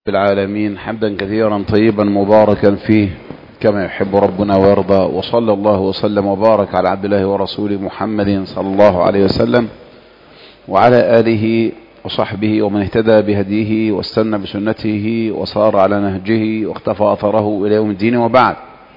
العالمين حمدا كثيرا طيبا مباركا فيه كما يحب ربنا ويرضى، وصلى الله وسلم وبارك على عبد الله ورسوله محمد صلى الله عليه وسلم وعلى آله وصحبه ومن اهتدى بهديه واستنى بسنته وصار على نهجه واختفى أثره إلى يوم الدين. وبعد،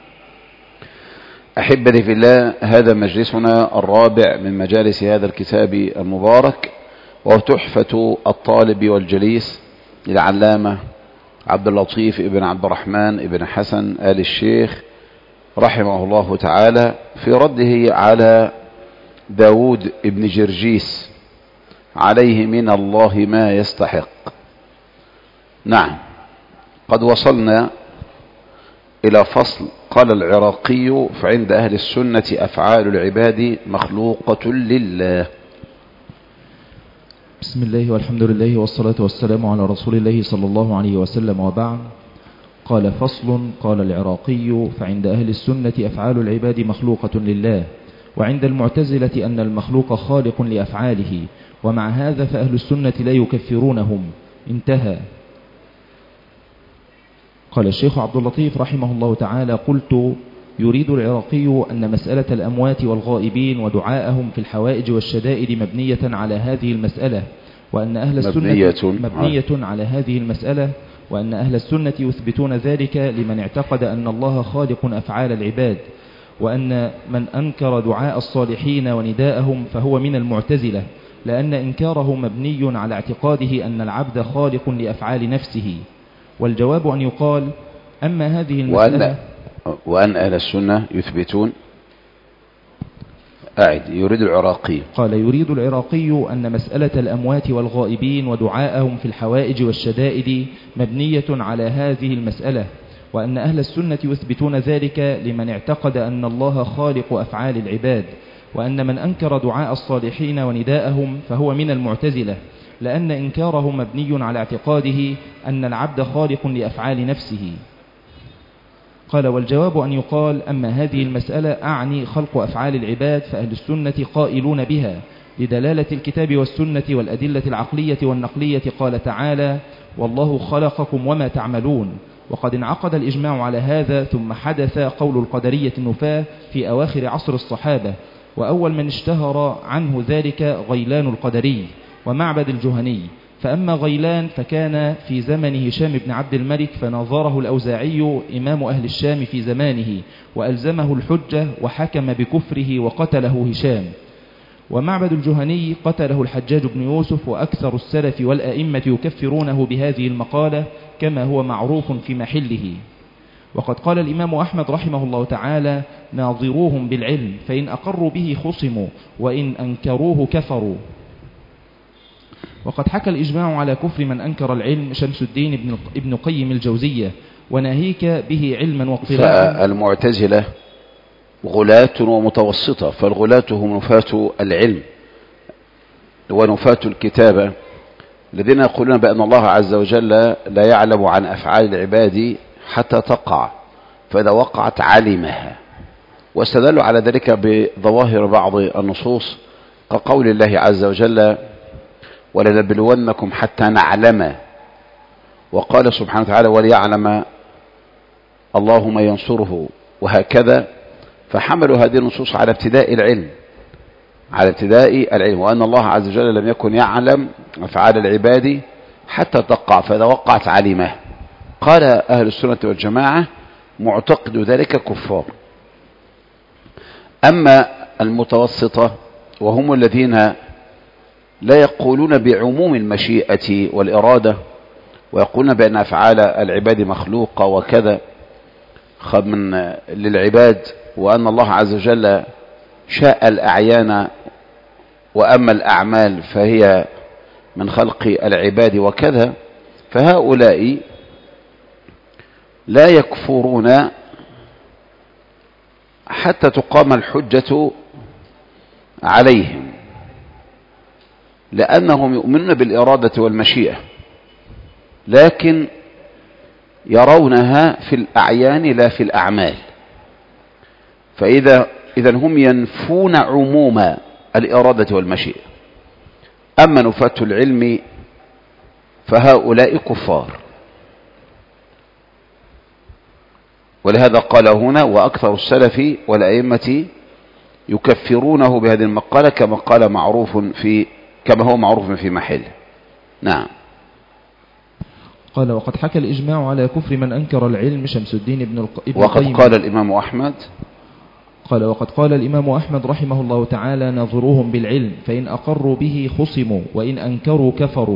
أحبتي في الله، هذا مجلسنا الرابع من مجالس هذا الكتاب المبارك، وهو تحفة الطالب والجليس للعلامة عبد اللطيف ابن عبد الرحمن ابن حسن آل الشيخ رحمه الله تعالى في رده على داود ابن جرجيس عليه من الله ما يستحق. نعم، قد وصلنا إلى فصل قال العراقي: فعند أهل السنة أفعال العباد مخلوقة لله. بسم الله والحمد لله والصلاة والسلام على رسول الله صلى الله عليه وسلم، وبعد. قال: فصل. قال العراقي: فعند أهل السنة أفعال العباد مخلوقة لله، وعند المعتزلة أن المخلوق خالق لأفعاله، ومع هذا فأهل السنة لا يكفرونهم. انتهى. قال الشيخ عبد اللطيف رحمه الله تعالى: قلت: يريد العراقي أن مسألة الأموات والغائبين ودعاءهم في الحوائج والشدائد مبنية على هذه المسألة، وأن أهل السنة مبنية على هذه المسألة، وأن أهل السنة يثبتون ذلك لمن اعتقد أن الله خالق أفعال العباد، وأن من أنكر دعاء الصالحين ونداءهم فهو من المعتزلة، لأن إنكاره مبني على اعتقاده أن العبد خالق لأفعال نفسه. والجواب أن يقال: أما هذه المسألة وأن أهل السنة يثبتون. يريد العراقي. قال: يريد العراقي أن مسألة الأموات والغائبين ودعاءهم في الحوائج والشدائد مبنية على هذه المسألة، وأن أهل السنة يثبتون ذلك لمن اعتقد أن الله خالق أفعال العباد، وأن من أنكر دعاء الصالحين ونداءهم فهو من المعتزلة، لأن إنكاره مبني على اعتقاده أن العبد خالق لأفعال نفسه. قال: والجواب أن يقال: أما هذه المسألة أعني خلق أفعال العباد فأهل السنة قائلون بها لدلالة الكتاب والسنة والأدلة العقلية والنقلية. قال تعالى: والله خلقكم وما تعملون. وقد انعقد الإجماع على هذا، ثم حدث قول القدرية النفاة في أواخر عصر الصحابة، وأول من اشتهر عنه ذلك غيلان القدري ومعبد الجهني. فأما غيلان فكان في زمن هشام بن عبد الملك، فناظره الأوزاعي إمام أهل الشام في زمانه وألزمه الحجة وحكم بكفره وقتله هشام. ومعبد الجهني قتله الحجاج بن يوسف، وأكثر السلف والأئمة يكفرونه بهذه المقالة كما هو معروف في محله. وقد قال الإمام أحمد رحمه الله تعالى: ناظروهم بالعلم، فإن أقروا به خصموا، وإن أنكروه كفروا. وقد حكى الإجماع على كفر من أنكر العلم شمس الدين ابن قيم الجوزية، وناهيك به علما واطلاعا. فالمعتزلة غلاة ومتوسطة، فالغلاة هم نفاة العلم ونفاة الكتابة، الذين يقولون بأن الله عز وجل لا يعلم عن أفعال العباد حتى تقع، فإذا وقعت علمها. واستدلوا على ذلك بظواهر بعض النصوص كقول الله عز وجل: ولنبلونكم حتى نعلم، وقال سبحانه وتعالى: وليعلم الله من ينصره، وهكذا. فحملوا هذه النصوص على ابتداء العلم، وأن الله عز وجل لم يكن يعلم أفعال العباد حتى تقع، فإذا وقعت علمه. قال أهل السنة والجماعة: معتقد ذلك كفار. أما المتوسطة وهم الذين لا يقولون بعموم المشيئة والإرادة، ويقولون بأن أفعال العباد مخلوقة وكذا من للعباد، وأن الله عز وجل شاء الأعيان، وأما الأعمال فهي من خلق العباد وكذا، فهؤلاء لا يكفرون حتى تقام الحجة عليهم، لأنهم يؤمنون بالإرادة والمشيئة، لكن يرونها في الأعيان لا في الأعمال. فإذا هم ينفون عموم الإرادة والمشيئة. أما نفاة العلم فهؤلاء كفار، ولهذا قال هنا: وأكثر السلف والأئمة يكفرونه بهذه المقالة كما هو معروف في محله. نعم. قال: وقد حكى الإجماع على كفر من أنكر العلم شمس الدين ابن وقد قال الإمام أحمد. قال: وقد قال الإمام أحمد رحمه الله تعالى: نظروهم بالعلم فإن أقروا به خصموا وإن أنكروا كفروا.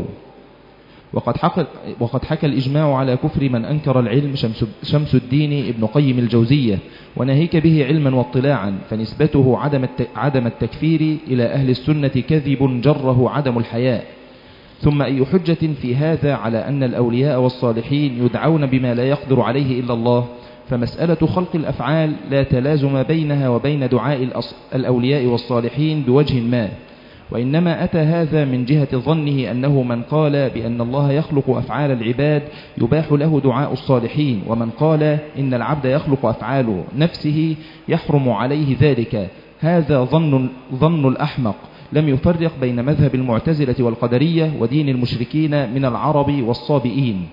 وقد حكى الإجماع على كفر من أنكر العلم شمس الدين ابن قيم الجوزية، وناهيك به علما واطلاعا، فنسبته عدم التكفير إلى أهل السنة كذب جره عدم الحياء. ثم أي حجة في هذا على أن الأولياء والصالحين يدعون بما لا يقدر عليه إلا الله؟ فمسألة خلق الأفعال لا تلازم بينها وبين دعاء الأولياء والصالحين بوجه ما، وإنما أتى هذا من جهة ظنه أنه من قال بأن الله يخلق أفعال العباد يباح له دعاء الصالحين، ومن قال إن العبد يخلق أفعال نفسه يحرم عليه ذلك. هذا ظن الأحمق، لم يفرق بين مذهب المعتزلة والقدرية ودين المشركين من العرب والصابئين.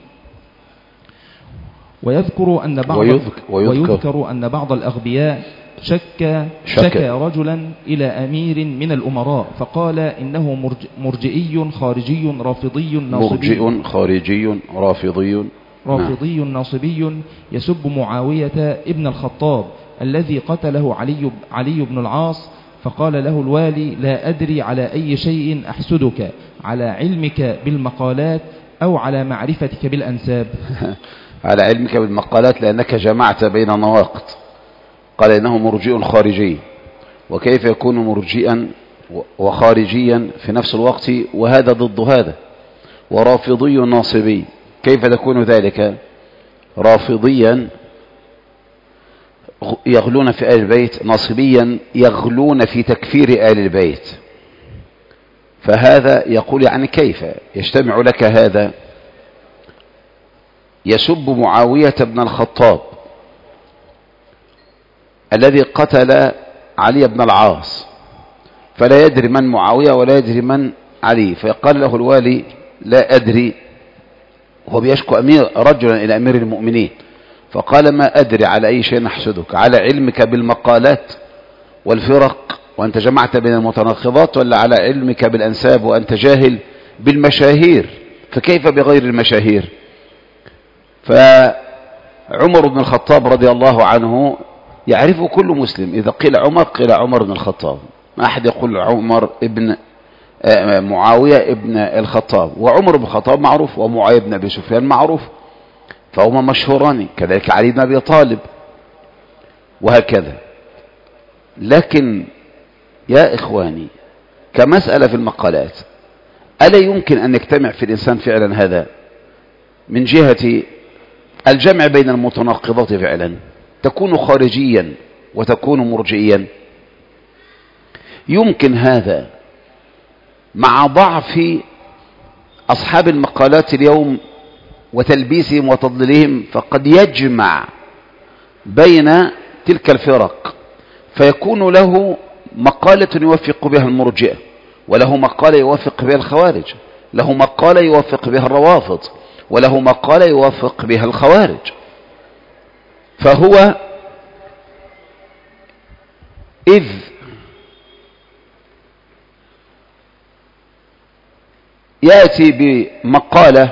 ويذكر أن بعض الأغبياء شكى رجلا إلى أمير من الأمراء فقال إنه مرجئي خارجي رافضي ناصبي يسب معاوية ابن الخطاب الذي قتله علي بن العاص. فقال له الوالي: لا أدري على أي شيء أحسدك، على علمك بالمقالات أو على معرفتك بالأنساب؟ على علمك بالمقالات، لأنك جمعت بين نواقض. قال إنه مرجئ خارجي، وكيف يكون مرجئا وخارجيا في نفس الوقت؟ وهذا ضد هذا. ورافضي ناصبي، كيف تكون ذلك؟ رافضيا يغلون في آل البيت، ناصبيا يغلون في تكفير آل البيت. فهذا يقول يعني كيف يجتمع لك هذا؟ يسب معاوية بن الخطاب الذي قتل علي بن العاص، فلا يدري من معاوية ولا يدري من علي، فيقال له الوالي: لا أدري. وهو بيشكو رجلا إلى أمير المؤمنين، فقال: ما أدري على أي شيء نحسدك، على علمك بالمقالات والفرق وأنت جمعت بين المتناقضات، ولا على علمك بالأنساب وأنت جاهل بالمشاهير؟ فكيف بغير المشاهير؟ فعمر بن الخطاب رضي الله عنه يعرفه كل مسلم، إذا قيل عمر قيل عمر بن الخطاب، ما أحد يقول عمر ابن معاوية ابن الخطاب. وعمر بن الخطاب معروف، ومعاوية بن أبي سفيان معروف، فهما مشهوران، كذلك علي بن أبي طالب، وهكذا. لكن يا إخواني، كمسألة في المقالات، ألا يمكن أن يجتمع في الإنسان فعلا هذا من جهة الجمع بين المتناقضات فعلا؟ تكون خارجيا وتكون مرجئيا. يمكن هذا مع ضعف أصحاب المقالات اليوم وتلبيسهم وتضليلهم، فقد يجمع بين تلك الفرق، فيكون له مقالة يوفق بها المرجئة، وله مقالة يوفق بها الخوارج، له مقالة يوفق بها الروافض، وله مقالة يوفق بها الخوارج. فهو إذ يأتي بمقالة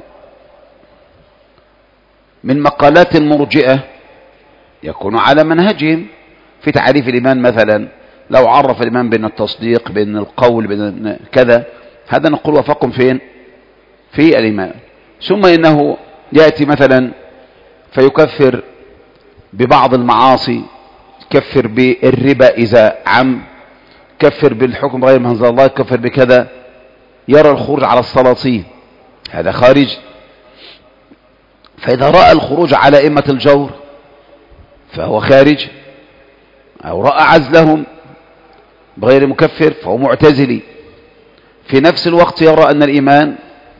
من مقالات المرجئة يكون على منهجهم في تعريف الإيمان. مثلا لو عرف الإيمان بين التصديق، بين القول، بين كذا، هذا نقول وفقهم فين؟ في الإيمان. ثم إنه يأتي مثلا فيكفر ببعض المعاصي، كفر بالربا إذا عم، كفر بالحكم غير ما أنزل الله، كفر بكذا، يرى الخروج على السلاطين، هذا خارج. فإذا رأى الخروج على أئمة الجور فهو خارج، أو رأى عزلهم بغير مكفر فهو معتزلي. في نفس الوقت يرى أن الإيمان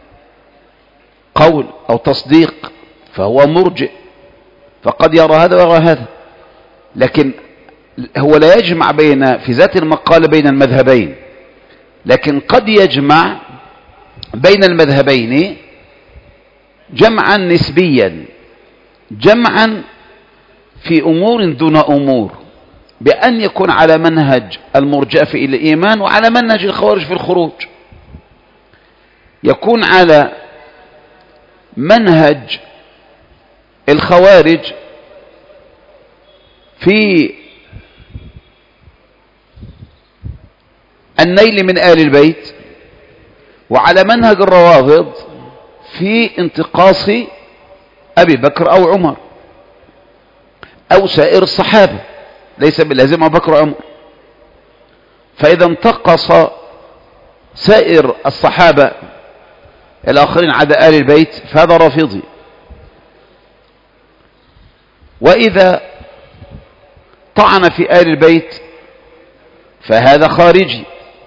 قول أو تصديق فهو مرجئ، فقد يرى هذا ويرى هذا. لكن هو لا يجمع بين في ذات المقالة بين المذهبين، لكن قد يجمع بين المذهبين جمعا نسبيا، جمعا في أمور دون أمور، بأن يكون على منهج المرجئة في الإيمان وعلى منهج الخوارج في الخروج. يكون على منهج الخوارج في النيل من آل البيت، وعلى منهج الروافض في انتقاص أبي بكر أو عمر أو سائر الصحابة، ليس باللازم أبو بكر وعمر. فإذا انتقص سائر الصحابة الآخرين عدا آل البيت فهذا رافضي، وإذا طعن في آل البيت فهذا خارجي،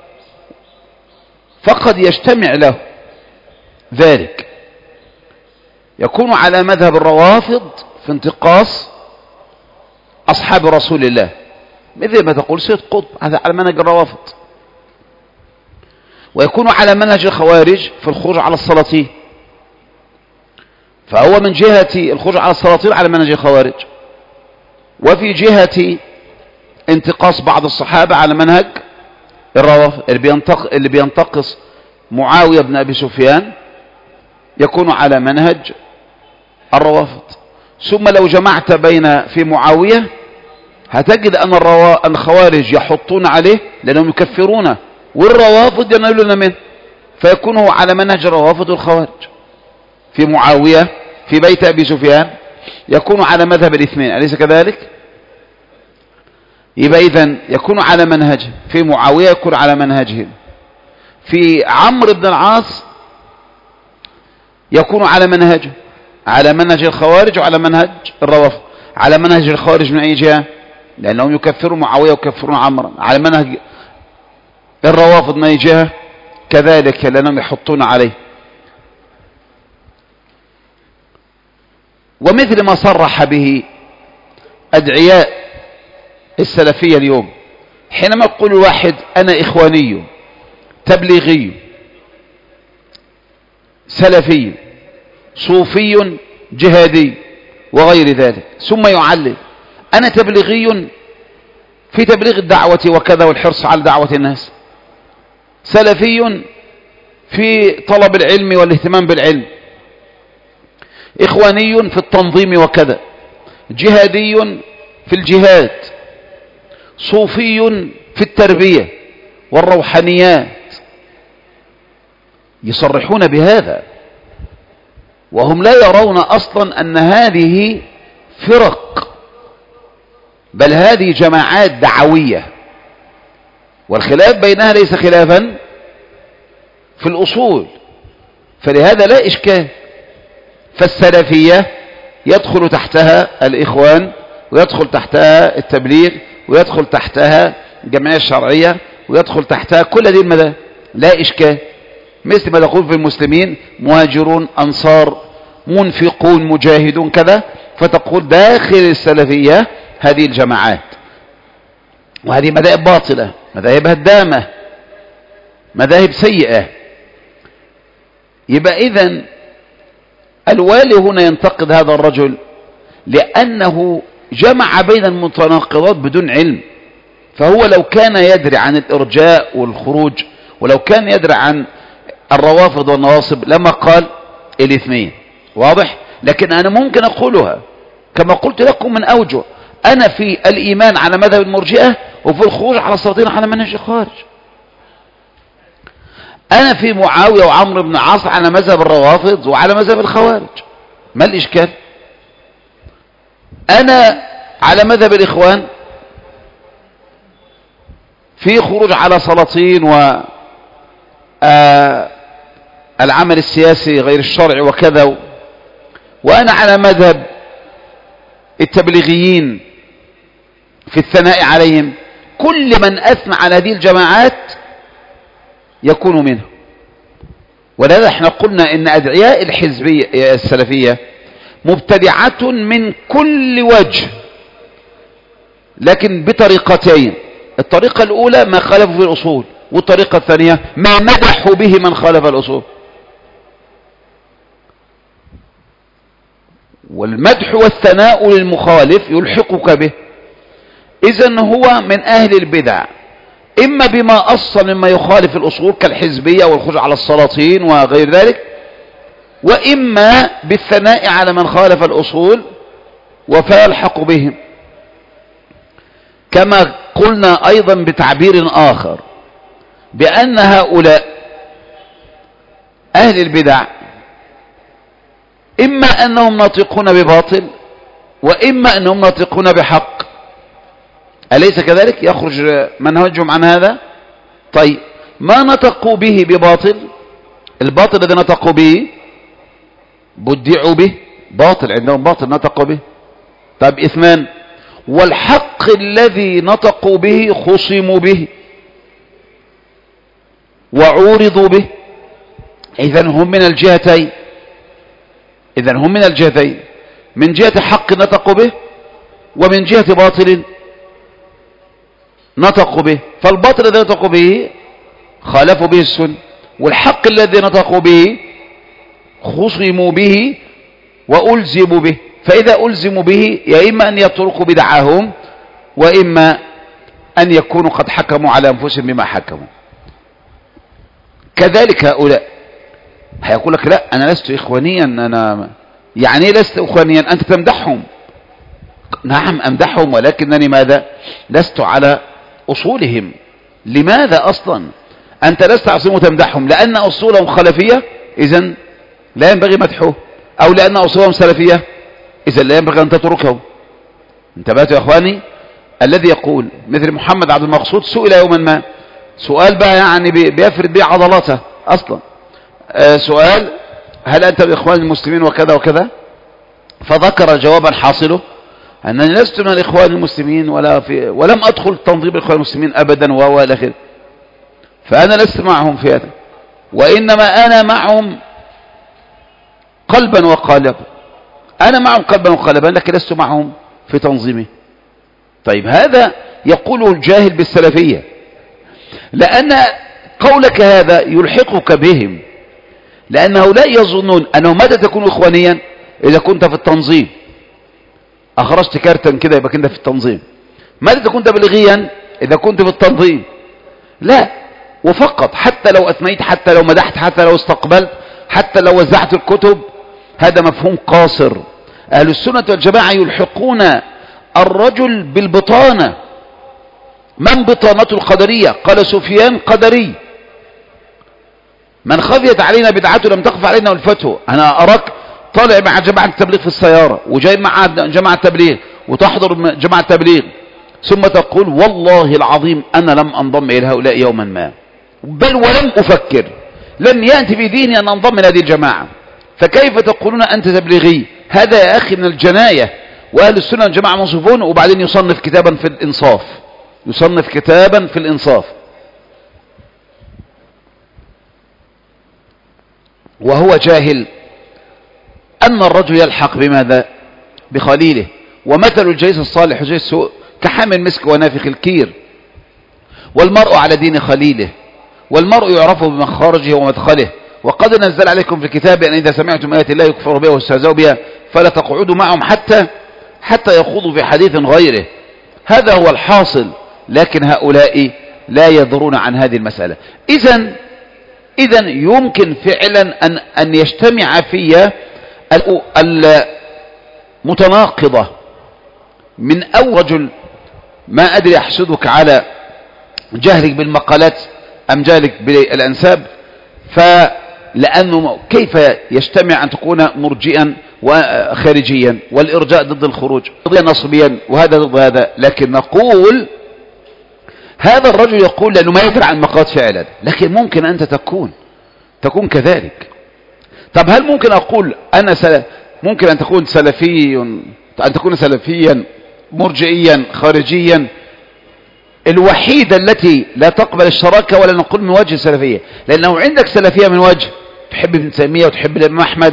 فقد يجتمع له ذلك. يكون على مذهب الروافض في انتقاص أصحاب رسول الله، مثل ما تقول سيد قطب، هذا على منهج الروافض. ويكون على منهج الخوارج في الخروج على السلاطين، فهو من جهة الخروج على السلاطين على منهج الخوارج، وفي جهة انتقاص بعض الصحابة على منهج الروافض. اللي بينتقص معاوية بن أبي سفيان يكون على منهج الروافض. ثم لو جمعت بين في معاوية هتجد أن الخوارج يحطون عليه لأنهم يكفرونه، والروافض ينالون منه، فيكون هو على منهج الروافض والخوارج. في معاوية في بيت أبي سفيان يكون على مذهب الاثنين، أليس كذلك؟ يبقى إذن يكون على منهجه. في معاوية يكون على منهجهم. في عمرو بن العاص يكون على منهجه، على منهج الخوارج وعلى منهج الروافض. على منهج الخوارج من أي جهة؟ لأنهم يكفرون معاوية ويكفرون عمرو. على منهج الروافض من أي جهة؟ كذلك لأنهم يحطون عليه. ومثل ما صرح به أدعياء السلفية اليوم، حينما يقول واحد أنا إخواني تبليغي سلفي صوفي جهادي وغير ذلك، ثم يعلل أنا تبليغي في تبليغ الدعوة وكذا والحرص على دعوة الناس، سلفي في طلب العلم والاهتمام بالعلم، إخواني في التنظيم وكذا، جهادي في الجهاد، صوفي في التربية والروحانيات. يصرحون بهذا وهم لا يرون أصلا أن هذه فرق، بل هذه جماعات دعوية، والخلاف بينها ليس خلافا في الأصول، فلهذا لا إشكال. فالسلفية يدخل تحتها الإخوان، ويدخل تحتها التبليغ، ويدخل تحتها الجمعية الشرعية، ويدخل تحتها كل هذه المذاهب، لا إشكال. مثل ما تقول في المسلمين مهاجرون أنصار منفقون مجاهدون كذا، فتقول داخل السلفية هذه الجماعات، وهذه مذاهب باطلة، مذاهب هدامة، مذاهب سيئة. يبقى إذن الوالي هنا ينتقد هذا الرجل لأنه جمع بين المتناقضات بدون علم. فهو لو كان يدري عن الإرجاء والخروج، ولو كان يدري عن الروافض والنواصب لما قال الاثنين، واضح؟ لكن أنا ممكن أقولها كما قلت لكم من أوجه. أنا في الإيمان على مذهب المرجئة، وفي الخروج على السلاطين على منهج الخوارج. أنا في معاوية وعمرو بن العاص على مذهب الروافض وعلى مذهب الخوارج، ما الإشكال؟ أنا على مذهب الإخوان في خروج على سلاطين والعمل السياسي غير الشرعي وكذا، وأنا على مذهب التبليغيين في الثناء عليهم. كل من أثنى على هذه الجماعات يكون منه. ولذا احنا قلنا ان أدعياء الحزبية السلفية مبتدعة من كل وجه، لكن بطريقتين. الطريقة الأولى ما خالفوا في الأصول، والطريقة الثانية ما مدحوا به من خالف الأصول. والمدح والثناء للمخالف يلحقك به. إذن هو من أهل البدع، إما بما أصل مما يخالف الأصول كالحزبية والخروج على السلاطين وغير ذلك، وإما بالثناء على من خالف الأصول وفيلحق بهم. كما قلنا أيضا بتعبير آخر بأن هؤلاء أهل البدع إما أنهم ناطقون بباطل وإما أنهم ناطقون بحق، أليس كذلك؟ يخرج منهجهم عن هذا. طيب ما نطقوا به بباطل، الباطل الذي نطقوا به بدعوا به باطل، عندهم باطل نطقوا به. طيب اثنان، والحق الذي نطقوا به خصموا به وعورضوا به. إذن هم من الجهتين، إذن هم من الجهتين، من جهة حق نطقوا به ومن جهة باطل نطقوا به. فالباطل الذي نطقوا به خالفوا به السنة، والحق الذي نطقوا به خصموا به وألزموا به. فإذا ألزموا به يا إما أن يتركوا بدعهم وإما أن يكونوا قد حكموا على أنفسهم بما حكموا. كذلك هؤلاء هيقول لك لا أنا لست إخوانيا. أنا يعني لست إخوانيا؟ أنت تمدحهم. نعم أمدحهم، ولكنني ماذا؟ لست على أصولهم. لماذا أصلا أنت لست عصيم تمدحهم؟ لأن أصولهم خلفية إذن لا ينبغي مدحه، أو لأن أصولهم سلفية إذن لا ينبغي أن تتركه. انتبهتوا يا أخواني؟ الذي يقول مثل محمد عبد المقصود سئل يوما ما سؤال بقى يعني بيفرد به عضلاته أصلا، سؤال هل أنت بإخوان المسلمين وكذا وكذا، فذكر جوابا حاصله أنني لست من الإخوان المسلمين ولم أدخل تنظيم الإخوان المسلمين أبدا وإلى آخره، فأنا لست معهم في هذا، وإنما أنا معهم قلبا وقالبا. أنا معهم قلبا وقالبا لكن لست معهم في تنظيمه. طيب هذا يقوله الجاهل بالسلفية، لأن قولك هذا يلحقك بهم، لأن هؤلاء يظنون أنه متى تكون إخوانيا؟ إذا كنت في التنظيم، أخرجت كارتا كده يبقى كنت في التنظيم. متى تكون تبليغيا؟ إذا كنت في التنظيم. لا، وفقط، حتى لو أثنيت، حتى لو مدحت، حتى لو استقبلت، حتى لو وزعت الكتب، هذا مفهوم قاصر. أهل السنة والجماعة يلحقون الرجل بالبطانة. من بطانته القدرية؟ قال سفيان قدري. من خفيت علينا بدعته لم تخف علينا الفتوى. أنا أراك طالع مع جماعة التبليغ في السيارة وجاي مع جماعة التبليغ وتحضر جماعة التبليغ، ثم تقول والله العظيم أنا لم أنضم إلى هؤلاء يوما ما، بل ولم أفكر، لم يأتي في ذهني أن أنضم إلى هذه الجماعة، فكيف تقولون أنت تبليغي؟ هذا يا أخي من الجناية. وأهل السنة والجماعة منصفون. وبعدين يصنف كتابا في الإنصاف، يصنف كتابا في الإنصاف وهو جاهل أن الرجل يلحق بماذا؟ بخليله. ومثل الجليس الصالح وجليس السوء كحامل مسك ونافخ الكير. والمرء على دين خليله، والمرء يعرف بمخارجه ومدخله. وقد نزل عليكم في الكتاب أن إذا سمعتم آيات الله يكفر بها واستهزأوا بها فلا تقعدوا معهم حتى يخوضوا في حديث غيره. هذا هو الحاصل، لكن هؤلاء لا يدرون عن هذه المسألة. إذن يمكن فعلا أن يجتمع في المتناقضة من أول رجل، ما أدري أحسدك على جهلك بالمقالات أم جهلك بالأنساب، فلأنه كيف يجتمع أن تكون مرجئا وخارجيا، والإرجاء ضد الخروج، نصبيا، وهذا ضد هذا. لكن نقول هذا الرجل يقول لأنه ما يدري عن المقالات فعلا، لكن ممكن أنت تكون كذلك. طب هل ممكن أقول أنا ممكن أن تكون سلفيا مرجئيا خارجيا؟ الوحيدة التي لا تقبل الشراكة ولا نقول من وجه السلفية، لأنه عندك سلفية من وجه تحب ابن تيمية وتحب الإمام أحمد،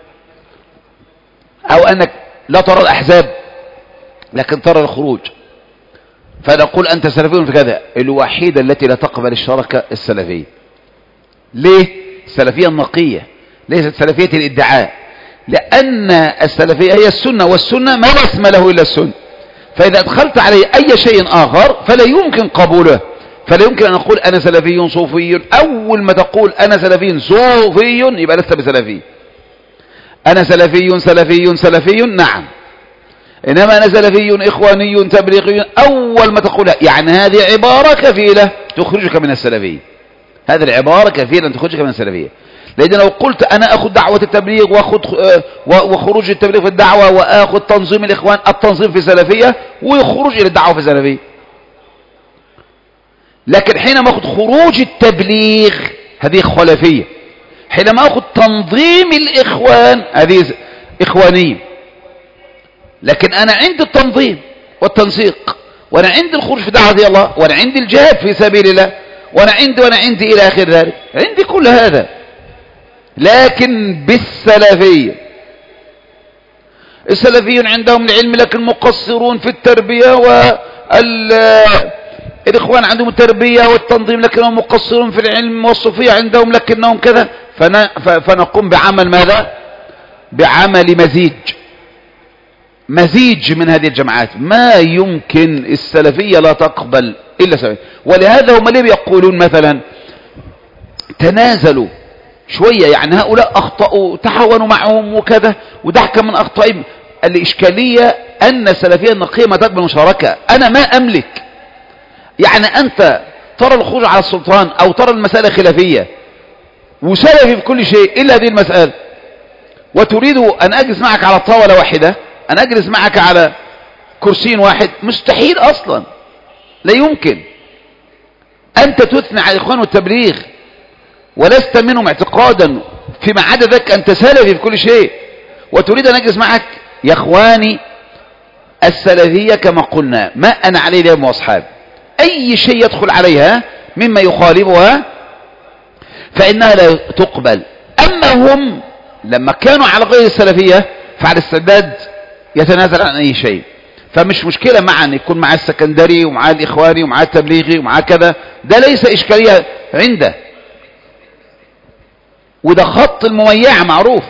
أو أنك لا ترى الأحزاب لكن ترى الخروج، فنقول أنت سلفي في كذا. الوحيدة التي لا تقبل الشراكة السلفية. ليه؟ السلفية النقية، ليست سلفية الادعاء. لأن السلفية هي السنة، والسنة ما لا اسم له إلا السنة. فإذا أدخلت عليه أي شيء آخر فلا يمكن قبوله، فلا يمكن أن أقول أنا سلفي صوفي. أول ما تقول أنا سلفي صوفي يبقى لست بسلفي. أنا سلفي سلفي سلفي نعم، إنما أنا سلفي إخواني تبليغي أول ما تقولها يعني هذه عبارة كفيلة تخرجك من السلفية. هذه العبارة كفيلة أن تخرجك من السلفية. لأن لو قلت أنا أخذ دعوة التبليغ وخروج التبليغ في الدعوة وأخذ تنظيم الإخوان، التنظيم في سلفية ويخرج إلى الدعوة في سلفية. لكن حينما أخذ خروج التبليغ هذه خلفية، حينما أخذ تنظيم الإخوان هذه إخوانية. لكن أنا عندي التنظيم والتنسيق، وأنا عندي الخروج في دعوة الله، وأنا عندي الجهاد في سبيل الله، وأنا عندي إلى آخر ذلك، عندي كل هذا. لكن بالسلفية، السلفيون عندهم العلم لكن مقصرون في التربية، والإخوان عندهم التربية والتنظيم لكنهم مقصرون في العلم، والصوفية عندهم لكنهم كذا. فنقوم بعمل ماذا؟ بعمل مزيج من هذه الجماعات. ما يمكن السلفية لا تقبل إلا سلفية. ولهذا هم اللي يقولون مثلا تنازلوا شوية، يعني هؤلاء أخطأوا تحاونوا معهم وكذا وضحك من أخطائهم. الإشكالية أن السلفية النقية ما تقبل مشاركة. أنا ما أملك، يعني أنت ترى الخروج على السلطان أو ترى المسألة خلافية وسلفي في كل شيء إلا هذه المسألة، وتريد أن أجلس معك على طاولة واحدة، أن أجلس معك على كرسي واحد، مستحيل أصلا، لا يمكن. أنت تثني على الإخوان والتبليغ ولست منهم اعتقادا، فيما عدا ذلك أنت سلفي في كل شيء، وتريد أن أجلس معك. يا إخواني السلفية كما قلنا ما أنا عليه اليوم وأصحابي، أي شيء يدخل عليها مما يخالفها فإنها لا تقبل. أما هم لما كانوا على غير السلفية فعلى الاستعداد يتنازل عن أي شيء. فمش مشكلة مع أن يكون مع السكندري ومع الإخواني ومع التبليغي ومع كذا، ده ليس إشكالية عنده، وده خط المميعة معروف.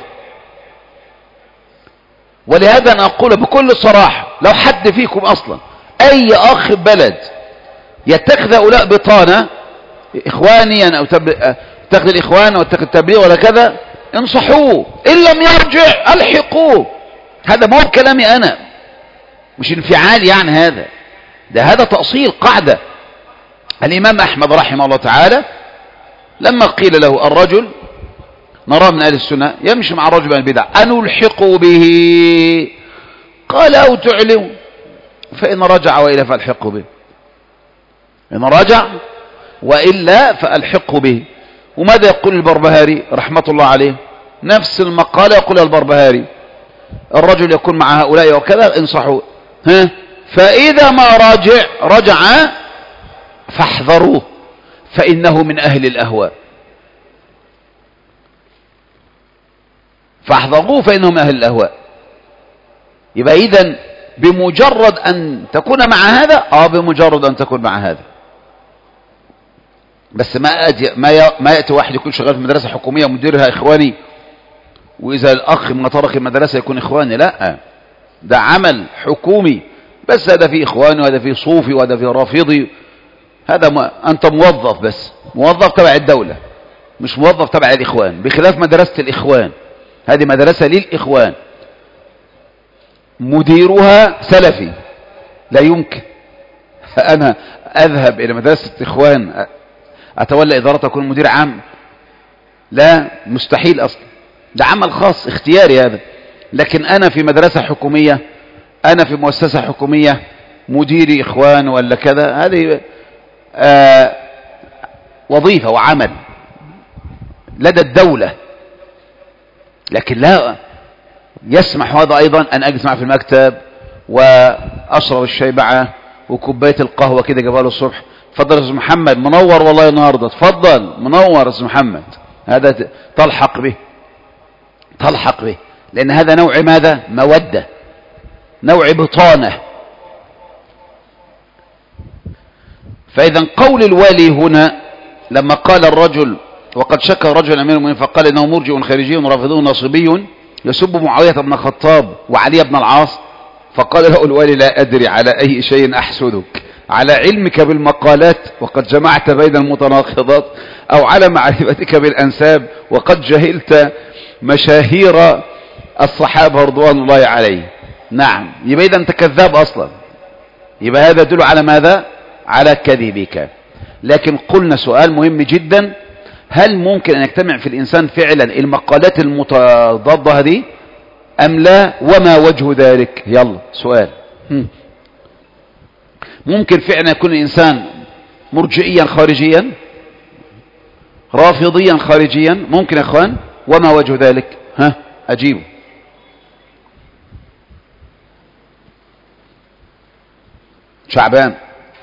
ولهذا أنا أقول بكل صراحة، لو حد فيكم أصلا أي أخ بلد يتخذ هؤلاء بطانة إخوانيا أو تخذ الإخوان أو تخذ التبليغ ولا كذا، انصحوه، إن لم يرجع ألحقوه. هذا مو بكلامي أنا، مش انفعال يعني، هذا تأصيل قاعدة. الإمام أحمد رحمه الله تعالى لما قيل له الرجل نراه من أهل السنة يمشي مع الرجل من البدع أنلحقوا به، قال أو تعلم، فإن رجع وإلا فألحقوا به، إن رجع وإلا فألحقوا به. وماذا يقول البربهاري رحمة الله عليه؟ نفس المقالة يقولها البربهاري، الرجل يكون مع هؤلاء وكذا انصحوا، فإذا ما رجع فاحذروه فإنه من أهل الأهواء، فاحذروه فإنه من أهل الأهواء. يبقى إذن بمجرد أن تكون مع هذا، بمجرد أن تكون مع هذا. بس ما يأتي واحد يكون شغال في مدرسة حكومية مديرها إخواني، وإذا الأخ ما ترك المدرسة يكون إخواني، لا، ده عمل حكومي، بس هذا فيه إخواني وهذا فيه صوفي وهذا فيه رافضي. هذا أنت موظف، بس موظف تبع الدولة، مش موظف تبع الإخوان، بخلاف مدرسة الإخوان، هذه مدرسة للإخوان مديرها سلفي، لا يمكن أنا أذهب إلى مدرسة إخوان أتولى إدارة أكون مدير عام، لا، مستحيل أصلا، ده عمل خاص اختياري هذا. لكن أنا في مدرسة حكومية، أنا في مؤسسة حكومية مديري إخوان ولا كذا، هذه وظيفة وعمل لدى الدولة. لكن لا يسمح هذا أيضا أن أجلس معه في المكتب وأشرب الشاي معه وكوباية القهوة كده قبل الصبح، تفضل يا أستاذ محمد، منور والله النهارده، تفضل منور يا أستاذ محمد، هذا تلحق به، لأن هذا نوع ماذا؟ مودة، نوع بطانة. فإذا قول الوالي هنا لما قال الرجل وقد شكى رجل أمير المؤمنين فقال إنه مرجئ خارجي رافضي ناصبي، يسب معاوية بن الخطاب وعلي بن العاص، فقال له الوالي لا أدري على أي شيء أحسدك، على علمك بالمقالات وقد جمعت بين المتناقضات، أو على معرفتك بالأنساب وقد جهلت مشاهير الصحابة رضوان الله عليه. نعم، يبقى إذا أنت كذاب أصلا، يبقى هذا يدل على ماذا؟ على كذبك. لكن قلنا سؤال مهم جدا، هل ممكن أن يجتمع في الإنسان فعلا المقالات المتضادة هذه أم لا؟ وما وجه ذلك؟ يلا سؤال. ممكن فعلا يكون الإنسان مرجئيا خارجيا، رافضيا خارجيا؟ ممكن يا أخوان؟ وما وجه ذلك؟ أجيبوا. شعبان،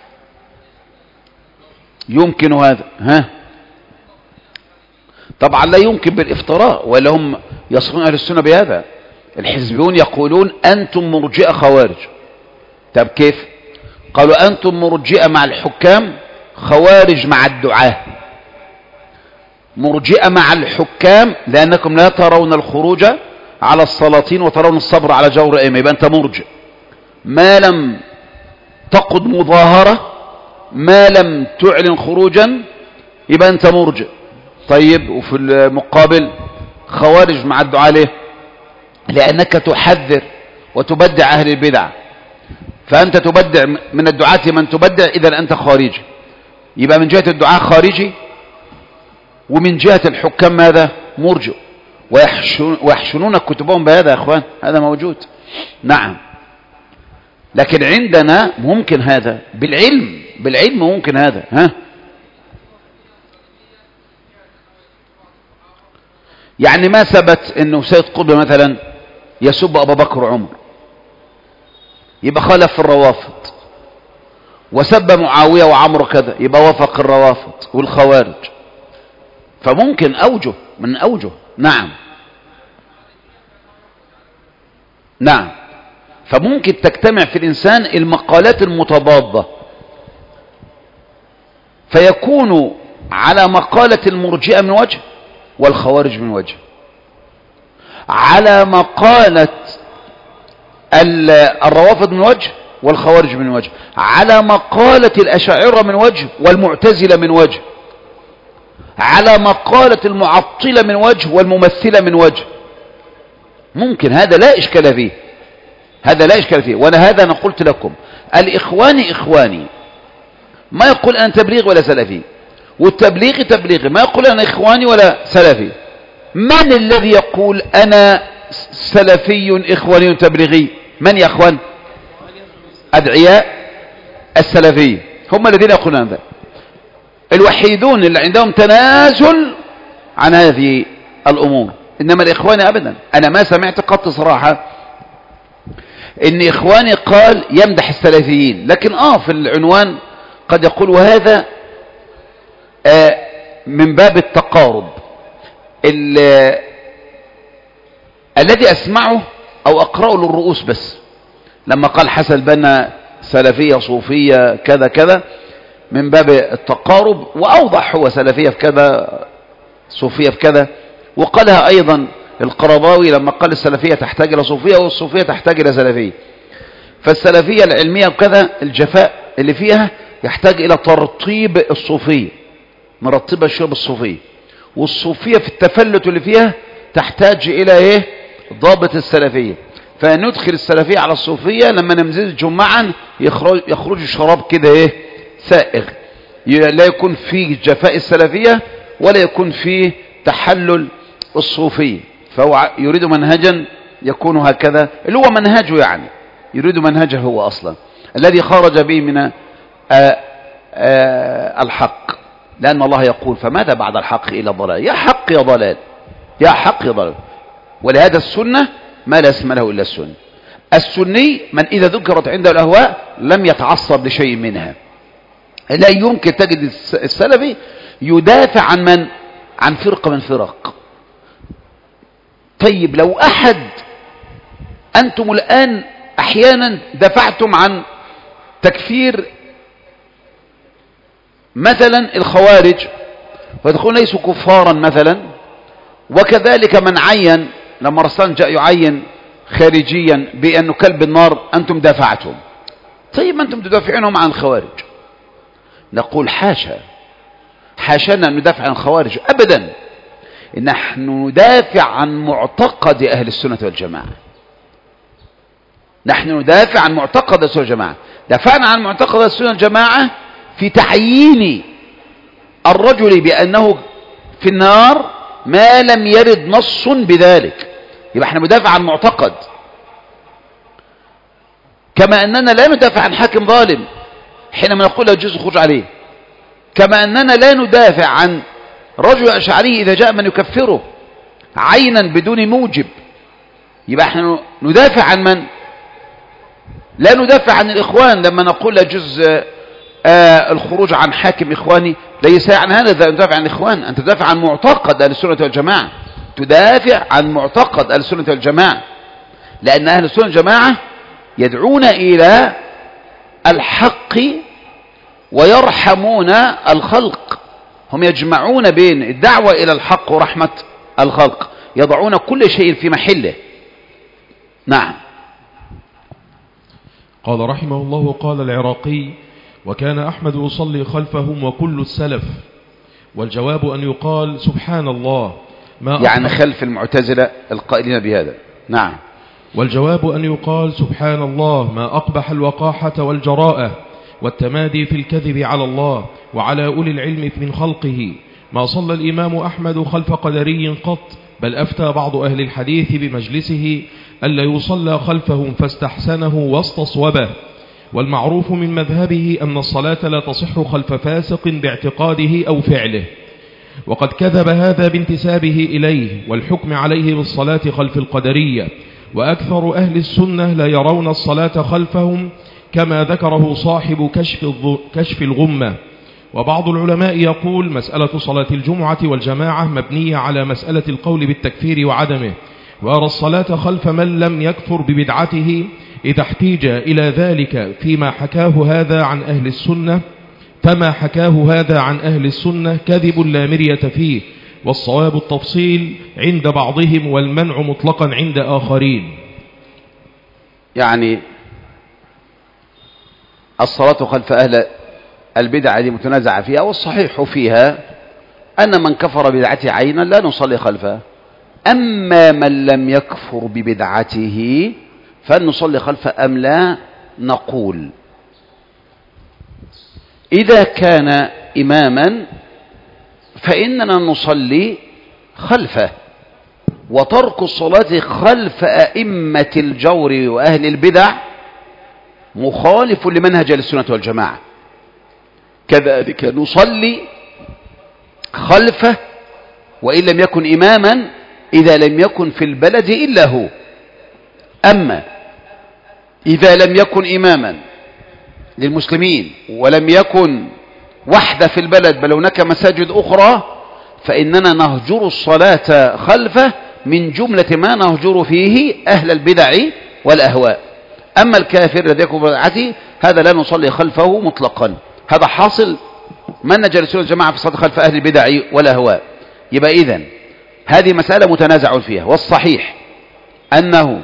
يمكن هذا؟ طبعا لا يمكن بالافتراء، ولا هم يصفون أهل السنة بهذا. الحزبيون يقولون أنتم مرجئة خوارج. طب كيف؟ قالوا أنتم مرجئة مع الحكام، خوارج مع الدعاة. مرجئة مع الحكام لأنكم لا ترون الخروج على السلاطين وترون الصبر على جور الأئمة، يبقى أنت مرجئ. ما لم تقد مظاهرة، ما لم تعلن خروجا، يبقى أنت مرجئ. طيب، وفي المقابل خوارج مع الدعاة ليه؟ لأنك تحذر وتبدع أهل البدع، فأنت تبدع من الدعاة من تبدع، إذا أنت خارجي. يبقى من جهة الدعاة خارجي، ومن جهة الحكام ماذا؟ مرجئ. ويحشنون كتبهم بهذا يا أخوان، هذا موجود. نعم، لكن عندنا ممكن هذا بالعلم ممكن هذا. يعني ما ثبت انه سيد قطب مثلا يسب ابا بكر وعمر، يبقى خالف الروافض، وسب معاوية وعمر كذا، يبقى وافق الروافض والخوارج. فممكن اوجه من اوجه. نعم، فممكن تجتمع في الانسان المقالات المتضادة، فيكون على مقالة المرجئة من وجه والخوارج من وجه، على مقالة الروافض من وجه والخوارج من وجه، على مقالة الأشاعرة من وجه والمعتزلة من وجه، على مقالة المعطلة من وجه والممثلة من وجه. ممكن، هذا لا إشكال فيه، هذا لا إشكال فيه. وأنا هذا أنا قلت لكم الإخواني إخواني ما يقول أنا تبليغ ولا سلفي، والتبليغ تبليغي ما يقول أنا إخواني ولا سلفي. من الذي يقول أنا سلفي إخواني تبليغي؟ من يا أخوان؟ أدعياء السلفي هم الذين يقولون هذا، الوحيدون اللي عندهم تنازل عن هذه الأمور. إنما الإخواني أبدا، أنا ما سمعت قط صراحة إن إخواني قال يمدح السلفيين، لكن في العنوان قد يقول وهذا من باب التقارب. الذي أسمعه أو أقرأه للرؤوس بس، لما قال حسن البنا سلفية صوفية كذا كذا، من باب التقارب، وأوضح هو سلفية في كذا صوفية في كذا. وقالها أيضا القرضاوي لما قال السلفية تحتاج إلى صوفية والصوفية تحتاج إلى سلفية. فالسلفية العلمية وكذا الجفاء اللي فيها يحتاج إلى ترطيب الصوفية، مرطبة الشرب الصوفية، والصوفية في التفلت اللي فيها تحتاج إلى ضابط السلفية. فندخل السلفية على الصوفية لما نمزجهم معا يخرج شراب كده سائغ، لا يكون فيه جفاء السلفية ولا يكون فيه تحلل الصوفية. فهو يريد منهجا يكون هكذا، اللي هو منهجه، يعني يريد منهجه هو أصلا الذي خرج به من الحق، لأن الله يقول فماذا بعد الحق إلى الضلال، يا حق يا ضلال، يا حق يا ضلال. ولهذا السنة ما لا اسم له إلا السنة. السني من إذا ذكرت عنده الأهواء لم يتعصب لشيء منها. لا يمكن تجد السلفي يدافع عن من؟ عن فرقة من فرق. طيب لو أحد أنتم الآن أحيانا دفعتم عن تكفير مثلا الخوارج فتقول ليسوا كفارا مثلا، وكذلك من عين لما رسلان جاء يعين خارجيا بأنه كلب النار أنتم دافعتم. طيب ما أنتم تدافعونهم عن الخوارج. نقول حاشانا أن ندافع عن الخوارج أبدا. نحن ندافع عن معتقد أهل السنة والجماعة. نحن ندافع عن معتقد أهل السنة والجماعة. دافعنا عن معتقد أهل السنة والجماعة في تعيين الرجل بأنه في النار ما لم يرد نص بذلك. يبقى احنا ندافع عن معتقد، كما أننا لا ندافع عن حاكم ظالم حينما نقول لا يجوز الخروج عليه، كما أننا لا ندافع عن رجل أشعري إذا جاء من يكفره عينا بدون موجب. يبقى احنا ندافع عن من؟ لا ندافع عن الإخوان لما نقول لا يجوز الخروج عن حاكم إخواني. ليس يعني هذا ندافع عن الإخوان، أنت تدافع عن معتقد أهل السنة والجماعة، تدافع عن معتقد أهل السنة والجماعة، لأن أهل السنة والجماعة يدعون إلى الحق ويرحمون الخلق. هم يجمعون بين الدعوة إلى الحق ورحمة الخلق، يضعون كل شيء في محله. نعم. قال رحمه الله: قال العراقي: وكان أحمد يصلي خلفهم وكل السلف. والجواب أن يقال: سبحان الله ما يعني خلف المعتزلة القائلين بهذا. نعم. والجواب أن يقال: سبحان الله ما أقبح الوقاحة والجراءة والتمادي في الكذب على الله وعلى أولي العلم من خلقه. ما صلى الإمام أحمد خلف قدري قط، بل أفتى بعض أهل الحديث بمجلسه ألا يصلى خلفهم فاستحسنه واستصوبه. والمعروف من مذهبه أن الصلاة لا تصح خلف فاسق باعتقاده أو فعله، وقد كذب هذا بانتسابه إليه والحكم عليه بالصلاة خلف القدرية. وأكثر أهل السنة لا يرون الصلاة خلفهم كما ذكره صاحب كشف الغمة. وبعض العلماء يقول: مسألة صلاة الجمعة والجماعة مبنية على مسألة القول بالتكفير وعدمه، وأرى الصلاة خلف من لم يكفر ببدعته إذا احتيج إلى ذلك فيما حكاه هذا عن أهل السنة، فما حكاه هذا عن أهل السنة كذب لا مرية فيه، والصواب التفصيل عند بعضهم والمنع مطلقا عند آخرين. يعني الصلاة خلف أهل البدع دي متنازع فيها، والصحيح فيها أن من كفر بدعته عينا لا نصلي خلفه. أما من لم يكفر ببدعته فنصلي خلفه أم لا؟ نقول إذا كان إماما فإننا نصلي خلفه، وترك الصلاة خلف أئمة الجور وأهل البدع مخالف لمنهج السنة والجماعة. كذلك نصلي خلفه وإن لم يكن إماما إذا لم يكن في البلد إلا هو. أما إذا لم يكن إماما للمسلمين ولم يكن وحده في البلد بل هناك مساجد أخرى فإننا نهجر الصلاة خلفه من جملة ما نهجر فيه أهل البدع والأهواء. أما الكافر الذي يكون بدعته هذا لا نصلي خلفه مطلقا. هذا حاصل منهج السنة والجماعة في الصلاة خلف أهل البدع والأهواء. يبقى إذن هذه مسألة متنازع فيها، والصحيح أنه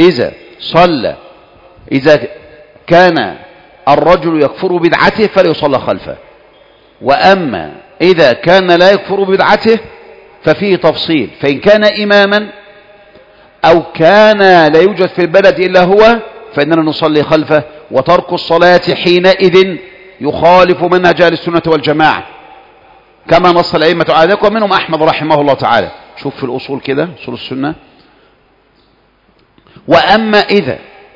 إذا كان الرجل يكفر بدعته فلا يصلى خلفه، وأما إذا كان لا يكفر بدعته ففيه تفصيل، فإن كان إماما أو كان لا يوجد في البلد إلا هو فإننا نصلي خلفه، وترك الصلاة حينئذ يخالف منهج أهل السنة والجماعة كما نص الأئمة على ذلك، ومنهم أحمد رحمه الله تعالى. شوف في الأصول كده، أصول السنة. وأما إذا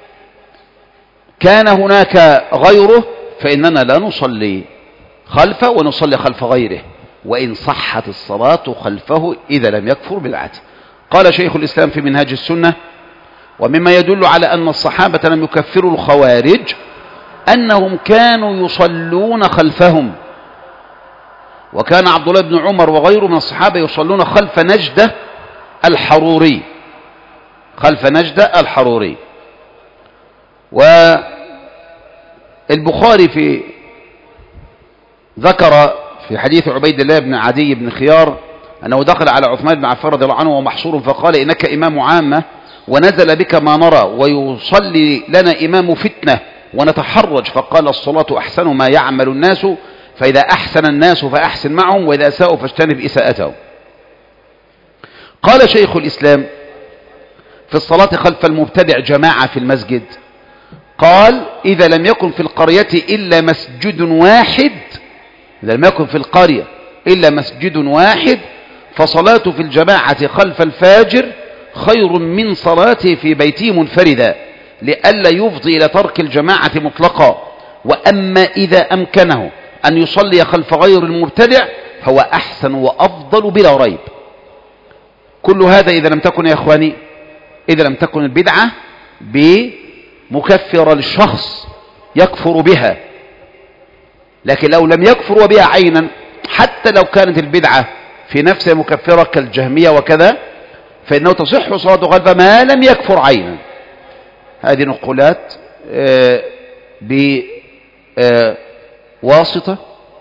كان هناك غيره فإننا لا نصلي خلفه ونصلي خلف غيره، وإن صحت الصلاة خلفه إذا لم يكفر بالعته. قال شيخ الإسلام في منهاج السنة: ومما يدل على أن الصحابة لم يكفروا الخوارج أنهم كانوا يصلون خلفهم، وكان عبد الله بن عمر وغيره من الصحابة يصلون خلف نجدة الحروري، خلف نجدة الحروري. والبخاري ذكر في حديث عبيد الله بن عدي بن خيار أنه دخل على عثمان بن عفان رضي الله عنه ومحصور فقال إنك إمام عامة ونزل بك ما نرى ويصلي لنا إمام فتنة ونتحرج، فقال الصلاة أحسن ما يعمل الناس، فإذا أحسن الناس فأحسن معهم، وإذا ساءوا فاجتنب إساءتهم. قال شيخ الإسلام في الصلاة خلف المبتدع جماعة في المسجد، قال إذا لم يكن في القرية إلا مسجد واحد، إذا لم يكن في القرية إلا مسجد واحد فصلاته في الجماعة خلف الفاجر خير من صلاته في بيته منفردا، لئلا يفضي إلى ترك الجماعة مطلقا. وأما إذا أمكنه أن يصلي خلف غير المبتدع فهو أحسن وأفضل بلا ريب. كل هذا إذا لم تكن يا إخواني، إذا لم تكن البدعة بمكفرة للشخص يكفر بها، لكن لو لم يكفر بها عينا، حتى لو كانت البدعة في نفسها مكفرة كالجهمية وكذا، فإنه تصح صلاة خلف ما لم يكفر عينا. هذه نقولات بواسطة.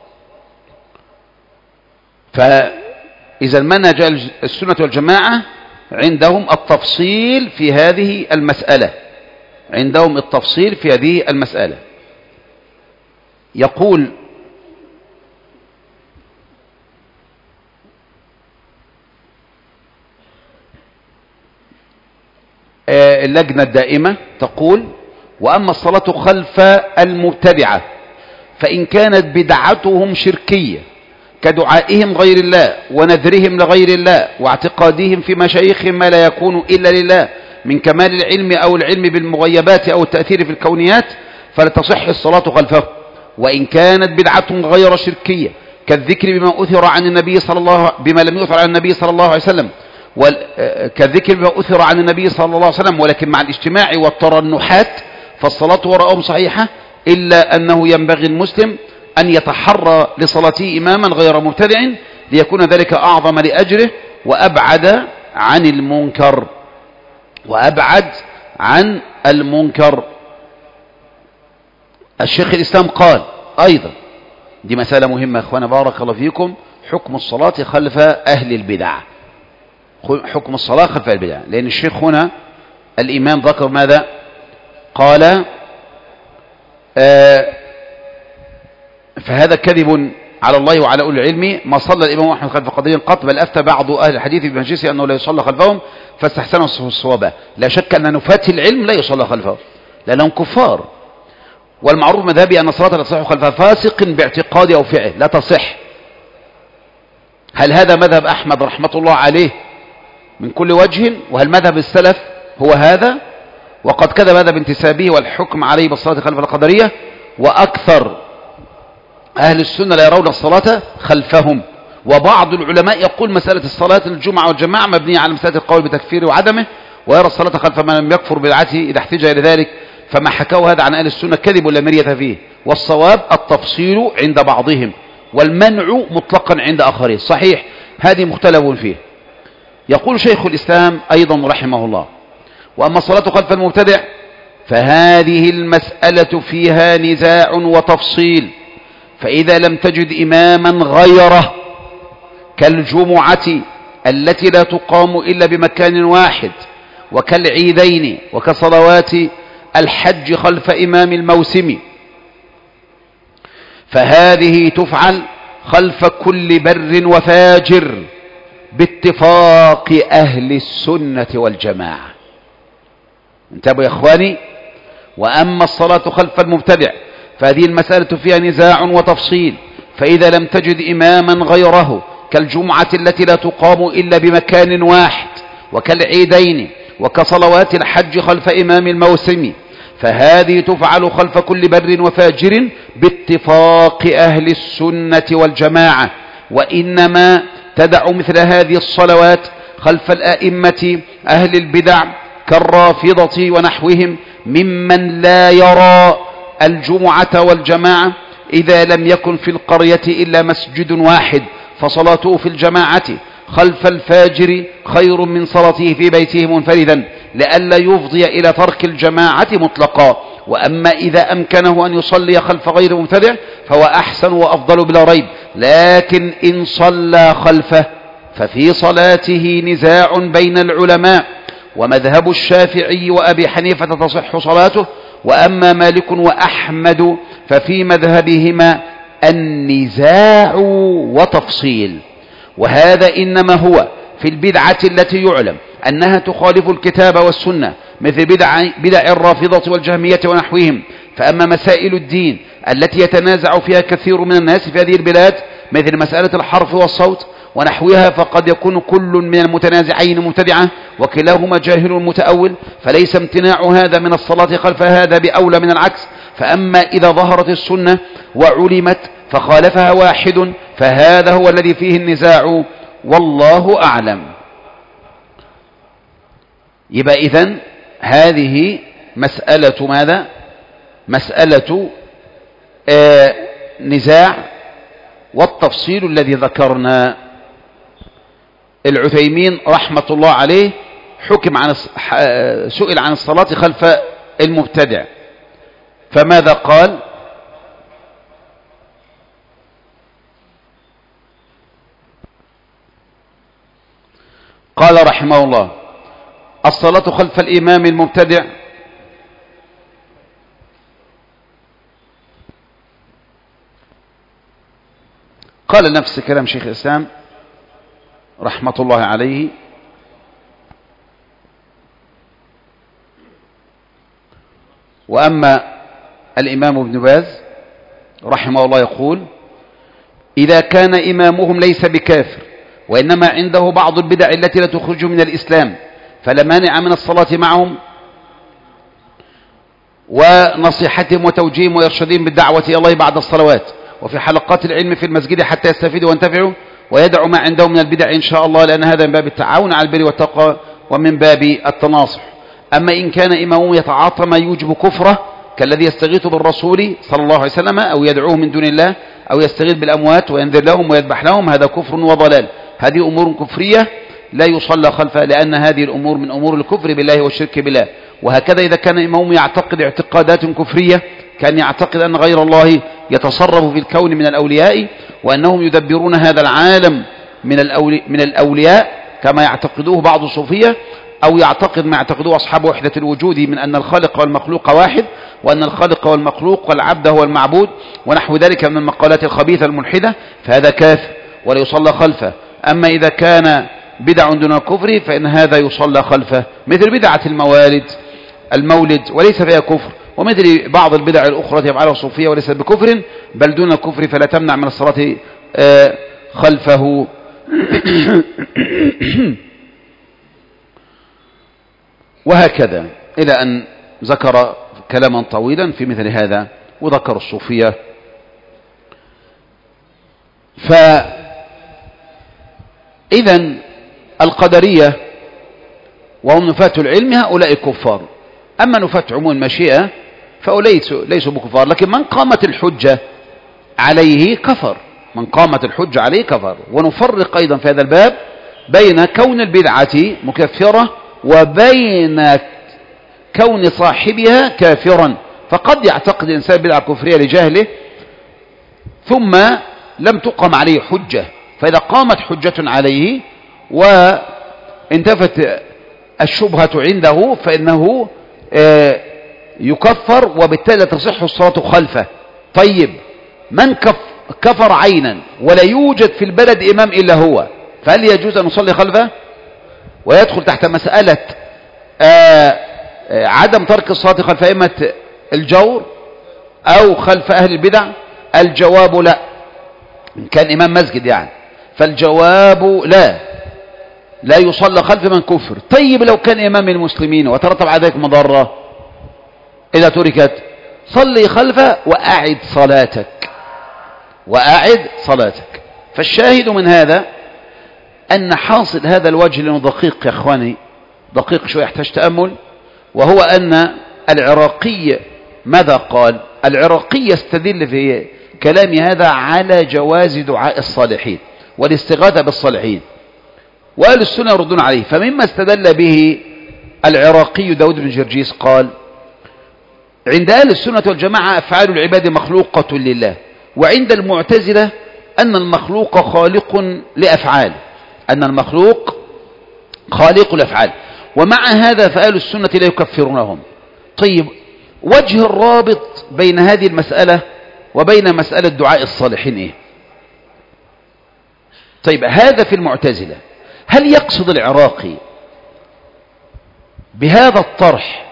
فإذا منهج السنة والجماعة عندهم التفصيل في هذه المسألة، عندهم التفصيل في هذه المسألة. يقول اللجنة الدائمة تقول: وأما الصلاة خلف المبتدعة فإن كانت بدعتهم شركية كدعائهم غير الله ونذرهم لغير الله واعتقادهم في مشايخهم ما لا يكون إلا لله من كمال العلم أو العلم بالمغيبات أو التأثير في الكونيات، فلا تصح الصلاة خلفه. وإن كانت بدعة غير شركية كالذكر بما أثر عن النبي بما لم يؤثر عن النبي صلى الله عليه وسلم، كالذكر بما أثر عن النبي صلى الله عليه وسلم ولكن مع الاجتماع والترنحات، فالصلاة وراءهم صحيحة، إلا أنه ينبغي المسلم أن يتحرى لصلاته إماما غير مبتدع ليكون ذلك أعظم لأجره وأبعد عن المنكر، وأبعد عن المنكر. الشيخ الإسلام قال أيضا، دي مسألة مهمة يا أخوانا بارك الله فيكم، حكم الصلاة خلف أهل البدع، حكم الصلاة خلف البدع. لأن الشيخ هنا الإمام ذكر ماذا؟ قال فهذا كذب على الله وعلى أولي العلم، ما صلى الإمام أحمد خلف قدرين قط، بل أفتى بعض أهل الحديث بمجلسه أنه لا يصلى خلفهم فاستحسنوا الصواب. لا شك أن نفاة العلم لا يصلى خلفهم لأنهم كفار، والمعروف مذهبي أن الصلاة لا تصح خلف فاسق باعتقاد أو فعل، لا تصح. هل هذا مذهب أحمد رحمة الله عليه من كل وجه؟ وهل مذهب السلف هو هذا؟ وقد كذب هذا بانتسابه والحكم عليه بالصلاة خلف القدرية، وأكثر أهل السنة لا يرون الصلاة خلفهم. وبعض العلماء يقول مسألة الصلاة الجمعة والجماعة مبنية على مسألة القول بتكفيره وعدمه، ويرى الصلاة خلف من لم يكفر بدعته إذا احتج إلى ذلك. فما حكوا هذا عن أهل السنة كذب لا مرية فيه، والصواب التفصيل عند بعضهم والمنع مطلقا عند آخرين. صحيح هذه مختلف فيه. يقول شيخ الإسلام أيضا رحمه الله: وأما الصلاة خلف المبتدع فهذه المسألة فيها نزاع وتفصيل، فإذا لم تجد إماما غيره كالجمعة التي لا تقام إلا بمكان واحد، وكالعيدين، وكصلوات الحج خلف إمام الموسم، فهذه تفعل خلف كل بر وفاجر باتفاق أهل السنة والجماعة. انتبهوا يا إخواني. وأما الصلاة خلف المبتدع فهذه المسألة فيها نزاع وتفصيل، فإذا لم تجد إماما غيره كالجمعة التي لا تقام إلا بمكان واحد، وكالعيدين، وكصلوات الحج خلف إمام الموسم، فهذه تفعل خلف كل بر وفاجر باتفاق أهل السنة والجماعة. وإنما تدع مثل هذه الصلوات خلف الأئمة أهل البدع كالرافضة ونحوهم ممن لا يرى الجمعة والجماعة إذا لم يكن في القرية إلا مسجد واحد، فصلاته في الجماعة خلف الفاجر خير من صلاته في بيته منفردا، لئلا يفضي إلى ترك الجماعة مطلقا. وأما إذا أمكنه أن يصلي خلف غير مبتدع فهو أحسن وأفضل بلا ريب، لكن إن صلى خلفه ففي صلاته نزاع بين العلماء، ومذهب الشافعي وأبي حنيفة تصح صلاته، وأما مالك وأحمد ففي مذهبهما النزاع وتفصيل. وهذا إنما هو في البدعة التي يعلم أنها تخالف الكتاب والسنة، مثل بدع الرافضة والجهمية ونحوهم. فأما مسائل الدين التي يتنازع فيها كثير من الناس في هذه البلاد، مثل مسألة الحرف والصوت ونحوها، فقد يكون كل من المتنازعين مبتدعة وكلاهما جاهل متأول، فليس امتناع هذا من الصلاة خلف هذا بأولى من العكس. فأما إذا ظهرت السنة وعلمت فخالفها واحد، فهذا هو الذي فيه النزاع، والله أعلم. يبقى إذن هذه مسألة ماذا؟ مسألة نزاع والتفصيل الذي ذكرنا. العثيمين رحمة الله عليه سئل عن الصلاة خلف المبتدع، فماذا قال؟ قال رحمه الله: الصلاة خلف الإمام المبتدع قال نفس كلام شيخ الإسلام رحمة الله عليه: وأما الإمام ابن باز رحمه الله يقول: إذا كان إمامهم ليس بكافر وإنما عنده بعض البدع التي لا تخرج من الإسلام، فلا مانع من الصلاة معهم ونصيحتهم وتوجيههم وإرشادهم بالدعوة إلى الله بعد الصلوات، وفي حلقات العلم في المسجد حتى يستفيدوا وينتفعوا، ويدعوا ما عندهم من البدع إن شاء الله، لأن هذا من باب التعاون على البر والتقوى ومن باب التناصح. أما إن كان إمامهم يتعاطى ما يوجب كفره كالذي يستغيث بالرسول صلى الله عليه وسلم أو يدعوه من دون الله أو يستغيث بالأموات وينذر لهم ويذبح لهم، هذا كفر وضلال. هذه أمور كفرية لا يصلى خلفها، لأن هذه الأمور من أمور الكفر بالله والشرك بالله. وهكذا إذا كان إمامهم يعتقد اعتقادات كفرية، كان يعتقد أن غير الله يتصرف في الكون من الأولياء، وأنهم يدبرون هذا العالم من الأولياء كما يعتقدوه بعض الصوفية، أو يعتقد ما يعتقدوه أصحاب وحدة الوجود من أن الخالق والمخلوق واحد، وأن الخالق والمخلوق والعبد هو المعبود، ونحو ذلك من المقالات الخبيثة الملحدة، فهذا كافر ولا يصلى خلفه. أما إذا كان بدع دون الكفر فإن هذا يصلى خلفه، مثل بدعة المولد وليس فيها كفر، ومثل بعض البدع الأخرى يفعلها الصوفية وليس بكفر بل دون الكفر، فلا تمنع من الصلاة خلفه. وهكذا إلى أن ذكر كلاما طويلا في مثل هذا، وذكر الصوفية. فإذا القدرية وهم نفاة العلم هؤلاء كفار. أما نفاة عموم المشيئة فأولئك ليسوا بكفار، لكن من قامت الحجة عليه كفر، من قامت الحجة عليه كفر. ونفرق أيضا في هذا الباب بين كون البدعة مكفرة وبين كون صاحبها كافرا. فقد يعتقد الإنسان بدعة كفرية لجهله ثم لم تقم عليه حجة، فإذا قامت حجة عليه وانتفت الشبهة عنده فإنه يكفر، وبالتالي تصح الصلاة خلفه. طيب، من كفر عينا ولا يوجد في البلد إمام إلا هو، فهل يجوز أن نصلي خلفه؟ ويدخل تحت مسألة عدم ترك الصلاة خلف أئمة الجور أو خلف أهل البدع؟ الجواب لا، إن كان إمام مسجد يعني، فالجواب لا يصلى خلف من كفر. طيب، لو كان إمام المسلمين وترتب على ذلك مضرة إذا تركت، صلي خلفه وأعد صلاتك. فالشاهد من هذا أن حاصل هذا الوجه، لأنه دقيق يا أخواني، دقيق شوية يحتاج تأمل، وهو أن العراقي ماذا قال؟ العراقي يستدل في كلام هذا على جواز دعاء الصالحين والاستغاثة بالصالحين، وأهل السنة يردون عليه. فمما استدل به العراقي داود بن جرجيس قال: عند أهل السنة والجماعة أفعال العباد مخلوقة لله، وعند المعتزلة أن المخلوق خالق لأفعال، أن المخلوق خالق الأفعال، ومع هذا فأهل السنة لا يكفرونهم. طيب، وجه الرابط بين هذه المسألة وبين مسألة دعاء الصالحين إيه؟ طيب، هذا في المعتزلة. هل يقصد العراقي بهذا الطرح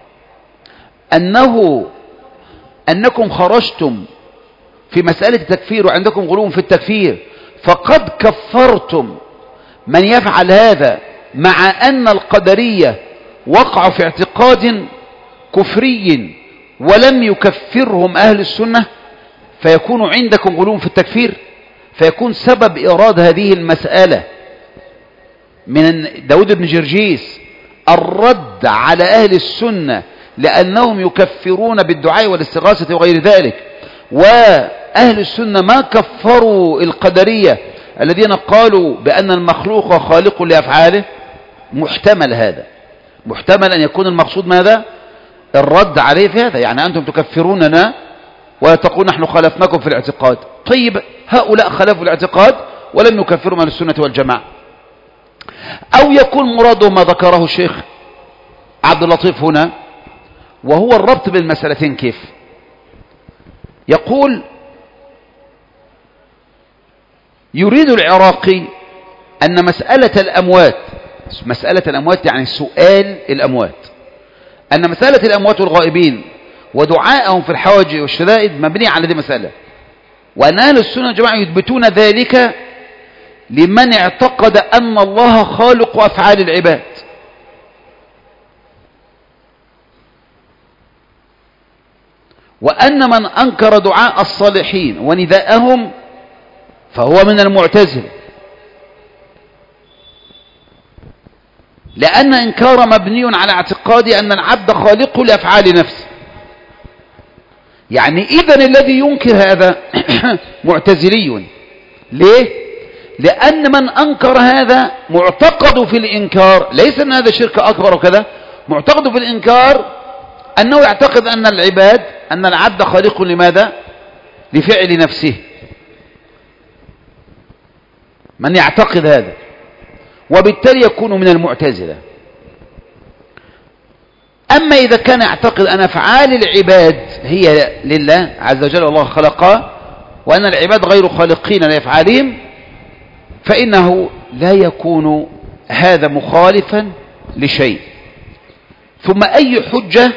أنكم خرجتم في مسألة التكفير وعندكم غلو في التكفير فقد كفرتم من يفعل هذا، مع أن القدرية وقعوا في اعتقاد كفري ولم يكفرهم أهل السنة، فيكون عندكم غلو في التكفير؟ فيكون سبب إيراد هذه المسألة من داود بن جرجيس الرد على أهل السنة لأنهم يكفرون بالدعاء والاستغاثة وغير ذلك، وأهل السنة ما كفروا القدرية الذين قالوا بأن المخلوق خالق لأفعاله. محتمل هذا، محتمل أن يكون المقصود ماذا؟ الرد عليه في هذا، يعني أنتم تكفروننا وتقول نحن خالفناكم في الاعتقاد. طيب، هؤلاء خالفوا الاعتقاد ولم يكفروا من السنة والجماعة. أو يكون مراده ما ذكره الشيخ عبد اللطيف هنا، وهو الربط بين المسألتين. كيف؟ يقول يريد العراقي أن مسألة الأموات يعني سؤال الأموات، أن مسألة الأموات والغائبين ودعائهم في الحوائج والشدائد مبنية على هذه المسألة، وأن أهل السنة والجماعة يثبتون ذلك لمن اعتقد أن الله خالق أفعال العباد. وأن من أنكر دعاء الصالحين ونداءهم فهو من المعتزلة، لأن إنكار مبني على اعتقاد أن العبد خالق لأفعال نفسه. يعني إذن الذي ينكر هذا معتزلي. ليه؟ لأن من أنكر هذا معتقد في الإنكار، ليس أن هذا شرك أكبر وكذا، معتقد في الإنكار أنه يعتقد أن العبد خالق لماذا؟ لفعل نفسه. من يعتقد هذا وبالتالي يكون من المعتزلة. أما إذا كان يعتقد أن أفعال العباد هي لله عز وجل والله خلقها، وأن العباد غير خالقين لأفعالهم، فإنه لا يكون هذا مخالفا لشيء. ثم أي حجة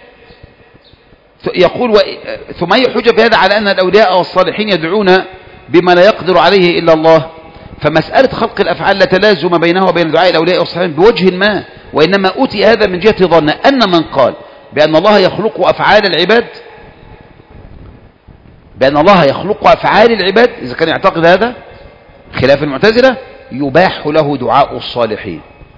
ثم أي حجة في هذا على أن الأولياء والصالحين يدعون بما لا يقدر عليه إلا الله؟ فمسألة خلق الأفعال لا تلازم بينها وبين دعاء الأولياء والصالحين بوجه ما، وإنما أوتي هذا من جهة ظن أن من قال بأن الله يخلق أفعال العباد، إذا كان يعتقد هذا خلاف المعتزلة يباح له دعاء الصالحين.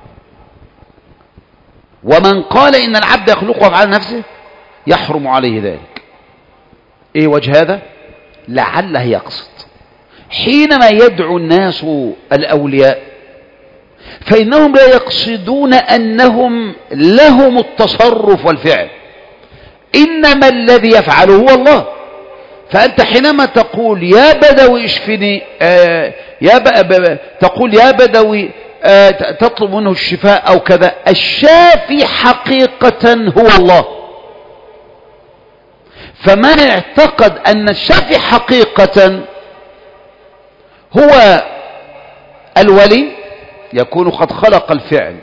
ومن قال إن العبد يخلق أفعال نفسه يحرم عليه ذلك. إيه وجه هذا؟ لعله يقصد حينما يدعو الناس الأولياء فإنهم لا يقصدون أنهم لهم التصرف والفعل، إنما الذي يفعله هو الله. فأنت حينما تقول يا بدوي اشفني، تقول يا بدوي تطلب منه الشفاء أو كذا، الشافي حقيقة هو الله. فمن اعتقد أن الشافي حقيقة هو الولي يكون قد خلق الفعل،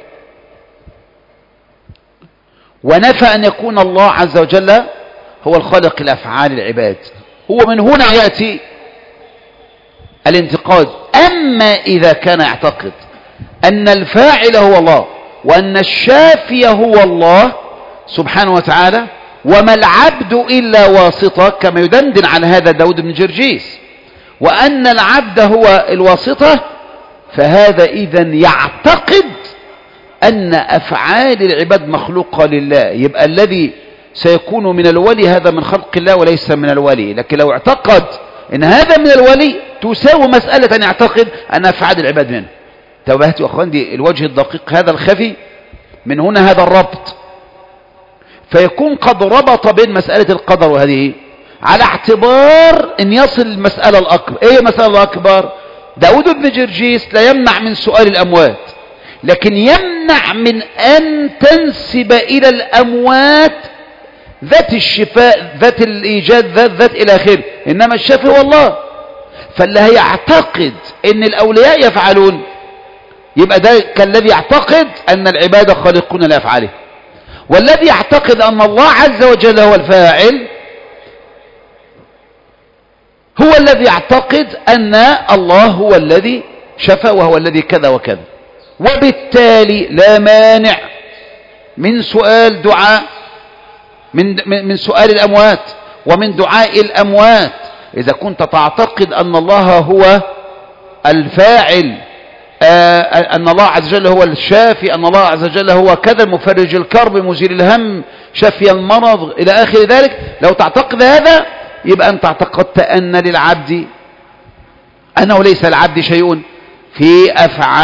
ونفى أن يكون الله عز وجل هو الخالق الأفعال العباد. هو من هنا يأتي الانتقاد. أما إذا كان يعتقد أن الفاعل هو الله وأن الشافي هو الله سبحانه وتعالى، وما العبد إلا واسطة، كما يدندن على هذا داود بن جرجيس، وأن العبد هو الواسطة، فهذا إذن يعتقد أن أفعال العباد مخلوقة لله. يبقى الذي سيكون من الولي هذا من خلق الله وليس من الولي. لكن لو اعتقد أن هذا من الولي تساوي مسألة أن يعتقد أن أفعال العباد منه. توبهت يا أخوان، دي الوجه الدقيق هذا الخفي، من هنا هذا الربط. فيكون قد ربط بين مسألة القدر وهذه على اعتبار أن يصل المسألة الأكبر. إيه المسألة الأكبر؟ داود بن جرجيس لا يمنع من سؤال الأموات، لكن يمنع من أن تنسب إلى الأموات ذات الشفاء، ذات الإيجاد، ذات إلى آخره، إنما الشافي هو الله. فاللي هيعتقد أن الأولياء يفعلون يبقى ده كالذي يعتقد أن العباد خالقون لأفعاله، والذي يعتقد أن الله عز وجل هو الفاعل هو الذي يعتقد أن الله هو الذي شفى وهو الذي كذا وكذا. وبالتالي لا مانع من سؤال دعاء من سؤال الأموات ومن دعاء الأموات إذا كنت تعتقد أن الله هو الفاعل، أن الله عز وجل هو الشافي، أن الله عز وجل هو كذا مفرج الكرب مزيل الهم شافي المرض إلى آخر ذلك. لو تعتقد هذا يبقى أنت اعتقدت أن للعبد أنه ليس العبد شيء في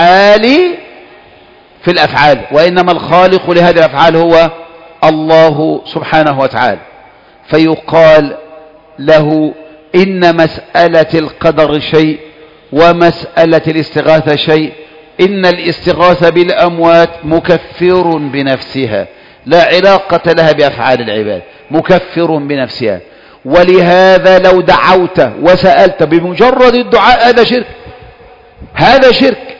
الأفعال، وإنما الخالق لهذه الأفعال هو الله سبحانه وتعالى. فيقال له إن مسألة القدر شيء ومسألة الاستغاثة شيء، إن الاستغاثة بالأموات مكفر بنفسها لا علاقة لها بأفعال العباد، مكفر بنفسها. ولهذا لو دعوت وسألت بمجرد الدعاء هذا شرك.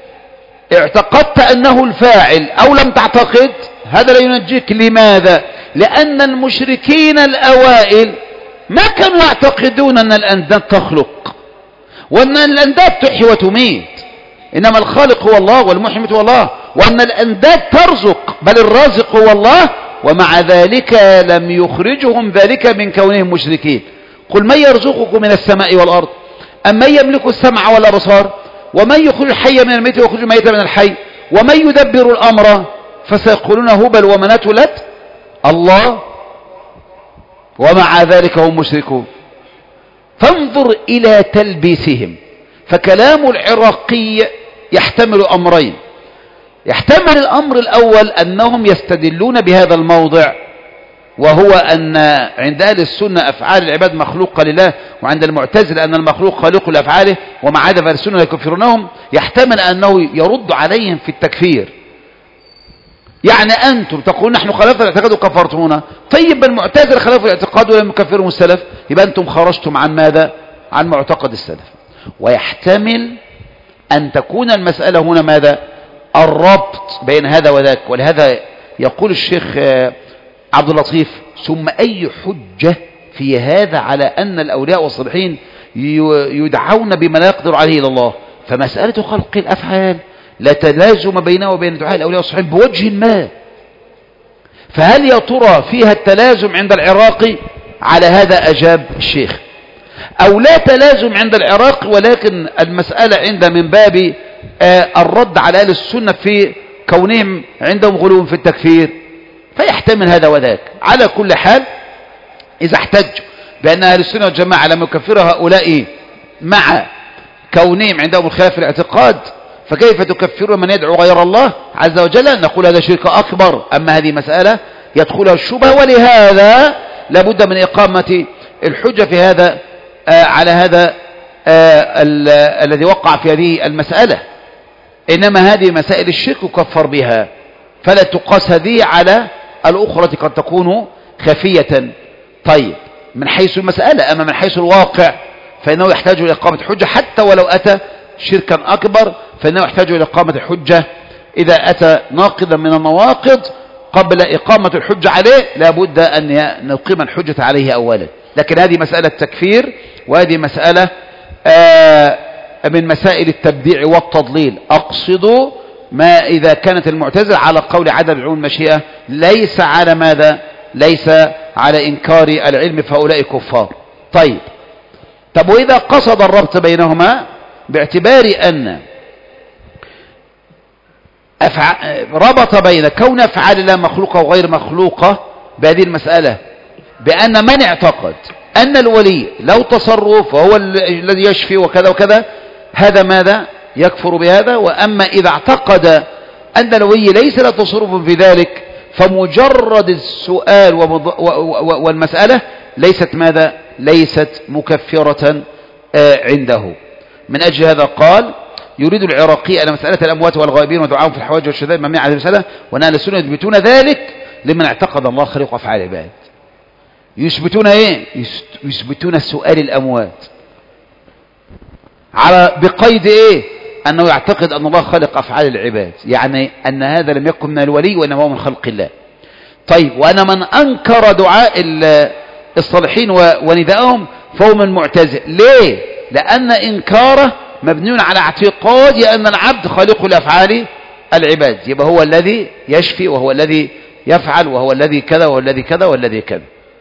اعتقدت أنه الفاعل أو لم تعتقد هذا لا ينجيك. لماذا؟ لأن المشركين الأوائل ما كانوا يعتقدون أن الأنداد تخلق وأن الأنداد تحيي وتميت، إنما الخالق هو الله والمحيي هو الله، وأن الأنداد ترزق بل الرازق هو الله، ومع ذلك لم يخرجهم ذلك من كونهم مشركين. قل من يرزقكم من السماء والأرض أم من يملك السمع والأبصار ومن يخرج الحي من الميت ويخرج الميت من الحي ومن يدبر الأمر فسيقولون هبل ومناة لات الله، ومع ذلك هم مشركون. فانظر إلى تلبيسهم. فكلام العراقي يحتمل أمرين. يحتمل الأمر الأول أنهم يستدلون بهذا الموضع، وهو أن عند أهل السنة أفعال العباد مخلوقة لله، وعند المعتزلة أن المخلوق خالق لأفعاله، ومع هذا فالسنة يكفرونهم. يحتمل أنه يرد عليهم في التكفير، يعني أنتم تقولون نحن خالفنا الاعتقاد وكفرتمونا، طيب المعتزلة خالفوا الاعتقاد ولم يكفرهم السلف، يبقى أنتم خرجتم عن ماذا؟ عن معتقد السلف. ويحتمل أن تكون المسألة هنا ماذا؟ الربط بين هذا وذاك. ولهذا يقول الشيخ عبد اللطيف: ثم أي حجة في هذا على أن الأولياء والصالحين يدعون بما لا يقدر عليه إلا الله؟ فمسألة خلق الأفعال لا تلازم بينه وبين دعاء الأولياء والصالحين بوجه ما. فهل يا ترى فيها التلازم عند العراقي؟ على هذا أجاب الشيخ: أو لا تلازم عند العراق، ولكن المسألة عند من باب الرد على أهل السنة في كونهم عندهم غلو في التكفير، فيحتمل هذا وذاك. على كل حال إذا احتجوا بأن أهل السنة والجماعة لم يكفروا هؤلاء مع كونهم عندهم الخلاف في الاعتقاد، فكيف تكفروا من يدعو غير الله عز وجل؟ نقول هذا شرك أكبر. أما هذه مسألة يدخلها الشبهة، ولهذا لابد من إقامة الحجة في هذا على هذا الذي وقع في هذه المسألة. إنما هذه مسائل الشرك يكفر بها، فلا تقاس هذه على الأخرى قد تكون خفية. طيب من حيث المسألة، أما من حيث الواقع فإنه يحتاج إلى إقامة حجة، حتى ولو أتى شركا أكبر فإنه يحتاج إلى إقامة الحجة. إذا أتى ناقضا من النواقض قبل إقامة الحجة عليه لابد أن نقيم الحجة عليه أولا. لكن هذه مسألة تكفير، وهذه مسألة من مسائل التبديع والتضليل. أقصد ما إذا كانت المعتزلة على قول عدم علوم المشيئة ليس على ماذا؟ ليس على إنكار العلم، فهؤلاء كفار. طيب وإذا قصد الربط بينهما باعتبار أن ربط بين كون أفعال الله مخلوقة وغير مخلوقة بهذه المسألة، بأن من اعتقد أن الولي له تصرف وهو الذي يشفي وكذا وكذا، هذا ماذا؟ يكفر بهذا. وأما إذا اعتقد أن الولي ليس له تصرف في ذلك فمجرد السؤال والمسألة ليست ماذا؟ ليست مكفرة عنده. من أجل هذا قال يريد العراقي أن مسألة الأموات والغائبين ودعاهم في الحوائج والشدائد مبنية على المسألة، وأن أهل السنة يثبتون ذلك لمن اعتقد الله خالق أفعال العباد. يثبتون إيه؟ يثبتون سؤال الأموات بقيد إيه؟ أنه يعتقد أن الله خالق أفعال العباد، يعني أن هذا لم يكن من الولي وإنما هو من خلق الله. طيب، وأنا من أنكر دعاء الصالحين ونداءهم فهو من المعتزلة. ليه؟ لأن إنكاره مبني على اعتقاد أن العبد خالق لأفعال العباد، يبقى هو الذي يشفي وهو الذي يفعل وهو الذي كذا وهو الذي كذا والذي كذا.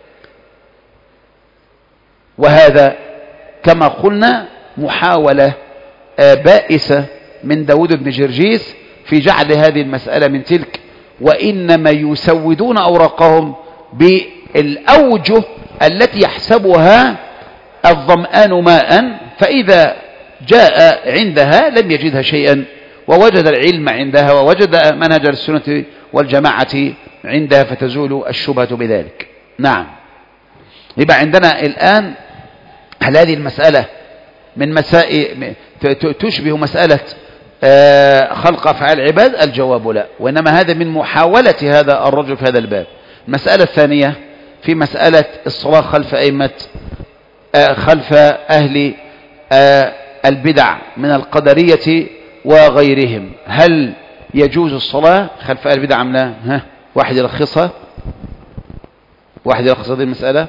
وهذا كما قلنا محاولة بائسة من داود بن جرجيس في جعل هذه المسألة من تلك، وإنما يسودون أوراقهم بالأوجه التي يحسبها الظمآن ماء، فإذا جاء عندها لم يجدها شيئا، ووجد العلم عندها ووجد منهج السنة والجماعة عندها، فتزول الشبهة بذلك. نعم. يبقى عندنا الآن هل هذه المسألة من مسائل تشبه مسألة خلق أفعال العباد؟ الجواب لا، وإنما هذا من محاولة هذا الرجل في هذا الباب. المسألة الثانية في مسألة الصلاة خلف أئمة خلف أهل البدع من القدرية وغيرهم، هل يجوز الصلاة خلف أهل البدع أم لا؟ واحد يلخصها هذه المسألة.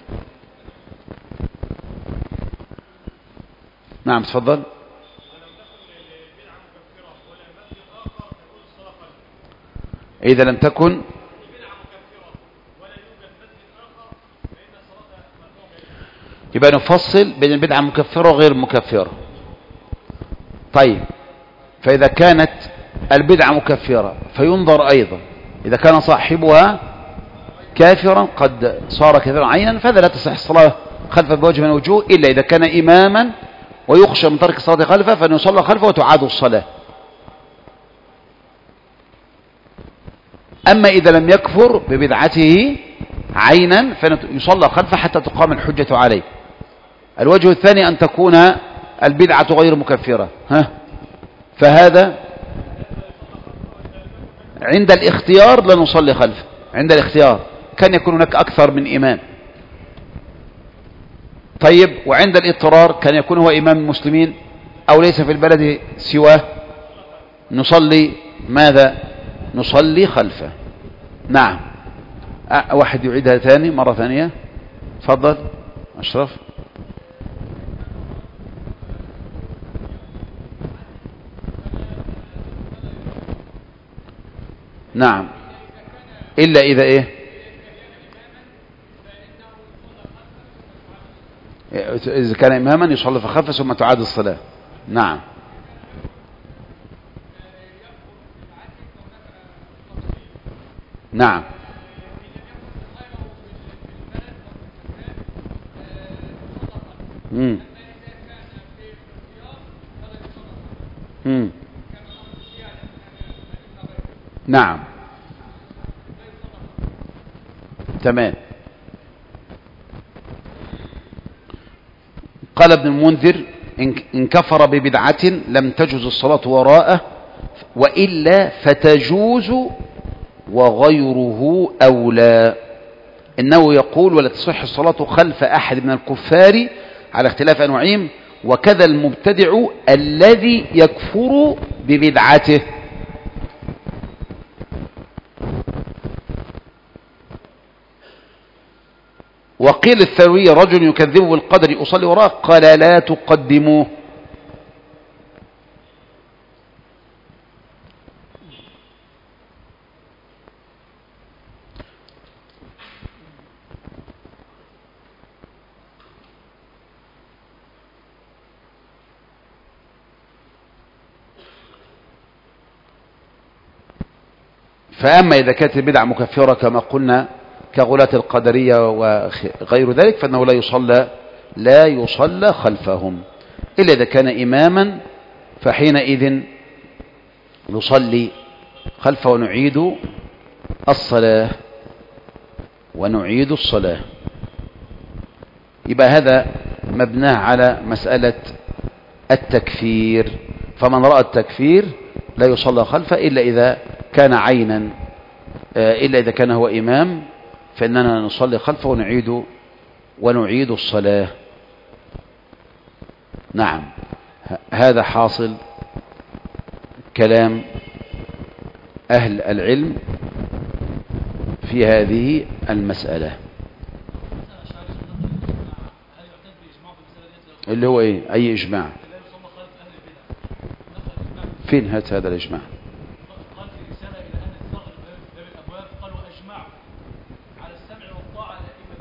نعم تفضل. إذا لم تكن يبقى نفصل بين البدعة المكفرة وغير المكفرة. طيب، فإذا كانت البدعة مكفرة فينظر أيضا إذا كان صاحبها كافرا قد صار كافرا عينا، فهذا لا تصح الصلاة خلفه بوجه من الوجوه، إلا إذا كان إماما ويخشى من ترك الصلاة خلفه فإن يصلى خلفه وتعاد الصلاة. أما إذا لم يكفر ببدعته عينا فيصلى خلفه حتى تقام الحجة عليه. الوجه الثاني أن تكون البدعة غير مكفرة، فهذا عند الاختيار لا نصلي خلفه، عند الاختيار كان يكون هناك أكثر من إمام. طيب، وعند الاضطرار كان يكون هو إمام المسلمين أو ليس في البلد سواه، نصلي ماذا؟ نصلي خلفه. نعم. واحد يعيدها ثاني مرة ثانية. تفضل أشرف. نعم، إلا إذا إيه؟ إذا كان إماما يصلي فخلفه ثم تعاد الصلاة. نعم. نعم. نعم. تمام. قال ابن المنذر إن كفر ببدعة لم تجوز الصلاة وراءه، وإلا فتجوز وغيره أولى. إنه يقول ولا تصح الصلاة خلف أحد من الكفار على اختلاف أنواعهم، وكذا المبتدع الذي يكفر ببدعته. وقيل الثوري رجل يكذب بالقدر أصلي وراءه، قال لا تقدموه. فأما إذا كانت البدعة مكفرة كما قلنا كغلاة القدرية وغير ذلك فإنه لا يصلى خلفهم، إلا إذا كان إماما فحينئذ نصلي خلفه ونعيد الصلاة. يبقى هذا مبناه على مسألة التكفير. فمن رأى التكفير لا يصلى خلفه إلا إذا كان عينا، إلا إذا كان هو إمام، فإننا نصلي خلفه ونعيد الصلاة. نعم، هذا حاصل كلام أهل العلم في هذه المسألة. اللي هو ايه؟ اي اجماع؟ فين هذا الاجماع؟ قال في رسالة إلى أهل الثغر باب الأبواب، قال وأجمعوا على السمع والطاعة لأئمة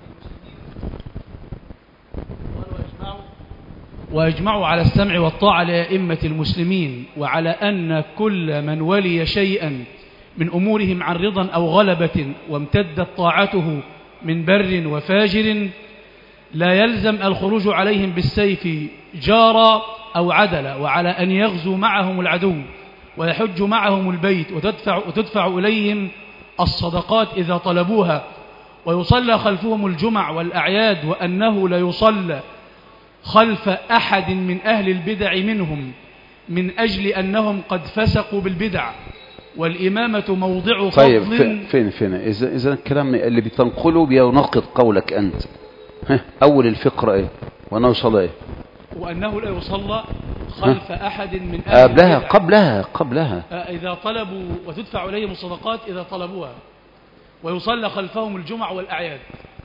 المسلمين. وأجمعوا على السمع والطاعة لأئمة المسلمين، وعلى أن كل من ولي شيئا من أمورهم عن رضا أو غلبة وامتدت طاعته من بر وفاجر لا يلزم الخروج عليهم بالسيف جارا أو عدلا، وعلى أن يغزو معهم العدو ويحج معهم البيت وتدفع إليهم الصدقات إذا طلبوها، ويصلى خلفهم الجمع والأعياد، وأنه لا يصلى خلف أحد من أهل البدع منهم من أجل أنهم قد فسقوا بالبدع، والإمامة موضع فضل. طيب فين إذا الكلام اللي بتنقله بيناقض قولك أنت. أول الفقرة إيه؟ وأنه يصلى إيه؟ وأنه لا يصلى خلف أحد من أهل البدع قبلها إذا طلبوا، وتدفع إليهم الصدقات إذا طلبوها، ويصلى خلفهم الجمع والأعياد.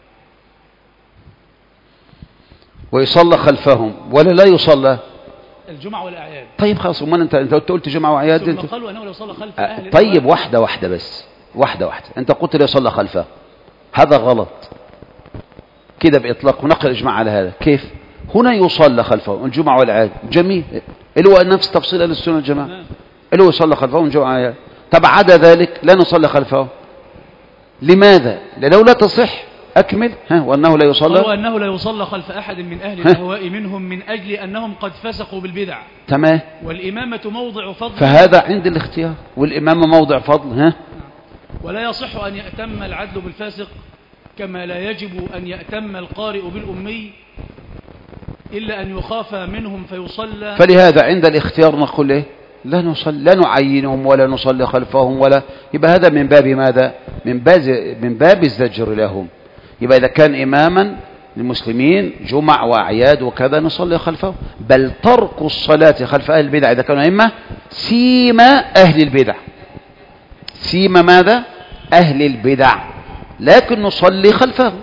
ويصلى خلفهم ولا لا يصلى الجمع والأعياد؟ طيب خلاص، امال انت قلت جمعة وأعياد. ثم قالوا أنه لا يصلى خلف أهل طيب واحدة بس، واحدة. انت قلت لا يصلى خلفه، هذا غلط كده بإطلاق، ونقل إجماع على هذا. كيف؟ هنا يصلى خلفه الجمعة والأعياد، جميل، اللي هو نفس تفصيل أهل السنة والجماعة، اللي هو يصلى خلفه الجمعة والأعياد. طب عدا ذلك لا نصلي خلفه، لماذا؟ لأنه لا تصح. أكمل. وأنه لا يصلى، وأنه لا يصلى خلف أحد من أهل الأهواء منهم من أجل أنهم قد فسقوا بالبدع. تمام. والإمامة موضع فضل، فهذا عند الاختيار، والإمامة موضع فضل. ولا يصح أن يأتم العدل بالفاسق كما لا يجب أن يأتم القارئ بالأمي إلا أن يخاف منهم فيصلى. فلهذا عند الاختيار نقول إيه؟ لا نصلي، لا نعينهم ولا نصلي خلفهم، ولا يبقى هذا من باب ماذا؟ من باب الزجر لهم. يبقى إذا كان إماما للمسلمين جمع وأعياد وكذا نصلي خلفه، بل ترك الصلاة خلف أهل البدع إذا كانوا أئمة سيما أهل البدع، سيما ماذا؟ أهل البدع، لكن نصلي خلفه.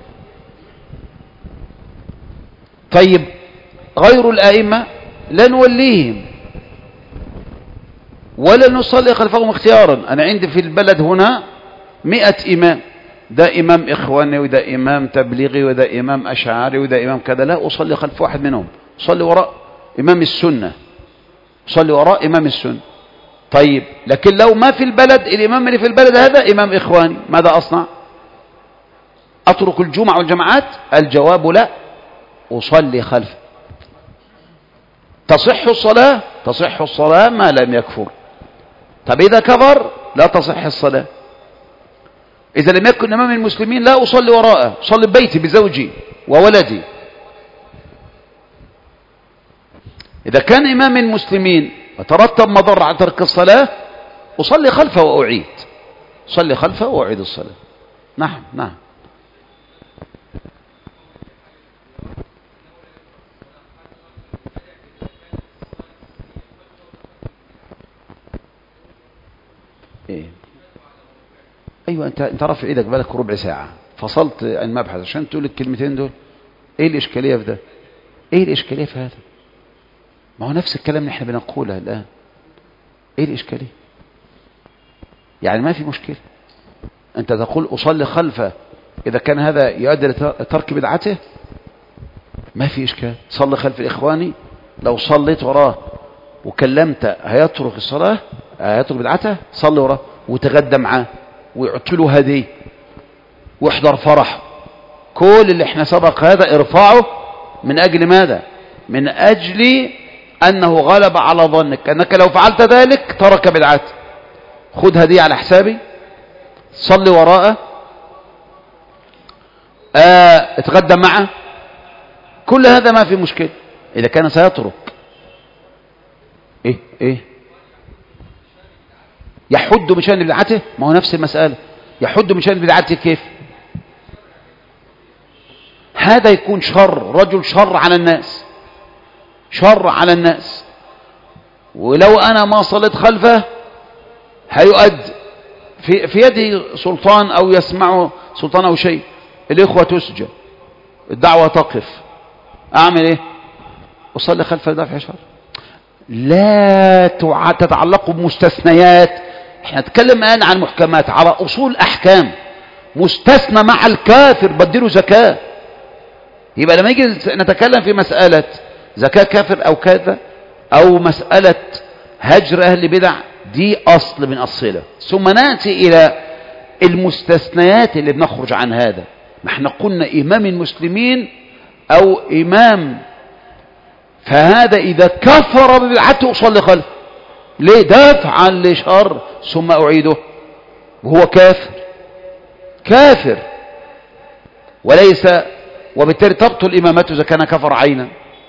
طيب غير الأئمة لا نوليهم ولا نصلي خلفهم اختيارا. أنا عندي في البلد هنا 100 إمام، ده إمام إخواني وده إمام تبليغي وده إمام أشعاري وده إمام كذا، لا أصلي خلف واحد منهم، أصلي وراء إمام السنة، أصلي وراء إمام السنة. طيب لكن لو ما في البلد الإمام اللي في البلد هذا إمام إخواني، ماذا أصنع؟ أترك الجمعة والجماعات؟ الجواب لا، أصلي خلفه. تصح الصلاة ما لم يكفر. طب إذا كفر لا تصح الصلاة. إذا لم يكن إمام المسلمين لا أصلي وراءه، أصلي ببيتي بزوجي وولدي. إذا كان إمام المسلمين وترتب مضر على ترك الصلاة أصلي خلفه وأعيد، أصلي خلفه وأعيد الصلاة. نعم. إيه؟ أيوة، أنت رافع إيدك بالك ربع ساعة، فصلت المبحث عشان تقول الكلمتين دول. إيه الإشكالية في ده؟ إيه الإشكالية في هذا؟ ما هو نفس الكلام اللي احنا بنقوله الآن. إيه الإشكالية؟ يعني ما في مشكلة. أنت تقول أصلي خلفه إذا كان هذا يؤدي لترك بدعته، ما في إشكال. صلي خلف الإخواني، لو صليت وراه وكلمت هيترك الصلاة، هيترك بدعته، صلي وراه وتغدى معاه ويعطي له هديه واحضر فرح. كل اللي احنا سبق هذا ارفعه من أجل ماذا؟ من أجل أنه غلب على ظنك أنك لو فعلت ذلك ترك بدعته. خذ هديه على حسابي، صلي وراءه، اتغدى معه، كل هذا ما في مشكلة إذا كان سيترك. ايه يحد من شأن بدعته؟ ما هو نفس المسألة. يحد من شأن بدعته كيف؟ هذا يكون شر، رجل شر على الناس، شر على الناس، ولو أنا ما صليت خلفه هيؤد في يده سلطان أو يسمعه سلطان أو شيء، الإخوة تسجد، الدعوة تقف، أعمل إيه؟ أصلي خلف دافع شر؟ لا تتعلق بمستثنيات. احنا نتكلم الآن عن محكمات، على أصول أحكام. مستثنى مع الكافر بديله زكاة. يبقى لما يجي نتكلم في مسألة زكاة كافر أو كذا، أو مسألة هجر أهل بدع، دي أصل من أصله. ثم نأتي إلى المستثنيات اللي بنخرج عن هذا. ما احنا قلنا إمام المسلمين أو إمام، فهذا إذا كفر ببدعته أصلي خلفه. ليه؟ دافعا لشر ثم أعيده وهو كافر، كافر وليس، وبالتالي تبطل إمامته إذا كان كفر عينا.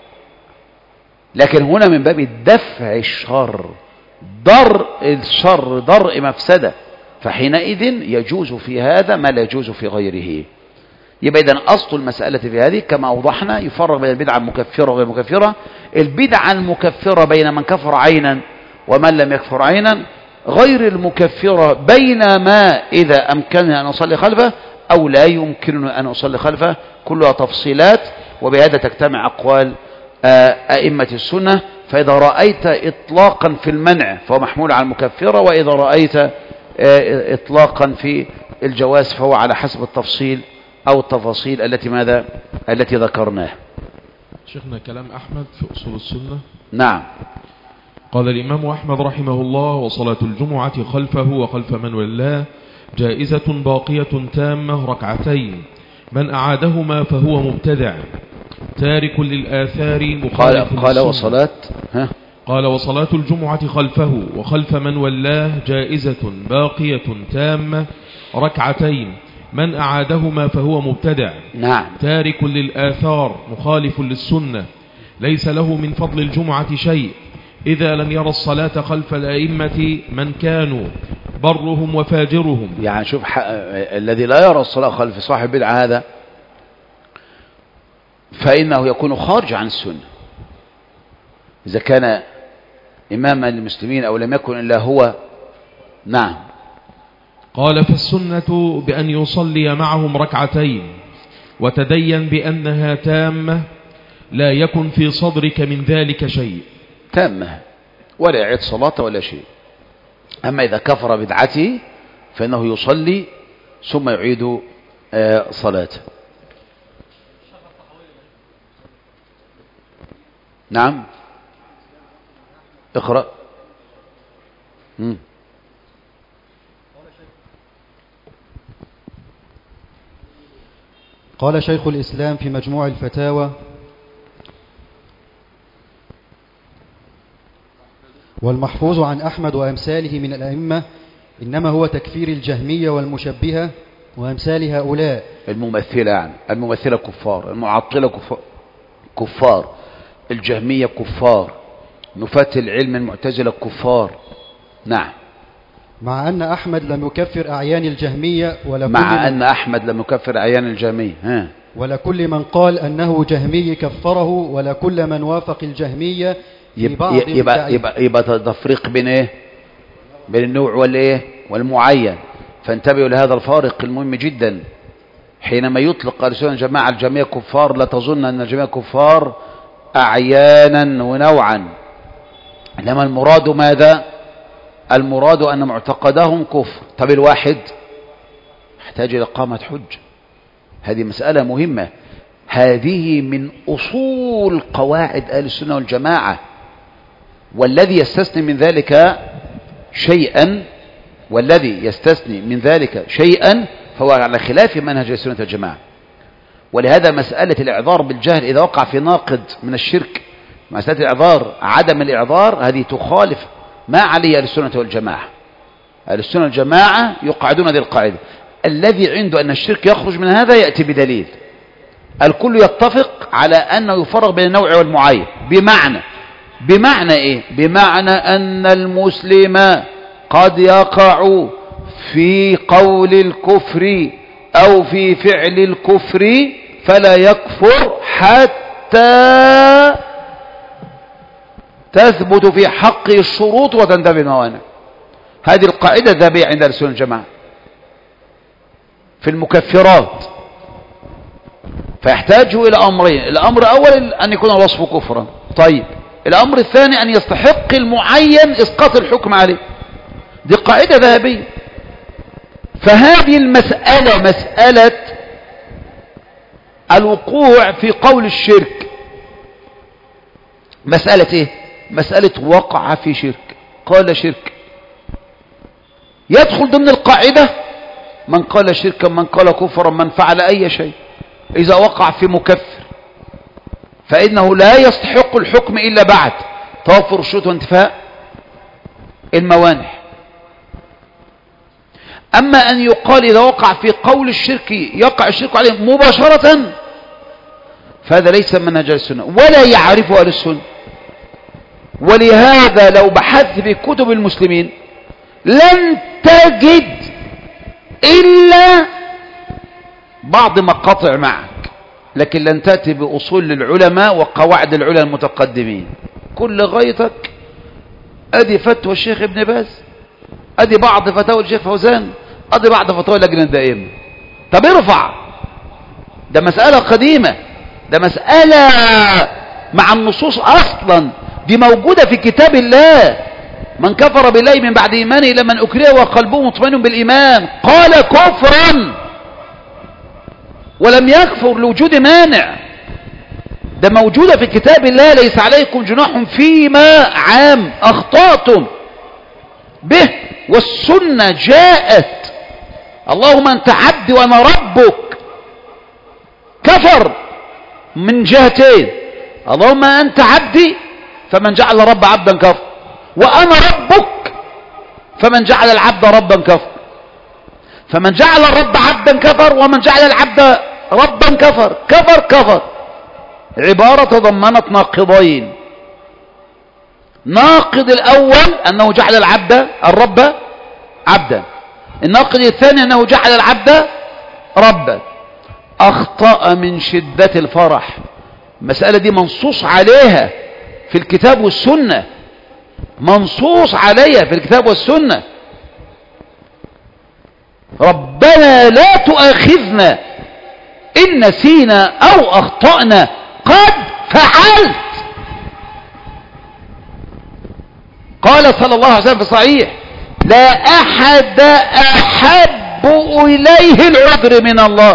لكن هنا من باب دفع الشر، درء الشر، درء مفسدة، فحينئذ يجوز في هذا ما لا يجوز في غيره. يبقى إذن أصل المسألة في هذه كما أوضحنا يفرق بين البدعة المكفرة وغير المكفرة. البدعة المكفرة بين من كفر عينا ومن لم يكفر عينا، غير المكفرة بين ما إذا أمكنني أن أصلي خلفه أو لا يمكنني أن أصلي خلفه، كلها تفصيلات. وبهذا تجتمع أقوال أئمة السنة. فإذا رأيت إطلاقا في المنع فهو محمول على المكفرة، وإذا رأيت إطلاقا في الجواز فهو على حسب التفصيل أو التفاصيل التي ذكرناها. شيخنا كلام أحمد في أصول السنة. نعم. قال الإمام أحمد رحمه الله: وصلاة الجمعة خلفه وخلف من ولاه جائزة باقية تامة ركعتين، من أعادهما فهو مبتدع تارك للآثار مخالف قال وصلاة قال وصلاة الجمعة خلفه وخلف من ولاه جائزة باقية تامة ركعتين، من أعادهما فهو مبتدع. نعم. تارك للآثار مخالف للسنة، ليس له من فضل الجمعة شيء إذا لم يرى الصلاة خلف الأئمة من كانوا برهم وفاجرهم. يعني شوف، الذي لا يرى الصلاة خلف صاحب بدعة هذا فإنه يكون خارج عن السنة إذا كان إماما للمسلمين أو لم يكن إلا هو. نعم. قال: فالسنة بأن يصلي معهم ركعتين وتدين بأنها تامة، لا يكن في صدرك من ذلك شيء. تامة ولا يعيد صلاة ولا شيء. أما إذا كفر بدعته فإنه يصلي ثم يعيد صلاته. نعم. اقرأ. قال شيخ الإسلام في مجموع الفتاوى: والمحفوظ عن أحمد وأمثاله من الأئمة إنما هو تكفير الجهمية والمشبهة وأمثال هؤلاء. الممثلة، يعني الممثلة كفار، المعطلة كفار، الجهمية كفار، نفاة العلم المعتزلة كفار. نعم. مع أن أحمد لم يكفر أعيان الجهمية ولا كل من قال أنه جهمي كفره ولا كل من وافق الجهمية في بعض يبقى تفريق بين ايه؟ بين النوع والايه والمعين. فانتبهوا لهذا الفارق المهم جدا. حينما يطلق أهل السنة جماعة الجميع كفار، لا تظن أن الجميع كفار أعيانا ونوعا، إنما المراد ماذا؟ المراد أن معتقدهم كفر. طب الواحد يحتاج إلى إقامة حجة. هذه مسألة مهمة، هذه من أصول قواعد أهل السنة والجماعة. والذي يستثني من ذلك شيئا فهو على خلاف منهج السنة والجماعة. ولهذا مسألة الإعذار بالجهل إذا وقع في ناقض من الشرك، مسألة الإعذار عدم الإعذار هذه تخالف ما عليه أهل السنة والجماعة. أهل السنة والجماعة يقعدون هذه القاعدة: الذي عنده أن الشرك يخرج من هذا يأتي بدليل. الكل يتفق على أنه يفرق بين النوع والمعين، بمعنى بمعنى ايه؟ بمعنى ان المسلم قد يقع في قول الكفر او في فعل الكفر فلا يكفر حتى تثبت في حقه الشروط وتنتفي الموانع. هذه القاعدة الذهبية عند السنة الجماعة في المكفرات. فيحتاج إلى أمرين: الأمر الأول أن يكون الوصف كفرا، طيب الأمر الثاني أن يستحق المعين إسقاط الحكم عليه. دي قاعدة ذهبية. فهذه المسألة مسألة الوقوع في قول الشرك مسألة ايه؟ مسألة وقع في شرك، قال شرك، يدخل ضمن القاعدة من قال شركا، من قال كفرا، من فعل أي شيء. إذا وقع في مكفر فإنه لا يستحق الحكم إلا بعد توفر الشروط وانتفاء الموانع. أما أن يقال إذا وقع في قول الشرك يقع الشرك عليه مباشرة فهذا ليس منهج السنة ولا يعرفه أهل السنة. ولهذا لو بحثت في كتب المسلمين لن تجد إلا بعض مقاطع معك، لكن لن تأتي بأصول للعلماء وقواعد العلماء المتقدمين. كل غايتك أدي فتوى الشيخ ابن باز، أدي بعض فتاوى الشيخ فوزان، أدي بعض فتاوى اللجنة الدائمة. طب ارفع، ده مسألة قديمة، ده مسألة مع النصوص أصلا، دي موجودة في كتاب الله. من كفر بالله من بعد إيمانه إلا من أكره وقلبه مطمئن بالإيمان قال كفرا ولم يكفر لوجود مانع. ده موجودة في كتاب الله. ليس عليكم جناح فيما عام أخطأتم به، والسنة جاءت اللهم أنت عبدي وأنا ربك. كفر من جهتين: اللهم أنت عبدي فمن جعل رب عبدا كفر، وأنا ربك فمن جعل العبد ربا كفر. فمن جعل الرب عبدا كفر، ومن جعل العبد ربا كفر. كفر كفر عبارة تضمنت ناقضين: ناقض الأول أنه جعل الرب عبدا، الناقض الثاني أنه جعل العبد ربا. أخطأ من شدة الفرح. المسألة دي منصوص عليها في الكتاب والسنة، منصوص عليها في الكتاب والسنة. ربنا لا تؤاخذنا إن نسينا أو أخطأنا قد فعلت. قال صلى الله عليه وسلم في صحيح: لا أحد أحب إليه العذر من الله.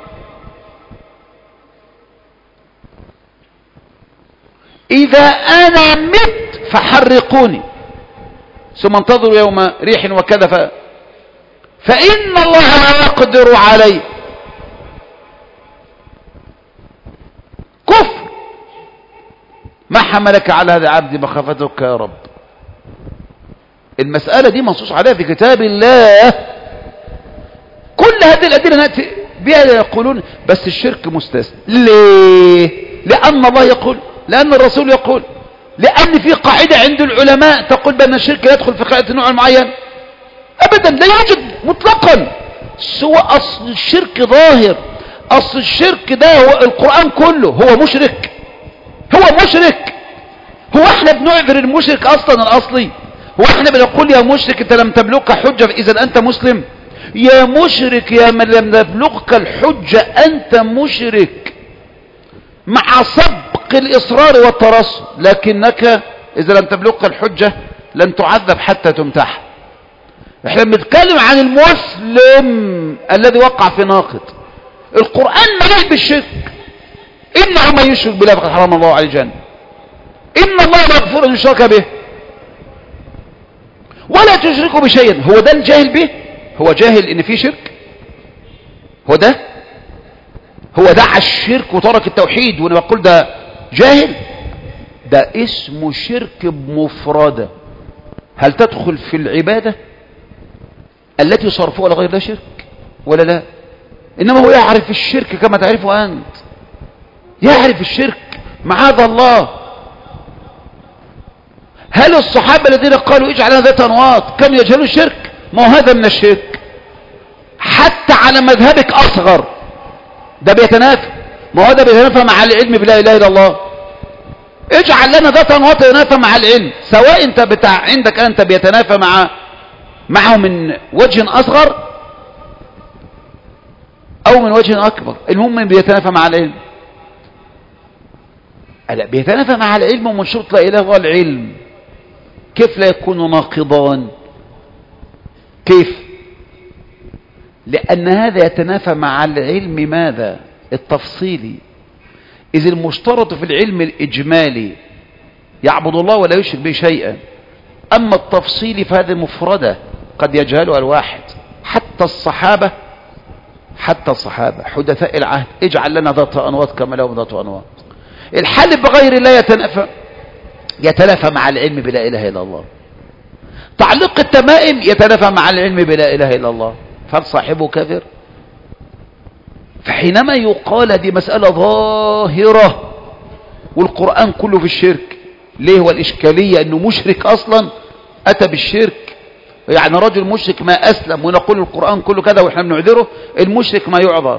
إذا أنا مت فحرقوني ثم انتظروا يوم ريح وكذا فإن الله لا يقدر عليه. كفر. ما حملك على هذا عبدي مخافتك يا رب. المسألة دي منصوص عليها في كتاب الله. كل هذه الأدلة نأتي بها يقولون بس الشرك مستثنى. ليه؟ لأن الله يقول، لأن الرسول يقول، لأن في قاعدة عند العلماء تقول بأن الشرك لا يدخل في قاعدة نوع معين. أبدا لا يوجد مطلقا. سواء أصل الشرك ظاهر، أصل الشرك ده هو القرآن كله. هو مشرك، هو مشرك. هو احنا بنعذر المشرك أصلا الأصلي؟ هو احنا بنقول يا مشرك انت لم تبلغك حجة إذا أنت مسلم؟ يا مشرك يا من لم تبلغك الحجة أنت مشرك، مع سبق الإصرار والترصد، لكنك إذا لم تبلغك الحجة لن تعذب حتى تمتحن. احنا بنتكلم عن المسلم الذي وقع في ناقض. القرآن مليء بالشرك. إنه من يشرك بالله فقد حرم الله عليه الجنة. إن الله لا يغفر أن يشرك به ولا تشركوا بشيء. هو ده الجاهل به؟ هو جاهل إن في شرك؟ هو دعا الشرك وترك التوحيد وانا بقول ده جاهل؟ ده اسمه شرك بمفردة. هل تدخل في العبادة التي صرفوها لغير الله شرك ولا لا؟ إنما هو يعرف الشرك كما تعرفه أنت، يعرف الشرك معاذ الله. هل الصحابة الذين قالوا اجعل لنا ذات أنواط كانوا يجهلون الشرك؟ ما هو هذا من الشرك. حتى على مذهبك أصغر ده بيتنافى، ما هو ده بيتنافى مع العلم بلا إله إلا الله. اجعل لنا ذات أنواط يتنافى مع العلم، سواء انت عندك انت بيتنافى معه من وجه أصغر أو من وجه أكبر، المهم من بيتنافى مع العلم. لا، بيتنافى مع العلم، ومن شرط لا إله إلا الله العلم. كيف لا يكون ناقضان؟ كيف؟ لأن هذا يتنافى مع العلم ماذا؟ التفصيلي. إذ المشترط في العلم الإجمالي يعبد الله ولا يشرك به شيئا، أما التفصيلي فهذه مفردة قد يجهلها الواحد. حتى الصحابة حدثاء العهد اجعل لنا ذات أنواط كما لهم ذات أنواط. الحلف بغير الله يتنافى مع العلم بلا إله إلا الله. تعليق التمائم يتنافى مع العلم بلا إله إلا الله، فهل صاحبه كافر؟ فحينما يقال دي مسألة ظاهرة والقرآن كله في الشرك، ليه؟ والإشكالية أنه مشرك أصلا أتى بالشرك. يعني رجل مشرك ما أسلم ونقول القرآن كله كذا وإحنا بنعذره، المشرك ما يعذر.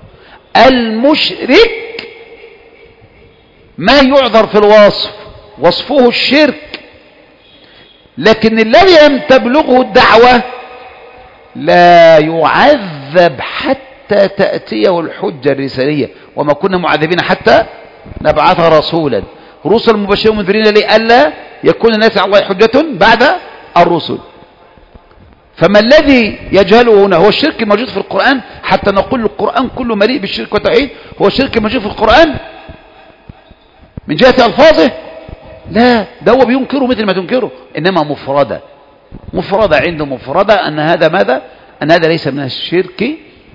المشرك ما يعذر في الوصف، وصفه الشرك، لكن الذي لم تبلغه الدعوة لا يعذب حتى تأتيه الحجة الرسالية. وما كنا معذبين حتى نبعث رسولا. رسل مبشرين ومنذرين لئلا يكون الناس على الله حجة بعد الرسل. فما الذي يجهله هنا؟ هو الشرك الموجود في القرآن حتى نقول القرآن كله مليء بالشرك والتوحيد؟ هو الشرك الموجود في القرآن من جهة ألفاظه؟ لا، ده هو بينكره مثل ما تنكره، إنما مفردة عنده مفردة أن هذا ماذا؟ أن هذا ليس من الشرك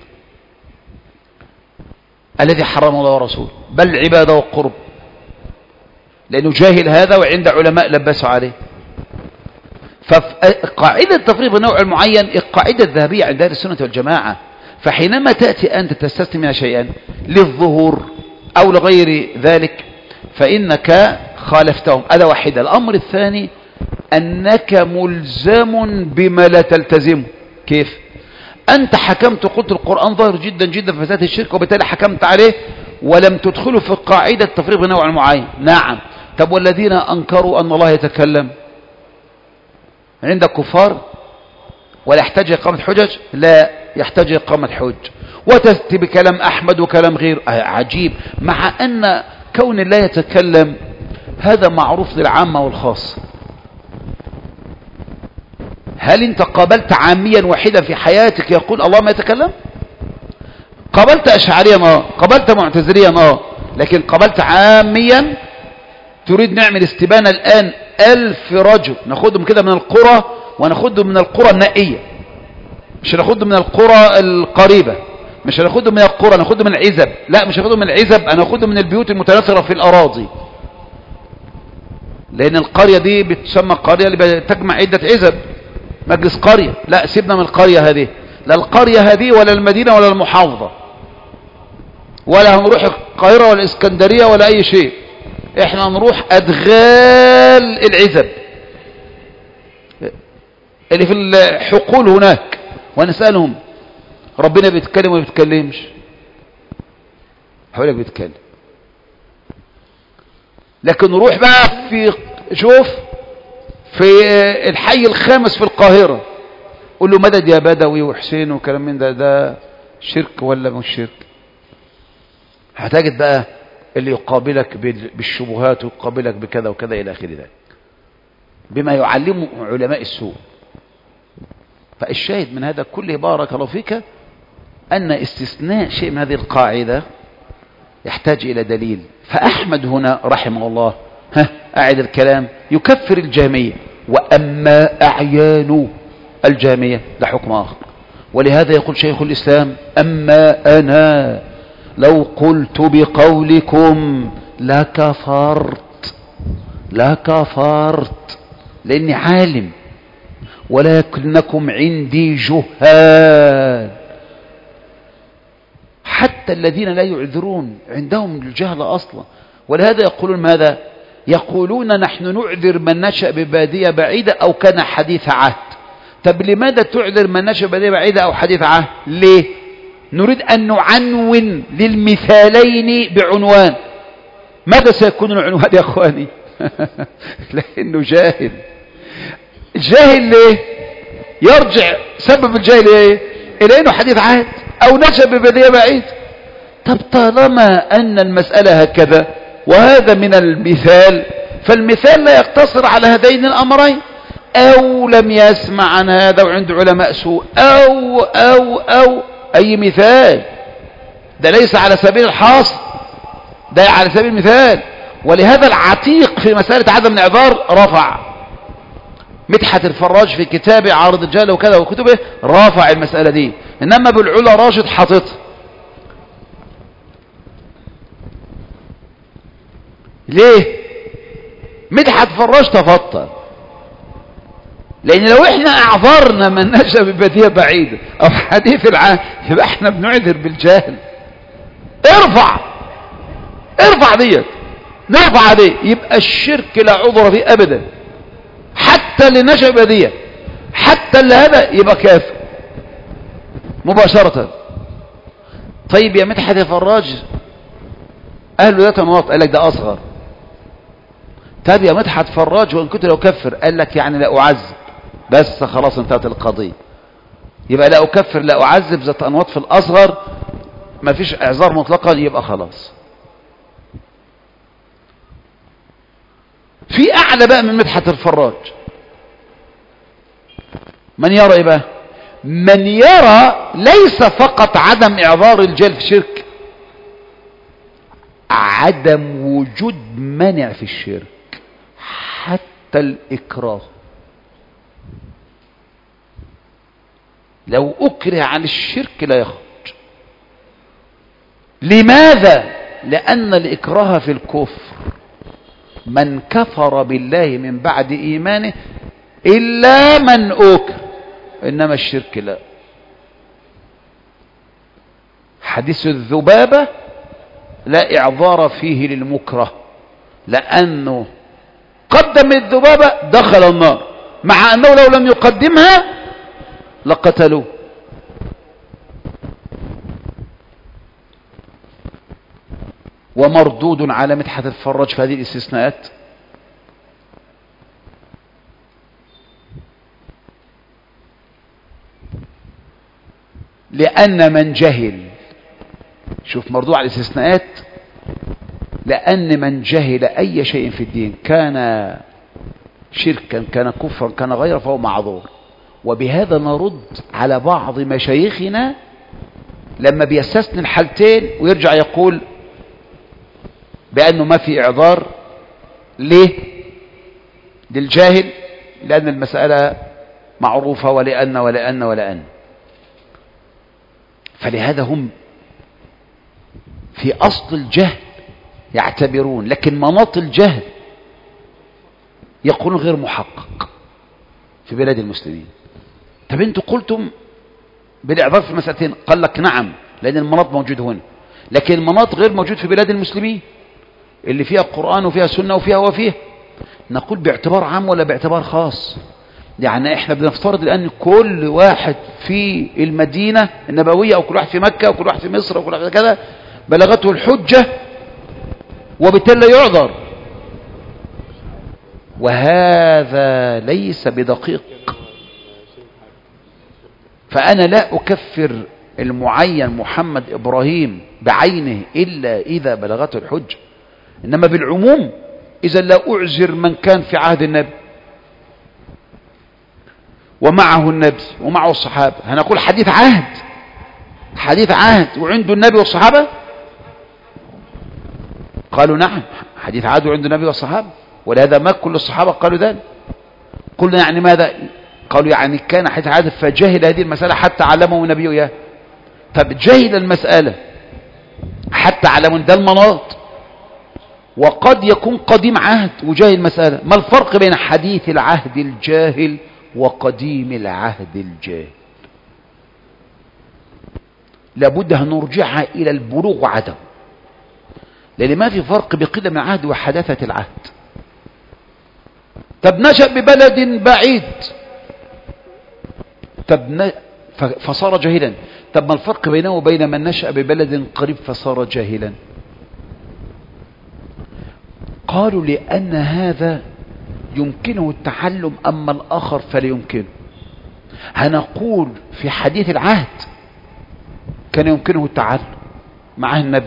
الذي حرمه الله ورسوله، بل عبادة وقرب، لأنه جاهل هذا وعند علماء لبسوا عليه. فقاعدة التفريق بنوع المعين القاعدة الذهبية عند أهل السنة والجماعة. فحينما تأتي أنت تستثني شيئا للظهور أو لغير ذلك فإنك خالفتهم. هذا واحدة. الأمر الثاني أنك ملزم بما لا تلتزمه. كيف؟ أنت حكمت قلت القرآن ظاهر جدا جدا في مسألة الشرك، وبالتالي حكمت عليه ولم تدخله في قاعدة التفريق بنوع معين. نعم. طب والذين أنكروا أن الله يتكلم عندك كفار ولا يحتاج إقامة حجج؟ لا يحتاج إقامة حج، وتأتي بكلام أحمد وكلام غير عجيب، مع أن كون الله يتكلم هذا معروف للعامة والخاص. هل انت قابلت عاميا واحدا في حياتك يقول الله ما يتكلم؟ قابلت أشعريا قابلت معتزليا لكن قابلت عاميا تريد نعمل استبانة الآن 1000 رجل ناخدهم كده من القرى وناخدهم من القرى النائية، مش هناخدهم من القرى القريبة، مش هناخدهم من القرى، ناخدهم من العزب، لا مش هناخدهم من العزب، انا هاخدهم من البيوت المتناثرة في الأراضي، لأن القرية دي بتسمى قرية اللي بتجمع عدة عزب، مجلس قرية. لا سيبنا من القرية هذه، لا القرية هذه ولا المدينة ولا المحافظة، ولا هنروح القاهرة ولا الإسكندرية ولا أي شيء، احنا هنروح أدغال العزب اللي في الحقول هناك ونسألهم ربنا بيتكلم ولا بيتكلمش؟ هقول لك بيتكلم. لكن نروح بقى في الحي الخامس في القاهرة قول له مدد يا بدوي وحسين وكلام من ده شرك ولا مش شرك؟ هتجد بقى اللي يقابلك بالشبهات ويقابلك بكذا وكذا إلى آخر ذلك بما يعلمه علماء السوء. فالشاهد من هذا كله بارك الله فيك أن استثناء شيء من هذه القاعدة يحتاج إلى دليل. فأحمد هنا رحمه الله أعد الكلام يكفر الجهمية، وأما أعيان الجهمية ده حكم آخر. ولهذا يقول شيخ الإسلام أما أنا لو قلت بقولكم لكفرت لأني عالم، ولكنكم عندي جهال. حتى الذين لا يعذرون عندهم الجهل أصلا. ولهذا يقولون ماذا؟ يقولون نحن نعذر من نشأ ببادية بعيدة أو كان حديث عهد. طب لماذا تعذر من نشأ ببادية بعيدة أو حديث عهد؟ ليه؟ نريد أن نعنون للمثالين بعنوان. ماذا سيكون العنوان يا أخواني؟ لأنه جاهل. جاهل ليه؟ يرجع سبب الجاهل ايه؟ إلى أنه حديث عهد أو نشأ ببادية بعيد. طب طالما أن المسألة هكذا وهذا من المثال، فالمثال لا يقتصر على هذين الأمرين. أو لم يسمع عن هذا وعنده علماء سوء أو أي مثال، ده ليس على سبيل الحاصر، ده على سبيل المثال. ولهذا العتيق في مسألة عدم الإعذار رفع. مدحت الفراج في كتابه عارض الجهل وكذا وكتبه رافع المسألة دي، إنما بالعلا راشد حاططها. ليه؟ مدحت فراج تفضل، لأن لو احنا اعذرنا من نشأ ببادية بعيدة أو حديث العهد يبقى احنا بنعذر بالجهل. ارفع ديت، نرفع دي، يبقى الشرك لا عذر فيه أبدا، حتى اللي نشأ ببادية، حتى اللي هذا يبقى كافر مباشرة. طيب يا مدحت يا فراج أهله ده تنواط، قال لك ده أصغر. طيب يا مدحت فراج وإن كنت لو كفر، قال لك يعني لا أعذب، بس خلاص انتهت القضية. يبقى لا أكفر لا أعذب ذات أنواط في الأصغر، ما فيش إعذار مطلقا، يبقى خلاص. في أعلى بقى من مدحت الفراج من يرى إيه بقى؟ من يرى ليس فقط عدم إعذار الجهل في الشرك، عدم وجود منع في الشرك حتى الإكراه. لو أكره عن الشرك لا يخرج. لماذا؟ لأن الإكراه في الكفر من كفر بالله من بعد إيمانه إلا من أكره، إنما الشرك لا. حديث الذبابة لا إعذار فيه للمكره، لأنه قدم الذبابة دخل النار، مع أنه لو لم يقدمها لقتلوه. ومردود على مدحت الفراج في هذه الاستثناءات لأن من جهل، شوف مردود على الاستثناءات، لأن من جهل أي شيء في الدين كان شركا كان كفرا كان غيره فهو معذور. وبهذا نرد على بعض مشايخنا لما بيستثني الحالتين ويرجع يقول بأنه ما في إعذار. ليه؟ للجاهل، لأن المسألة معروفة، ولأن فلهذا هم في أصل الجهل يعتبرون، لكن مناط الجهل يقولون غير محقق في بلاد المسلمين. طب انتوا قلتم بالإعذار في مسألتين، قال لك نعم لأن المناط موجود هنا، لكن المناط غير موجود في بلاد المسلمين اللي فيها قرآن وفيها سنة وفيها وفيها. نقول باعتبار عام ولا باعتبار خاص؟ يعني احنا بنفترض الآن كل واحد في المدينة النبوية أو كل واحد في مكة أو كل واحد في مصر أو كل واحد كذا بلغته الحجة وبالتالي لا يعذر، وهذا ليس بدقيق. فأنا لا أكفر المعين محمد إبراهيم بعينه إلا إذا بلغته الحجة، إنما بالعموم إذا لا أعذر من كان في عهد النبي ومعه النبي ومعه الصحابة. هنقول حديث عهد وعنده النبي والصحابة؟ قالوا نعم حديث عهد وعنده النبي والصحابة، ولهذا ما كل الصحابة قالوا ذلك. قلنا يعني ماذا؟ قالوا يعني كان حديث عهد فجهل هذه المسألة حتى علمه النبي إياه. طب جهل المسألة حتى علمه، ده المناط. وقد يكون قديم عهد وجاهل المسألة. ما الفرق بين حديث العهد الجاهل وقديم العهد الجاهل؟ لابد أن نرجعها إلى البلوغ وعدم، لأن ما في فرق بقدم العهد وحداثة العهد. طب نشأ ببلد بعيد، طب فصار جاهلا. طب ما الفرق بينه وبين من نشأ ببلد قريب فصار جاهلا؟ قالوا لأن هذا يمكنه التعلم أما الآخر فلا يمكنه. هنقول في حديث العهد كان يمكنه التعلم مع النبي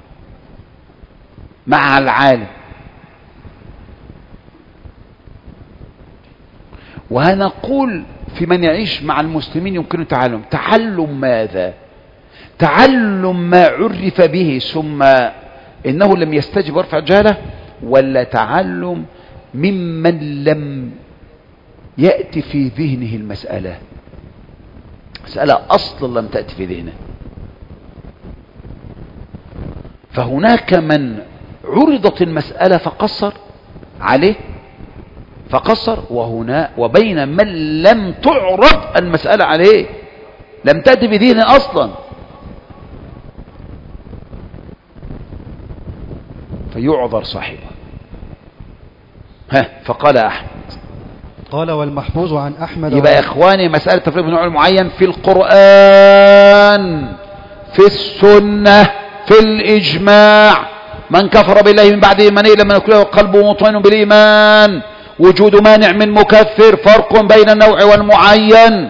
مع العالم، وهنقول في من يعيش مع المسلمين يمكنه التعلم. تعلم ماذا؟ تعلم ما عرف به ثم إنه لم يستجب وارفع جهله، ولا تعلم ممن لم يأتي في ذهنه المسألة، مسألة أصلا لم تأتي في ذهنه. فهناك من عرضت المسألة فقصر عليه فقصر، وبين من لم تعرض المسألة عليه، لم تأتي في ذهنه أصلا، فيعذر صاحبه. فقال أحمد. قال والمحفوظ عن أحمد. يبقى يا إخواني مسألة تفريق بين نوع معين في القرآن، في السنة، في الإجماع، من كفر بالله من بعد إيمانه لما يكون قلبه مطمئن بالإيمان، وجود مانع من مكفر، فرق بين النوع والمعين.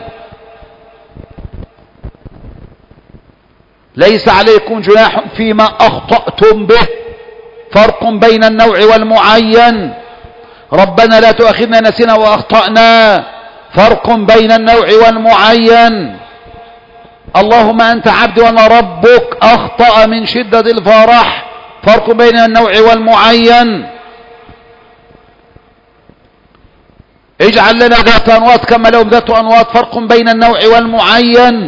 ليس عليكم جناح فيما أخطأتم به، فرق بين النوع والمعين. ربنا لا تؤاخذنا نسينا وأخطأنا، فرق بين النوع والمعين. اللهم أنت عبدي وأنا ربك، أخطأ من شدة الفرح، فرق بين النوع والمعين. اجعل لنا ذات أنواط كما لهم ذات أنواط، فرق بين النوع والمعين.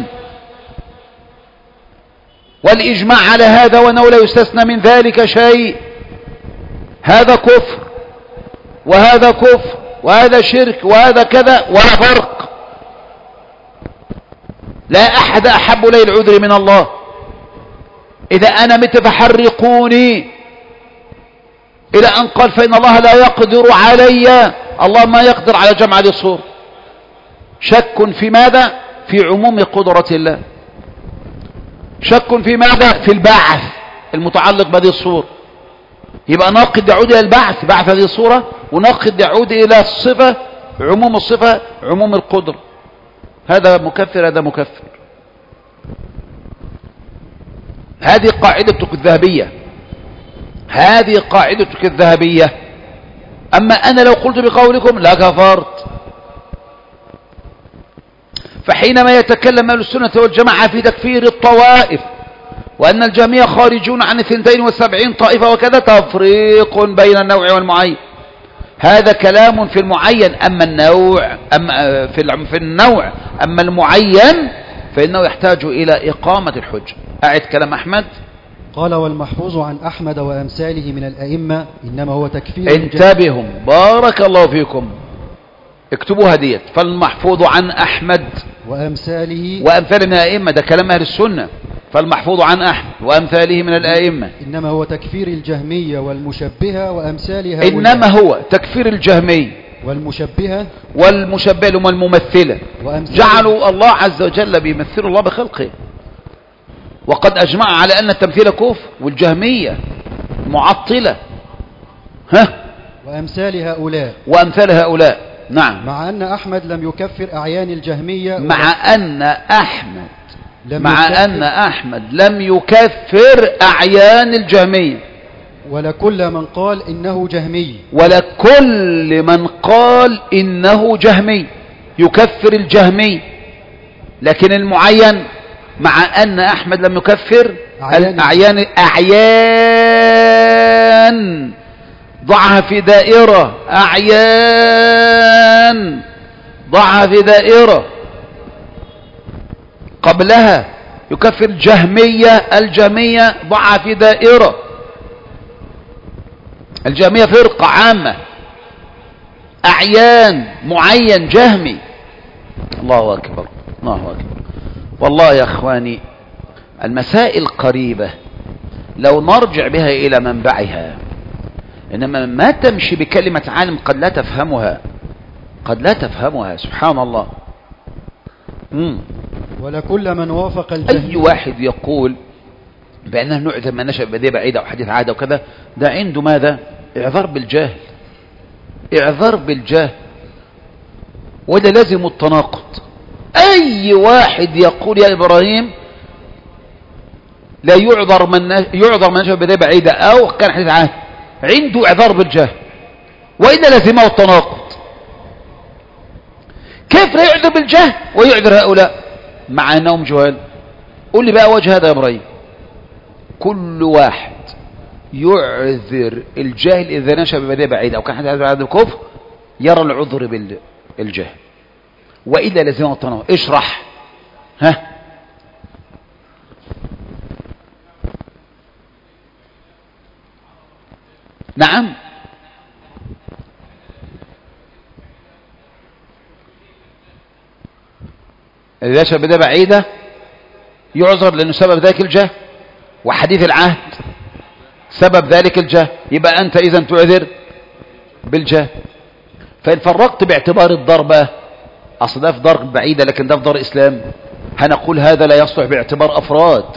والإجماع على هذا وأنه لا يستثنى من ذلك شيء. هذا كفر وهذا كفر وهذا شرك وهذا كذا، ولا فرق. لا أحد أحب لي العذر من الله. إذا أنا مت فحرقوني، إلى أن قال فإن الله لا يقدر علي. الله ما يقدر على جمع هذه الصور. شك في ماذا؟ في عموم قدرة الله. شك في ماذا؟ في البعث المتعلق بهذه الصور. يبقى ناقد يعود إلى البعث، بعث هذه الصورة، وناقد يعود إلى الصفة، عموم الصفة، عموم القدرة. هذا مكفر هذا مكفر. هذه قاعدتك الذهبية، هذه قاعدتك الذهبية. أما أنا لو قلت بقولكم لا كفرت. فحينما يتكلم أهل السنة والجماعة في تكفير الطوائف وأن الجميع خارجون عن 72 طائفة وكذا، تفريق بين النوع والمعين. هذا كلام في المعين. أما النوع في النوع أما المعين فإنه يحتاج إلى إقامة الحجة. أعد كلام أحمد. قال والمحفوظ عن أحمد وأمثاله من الأئمة إنما هو تكفير. انتبهوا بارك الله فيكم، اكتبوا هدية. فالمحفوظ عن أحمد وأمثاله من الأئمة، ده كلام أهل السنة. فالمحفوظ عن أحمد وأمثاله من الأئمة إنما هو تكفير الجهمية والمشبهة وأمثالها. إنما هو تكفير الجهمي والمشبهة والممثلة. جعلوا الله عز وجل بيمثلوا الله بخلقه، وقد أجمع على أن التمثيل كفر. والجهمية معطلة. وأمثال هؤلاء. نعم. مع أن أحمد لم يكفر أعيان الجهمية. مع أن أحمد لم يكفر أعيان الجهمية. ولكل من قال إنه جهمي يكفر الجهمي. لكن المعين مع أن أحمد لم يكفر أعيان ضعها في دائرة. أعيان ضعها في دائرة قبلها. يكفر الجهمية ضعها في دائرة. الجهمية فرقة عامة، أعيان معين جهمي. الله أكبر الله أكبر. والله يا أخواني المسائل قريبة لو نرجع بها إلى منبعها. إنما ما تمشي بكلمة عالم قد لا تفهمها، قد لا تفهمها، سبحان الله. ولكل من وافق أي واحد يقول بأنه نعذر ما نشأ ببدية بعيدة أو حديث عادة وكذا، ده عنده ماذا؟ إعذار بالجهل، إعذار بالجهل، وده لازم التناقض. أي واحد يقول يا إبراهيم لا يعذر من نشأ ببدية بعيدة أو كان حديث عادة، عنده إعذار بالجهل، وإذا لازمه التناقض. كيف لا يعذر بالجهل ويعذر هؤلاء مع أنهم جهال؟ قل لي بقى وجه هذا يا إبراهيم. كل واحد يعذر الجاهل إذا نشأ ببدية بعيدة أو كان حديث عادة الكفر يرى العذر بالجهل، وإذا لازمه التناقض. اشرح. ها نعم، إذا نشأ ببدية بعيدة يعذر لأنه سبب ذلك الجهل، وحديث العهد سبب ذلك الجهل، يبقى أنت إذن تعذر بالجهل. فإن فرقت باعتبار الضربة، أصل ده في دار بعيدة لكن ده في دار إسلام، هنقول هذا لا يصلح باعتبار أفراد.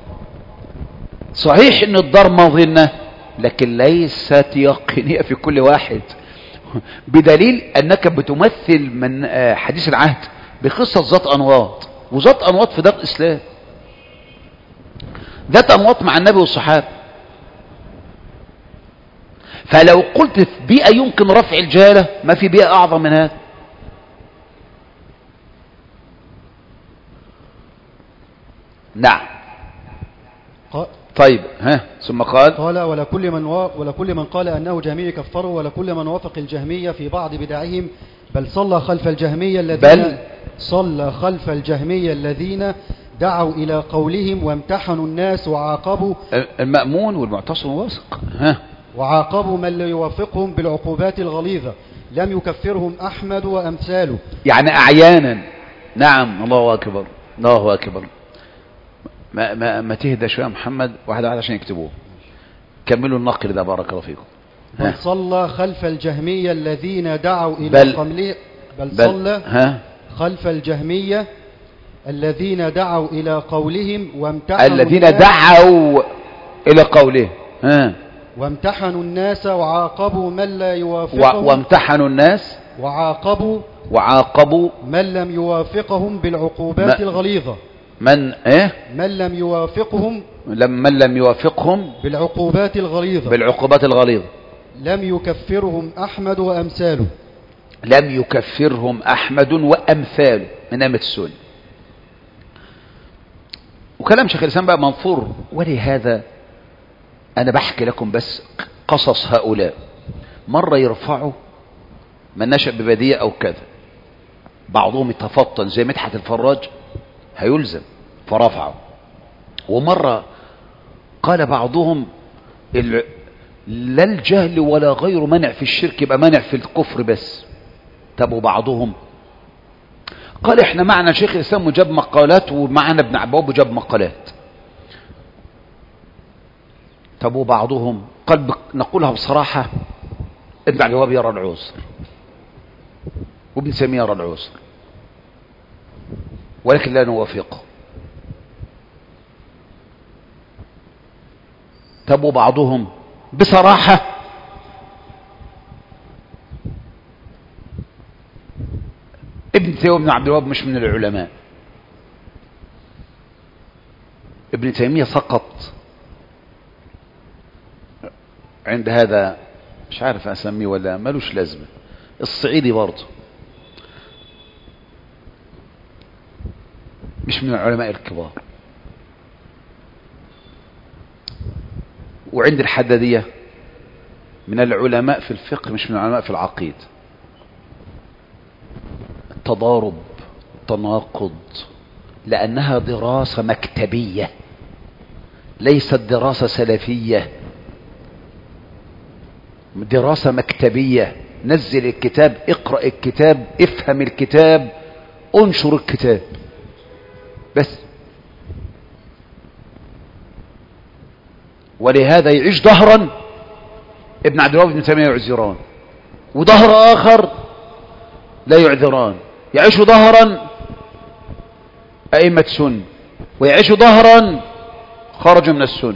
صحيح أن الدار مظنة لكن ليست يقينية في كل واحد، بدليل أنك بتمثل من حديث العهد بقصة ذات أنواط، وذات أنواط في دار الإسلام، ذات أنواط مع النبي والصحابة. فلو قلت في بيئة يمكن رفع الجهالة، ما في بيئة أعظم من هذا. نعم. طيب ها ثم قال ولكل من قال أنه جهمي كفروا، ولكل من وافق الجهمية في بعض بدعهم، بل صلى خلف الجهمية الذين دعوا إلى قولهم وامتحنوا الناس وعاقبوا المأمون والمعتصم واثق. ها وعاقبوا من لا يوافقهم بالعقوبات الغليظة لم يكفرهم أحمد وأمثاله، يعني أعيانا. نعم. الله أكبر، الله أكبر. ما تهدى شوية محمد، واحد عشان يكتبوه. كملوا النقل ده بارك الله فيكم. بل صلى خلف الجهمية الذين دعوا إلى قمله بل صلى خلف الجهمية الذين دعوا إلى قولهم وامتحنوا الناس وعاقبوا من لا يوافقهم وامتحنوا الناس وعاقبوا من لم يوافقهم بالعقوبات الغليظة. من لم يوافقهم بالعقوبات الغليظة لم يكفرهم أحمد وأمثاله. لم يكفرهم أحمد وأمثاله من أئمة السنة. وكلام شيخ الإسلام بقى منصور. ولهذا أنا بحكي لكم بس قصص هؤلاء. مرة يرفعوا من نشأ ببدية أو كذا، بعضهم يتفطن زي مدحت الفراج هيلزم فرفعوا. ومرة قال بعضهم لا الجهل ولا غير منع في الشرك، يبقى منع في الكفر بس. طب وبعضهم قال احنا معنا شيخ الإسلام وجاب مقالات ومعنا ابن عباب وجاب مقالات. طب وبعضهم قال نقولها بصراحة، ابن عباب يرى العذر وابن تيمية يرى العذر ولكن لا نوافقه. طب وبعضهم بصراحة ابن تيمية وابن عبد الوهاب مش من العلماء. ابن تيمية سقط عند هذا، مش عارف اسميه ولا ملوش لازمة، الصعيدي برضه مش من العلماء الكبار. وعند الحدادية من العلماء في الفقه مش من العلماء في العقيدة. التضارب، تناقض، لأنها دراسة مكتبية ليست دراسة سلفية. دراسة مكتبية، نزل الكتاب، اقرأ الكتاب، افهم الكتاب، انشر الكتاب بس. ولهذا يعيش دهرا ابن عبد الوهاب ابن تيمية يعذران، وظهر آخر لا يعذران. يعيش ظهرا أئمة سن، ويعيش ظهرا خرجوا من السن.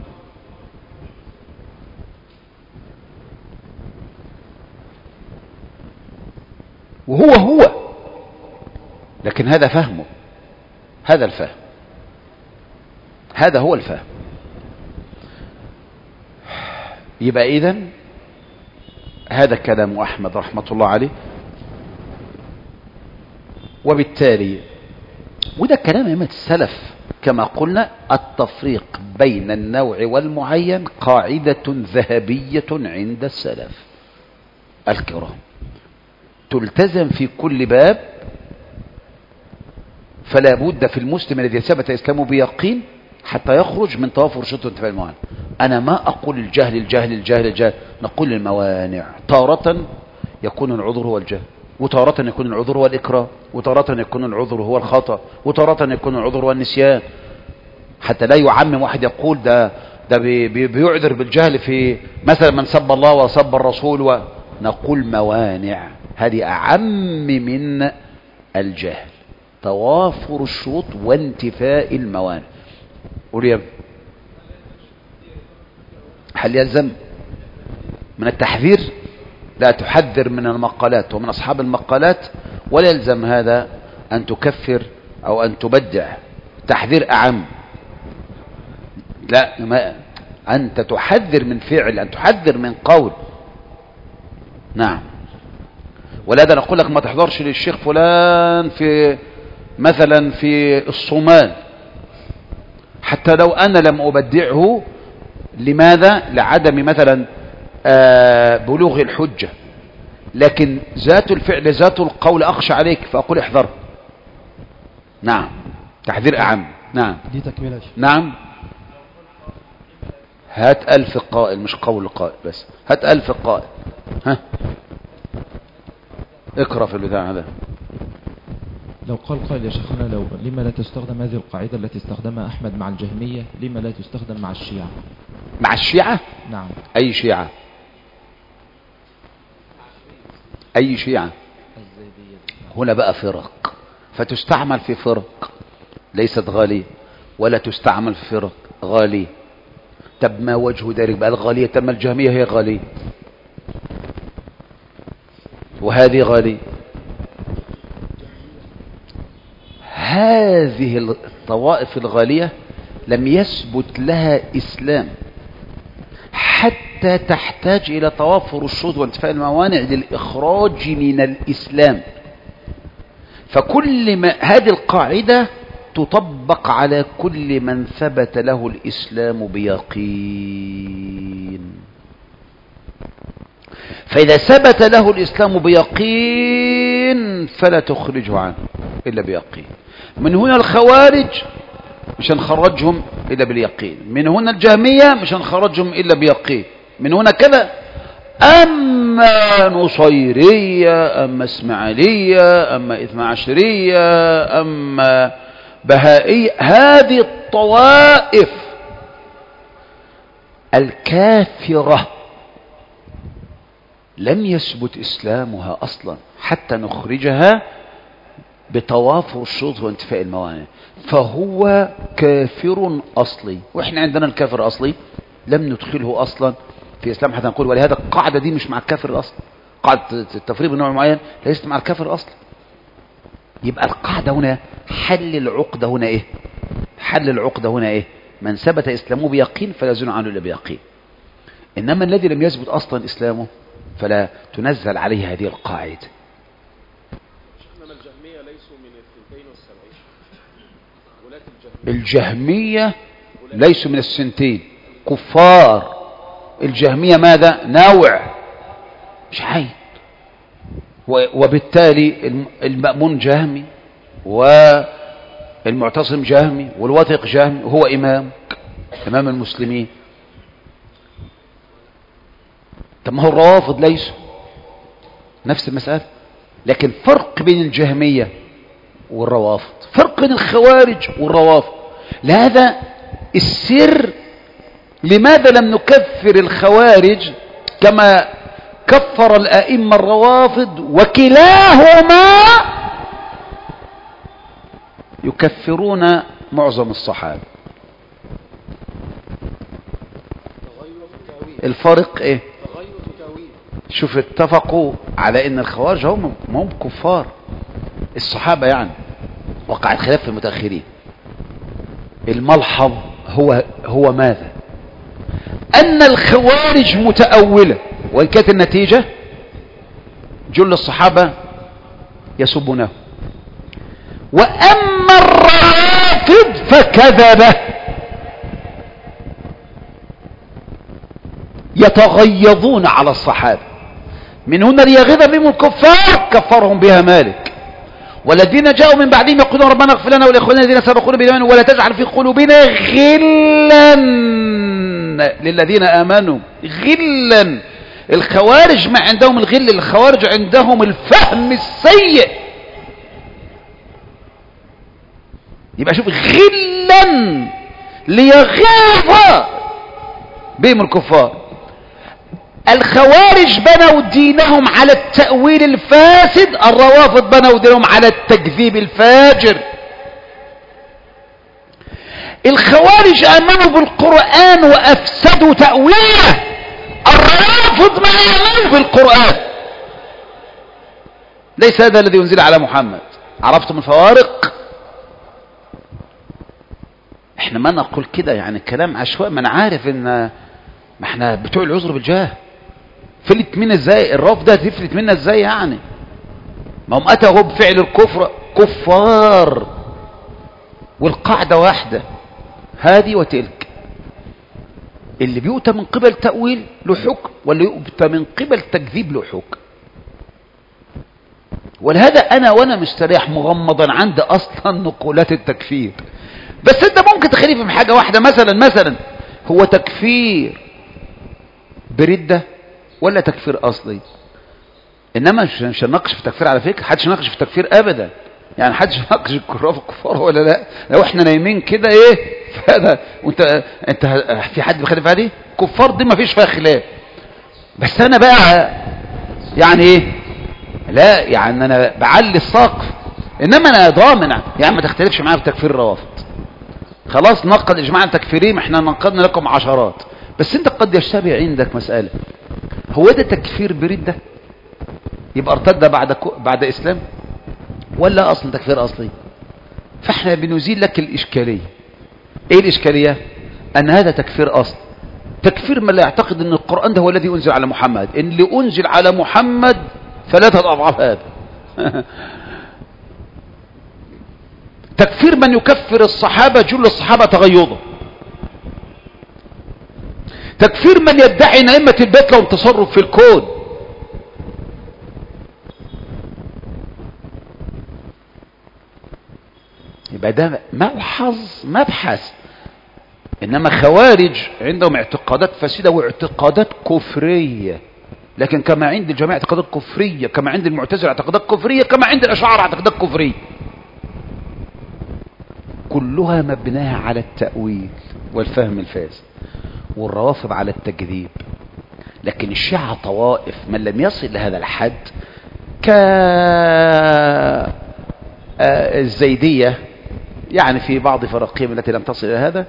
وهو لكن هذا فهمه، هذا الفهم، هذا هو الفهم. يبقى إذن هذا كلام أحمد رحمة الله عليه، وبالتالي وده كلام أئمة السلف كما قلنا: التفريق بين النوع والمعين قاعدة ذهبية عند السلف الكرام، تلتزم في كل باب. فلا بد في المسلم الذي ثبت إسلامه بيقين حتى يخرج من توافر شروط وانتفاء الموانع. أنا ما أقول الجهل الجهل الجهل الجهل، نقول الموانع. تارة يكون العذر هو الجهل، وتارة يكون العذر هو الإكراه، وتارة يكون العذر هو الخطأ، وتارة يكون العذر هو النسيان. حتى لا يعمم واحد يقول ده بيعذر بالجهل في مثلا من سب الله وسب الرسول، ونقول موانع هذه أعم من الجهل، توافر الشروط وانتفاء الموانع. قول يا ابني، هل يلزم من التحذير؟ لا تحذر من المقالات ومن أصحاب المقالات، ولا يلزم هذا أن تكفر أو أن تبدع. تحذير أعم. لا، ما أنت تحذر من فعل، أن تحذر من قول. نعم. ولهذا نقول لك ما تحضرش للشيخ فلان في مثلا في الصومال، حتى لو أنا لم أبدعه. لماذا؟ لعدم مثلا بلوغ الحجة، لكن ذات الفعل ذات القول أخشى عليك فأقول احذر. نعم، تحذير أعم. نعم دي تكملة. نعم. هات 1000 قائل، مش قول القائل بس، هات 1000 قائل. ها اقرأ في البتاع هذا. لو قال قائل يا شيخنا، لما لا تستخدم هذه القاعدة التي استخدمها أحمد مع الجهمية، لما لا تستخدم مع الشيعة؟ مع الشيعة؟ نعم. أي شيعة؟ أي شيعة؟ هنا بقى فرق، فتستعمل في فرق ليست غالية، ولا تستعمل في فرق غالية. طب ما وجه ذلك بقى الغالية؟ طب ما الجهمية هي غالية وهذه غالية. هذه الطوائف الغالية لم يثبت لها إسلام حتى تحتاج إلى توافر الشروط وانتفاء الموانع للإخراج من الإسلام. فكل ما هذه القاعدة تطبق على كل من ثبت له الإسلام بيقين. فإذا ثبت له الإسلام بيقين فلا تخرجه عنه إلا بيقين. من هنا الخوارج مش هنخرجهم إلا باليقين، من هنا الجهمية مش هنخرجهم إلا بيقين، من هنا كذا. أما نصيرية، أما اسماعيلية، أما إثنى عشرية، أما بهائية، هذه الطوائف الكافرة لم يثبت إسلامها أصلا حتى نخرجها بتوافر الشروط وانتفاء الموانع، فهو كافر أصلي. وإحنا عندنا الكافر أصلي لم ندخله أصلا في إسلام حتى نقول. ولهذا القاعدة دي مش مع الكافر الأصلي، قاعدة التفريق بين نوع معين ليست مع الكافر الأصلي. يبقى القاعدة هنا حل العقدة هنا إيه؟ حل العقدة هنا إيه؟ من ثبت إسلامه بيقين فلا يزن عنه إلا بيقين. إنما الذي لم يثبت أصلا إسلامه فلا تنزل عليه هذه القاعدة. الجهمية ليسوا من 72 ولاة الجهمية ليسوا من السنتين، كفار. الجهمية ماذا؟ نوع مش عين. وبالتالي المأمون جهمي والمعتصم جهمي والواثق جهمي وهو إمام المسلمين. طب ما هو الروافض ليسوا نفس المسألة، لكن فرق بين الجهمية والروافض، فرق بين الخوارج والروافض. لهذا السر لماذا لم نكفر الخوارج كما كفر الأئمة الروافض، وكلاهما يكفرون معظم الصحابة. الفرق ايه؟ شوف، اتفقوا على ان الخوارج هم كفار، الصحابة يعني وقع الخلاف في المتأخرين. الملحظ هو ماذا؟ ان الخوارج متأولة، وان كانت النتيجة جل الصحابة يسبونه، واما الروافض فكذبه، يتغيظون على الصحابة. من هنا ليغيظ بهم الكفار كفرهم بها مالك. والذين جاءوا من بعدهم يقولون ربنا اغفر لنا ولإخواننا الذين سبقونا بالإيمان ولا تجعل في قلوبنا غلا للذين آمنوا. غلا. الخوارج ما عندهم الغل، الخوارج عندهم الفهم السيء. يبقى شوف، غلا ليغيظ بهم الكفار. الخوارج بنوا دينهم على التأويل الفاسد، الروافض بنوا دينهم على التكذيب الفاجر. الخوارج آمنوا بالقرآن وأفسدوا تأويله، الروافض ما آمنوا بالقرآن. ليس هذا الذي ينزل على محمد. عرفتم الفوارق؟ احنا ما نقول كده يعني كلام عشوائي، ما نعرف ان ما احنا بتوع العذر بالجاه. فلت منا ازاي الرافض ده؟ تفلت منا ازاي يعني؟ ما هم اتوا بفعل الكفر كفار، والقاعدة واحدة، هذه وتلك. اللي بيؤتى من قبل تأويل له حكم، واللي يؤتى من قبل تكذيب له حكم. ولهذا وانا مستريح مغمضا عند اصلا نقولات التكفير. بس انت ممكن تخليه في حاجة واحدة، مثلا هو تكفير بردة ولا تكفير اصلي؟ انما مش هنناقش في تكفير على فكرة، حدش يناقش في تكفير ابدا، يعني حدش يناقش الكفار ولا لا. لو احنا نايمين كده ايه فهذا، انت في حد بيخالف هذه؟ كفار دي ما فيش فيها خلاف. بس انا بقى يعني ايه، لا يعني انا بعلي السقف، انما انا ضامن يعني ما تختلفش معايا في تكفير الروافض. خلاص نقد اجماع التكفيرين، احنا نقدنا لكم عشرات، بس انت قد يشتبه عندك مسألة، هو ده تكفير بردة يبقى ارتد بعد اسلام، ولا اصلا تكفير اصلي؟ فاحنا بنزيل لك الاشكالية. ايه الاشكالية؟ ان هذا تكفير اصل، تكفير من لا يعتقد ان القرآن ده هو الذي انزل على محمد، ان اللي انزل على محمد 3 أضعاف هذا. تكفير من يكفر الصحابة جل الصحابة تغيظا. تكفير من يدعي ان ائمة البيت لهم تصرف في الكون. يبقى ده مبحث. انما خوارج عندهم اعتقادات فاسدة واعتقادات كفرية، لكن كما عند الجماعة اعتقادات كفرية، كما عند المعتزلة اعتقادات كفرية، كما عند الاشاعرة اعتقادات كفرية، كلها مبناها على التأويل والفهم الفاسد، والروافض على التكذيب. لكن الشيعة طوائف من لم يصل لهذا الحد كالزيدية، يعني في بعض فرقهم التي لم تصل إلى هذا،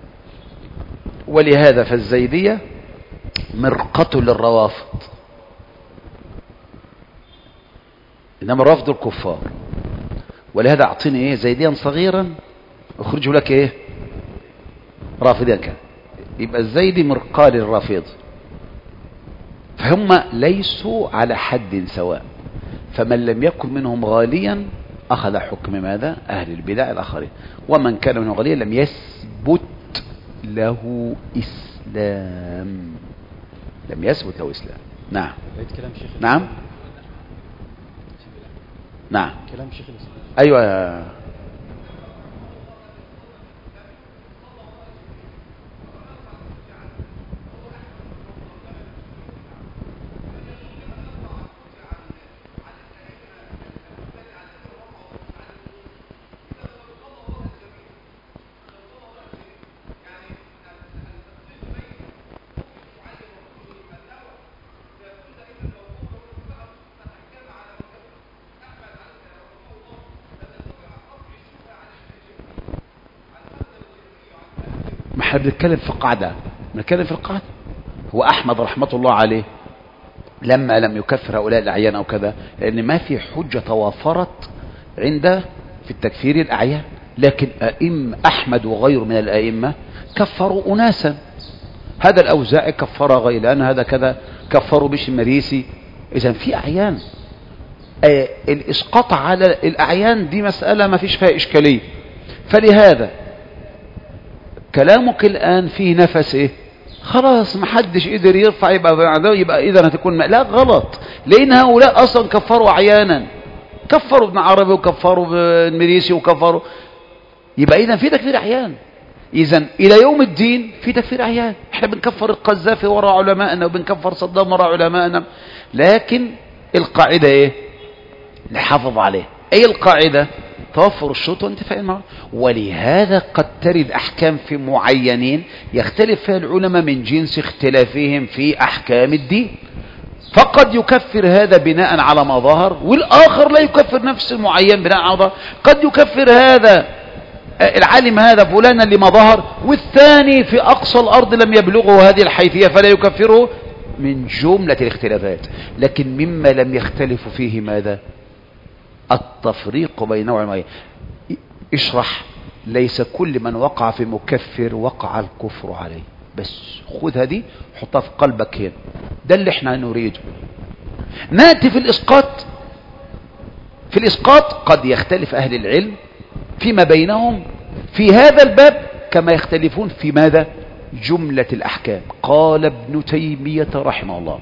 ولهذا فالزيدية مرقة للروافض، إنما الرافض الكفار. ولهذا أعطيني إيه زيديا صغيرا أخرجه لك إيه رافضيا كان، يبقى الزيدي مرقى للرافض، فهم ليسوا على حد سواء. فمن لم يكن منهم غاليا أخذ حكم ماذا؟ أهل البدع الآخرين، ومن كان منهم غاليا لم يثبت له إسلام، لم يثبت له إسلام. نعم. نعم. نعم. كلام شيخ الإسلام. أيوة. احنا بنتكلم في قاعدة، بنتكلم في القاعدة. هو أحمد رحمة الله عليه لما لم يكفر هؤلاء الأعيان أو كذا، لأن ما في حجة توافرت عنده في التكفير الأعيان، لكن أحمد وغيره من الأئمة كفروا أناسا. هذا الأوزاعي كفر غيلان، هذا كذا كفروا بش المريسي. إذن في أعيان، الإسقاط على الأعيان دي مسألة ما فيش فيها إشكالية. فلهذا كلامك الآن فيه نفس إيه؟ خلاص ما حدش قدر يرفع، يبقى إذا هتكون لا غلط، لأن هؤلاء أصلا كفروا أعيانا، كفروا ابن عربي وكفروا المريسي وكفروا، يبقى إذا في تكفير أعيان. إذا إلى يوم الدين في تكفير أعيان. احنا بنكفر القذافي وراء علمائنا وبنكفر صدام وراء علمائنا، لكن القاعدة إيه؟ نحافظ عليه. أي القاعدة؟ توفر الشروط وانتفاء الموانع. ولهذا قد ترد أحكام في معينين يختلف فيها العلماء من جنس اختلافهم في أحكام الدين، فقد يكفر هذا بناء على ما ظهر، والآخر لا يكفر نفس المعين بناء على ظهر. قد يكفر هذا العالم هذا فلانا لما ظهر، والثاني في أقصى الأرض لم يبلغه هذه الحيثية فلا يكفره، من جملة الاختلافات. لكن مما لم يختلف فيه ماذا؟ التفريق بين نوع معين. اشرح. ليس كل من وقع في مكفر وقع الكفر عليه، بس خذ هذه حطها في قلبك هنا، ده اللي احنا نريده. ناتي في الإسقاط. في الإسقاط قد يختلف أهل العلم فيما بينهم في هذا الباب كما يختلفون في ماذا؟ جملة الأحكام. قال ابن تيمية رحمه الله: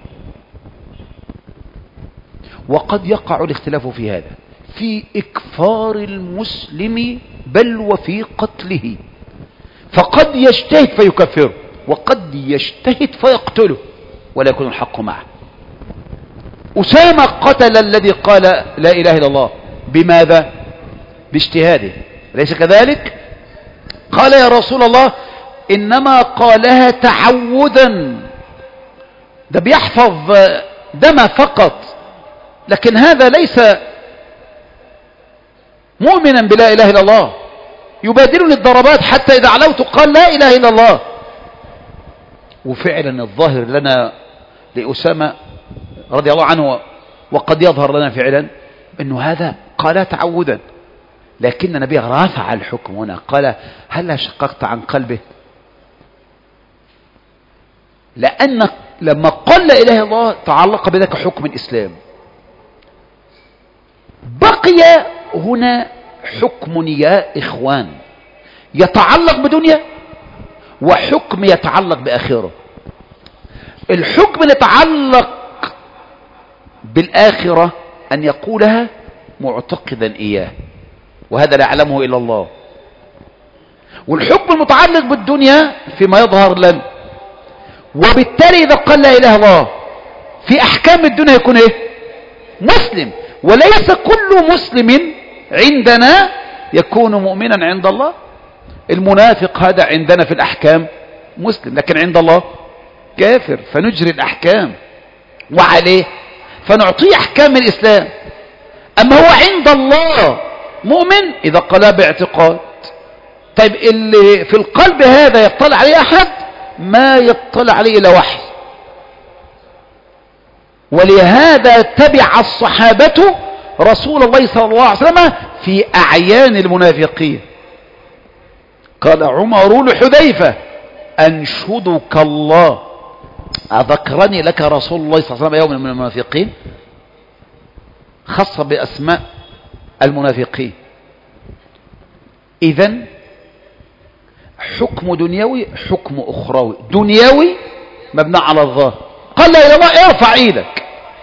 وقد يقع الاختلاف في هذا في إكفار المسلم بل وفي قتله، فقد يجتهد فيكفره وقد يجتهد فيقتله ولا يكون الحق معه. أسامة قتل الذي قال لا إله إلا الله بماذا؟ باجتهاده، ليس كذلك؟ قال يا رسول الله إنما قالها تعودا، ده بيحفظ دم فقط، لكن هذا ليس مؤمنا بلا إله إلا الله، يبادلني الضربات حتى إذا علوت قال لا إله إلا الله. وفعلا الظاهر لنا لأسامة رضي الله عنه، وقد يظهر لنا فعلا أنه هذا قال تعودا، لكن النبي رافع الحكم هنا، قال هل شققت عن قلبه؟ لأن لما قال لا إله إلا الله تعلق بذلك حكم الإسلام. بقي هنا حكم يا إخوان يتعلق بدنيا، وحكم يتعلق بآخرة. الحكم يتعلق بالآخرة أن يقولها معتقدا إياه، وهذا لا يعلمه إلا الله. والحكم المتعلق بالدنيا فيما يظهر لنا، وبالتالي إذا قال لا إله إلا الله في أحكام الدنيا يكون إيه؟ مسلم. وليس كل مسلم عندنا يكون مؤمنا عند الله. المنافق هذا عندنا في الأحكام مسلم، لكن عند الله كافر، فنجري الأحكام وعليه فنعطيه أحكام الإسلام. أما هو عند الله مؤمن إذا قال باعتقاد. طيب اللي في القلب هذا يطلع عليه أحد؟ ما يطلع عليه إلا وحي. ولهذا تبع الصحابة رسول الله صلى الله عليه وسلم في أعيان المنافقين. قال عمر لحذيفة أنشدك الله أذكرني لك رسول الله صلى الله عليه وسلم يوم من المنافقين، خاصة بأسماء المنافقين. إذن حكم دنيوي حكم أخروي. دنيوي مبنى على الظاهر، قال لا إله إلا الله ارفع ايدك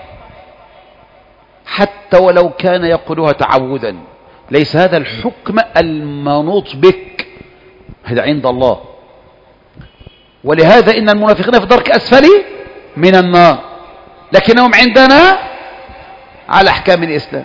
حتى ولو كان يقولها تعودا، ليس هذا الحكم المنوط بك، هذا عند الله. ولهذا إن المنافقين في درك أسفل من النار، لكنهم عندنا على أحكام الإسلام.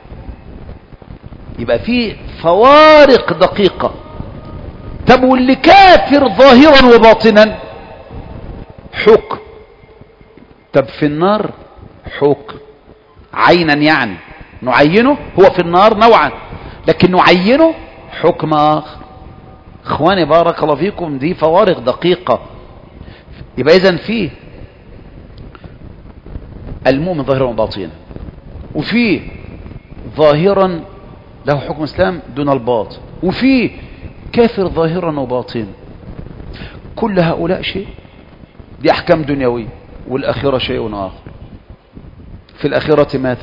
يبقى في فوارق دقيقة. طب واللي كافر ظاهرا وباطنا حكم. طب في النار حكم عينا، يعني نعينه، هو في النار نوعا، لكن نعينه حكم آخر. اخواني بارك الله فيكم، دي فوارق دقيقة. يبقى اذن فيه المؤمن ظاهرا وباطنا، وفيه ظاهرا له حكم الإسلام دون الباطن، وفيه كافر ظاهرا وباطنا. كل هؤلاء شيء، دي أحكام دنيوية، والآخرة شيء آخر. في الآخرة ماذا؟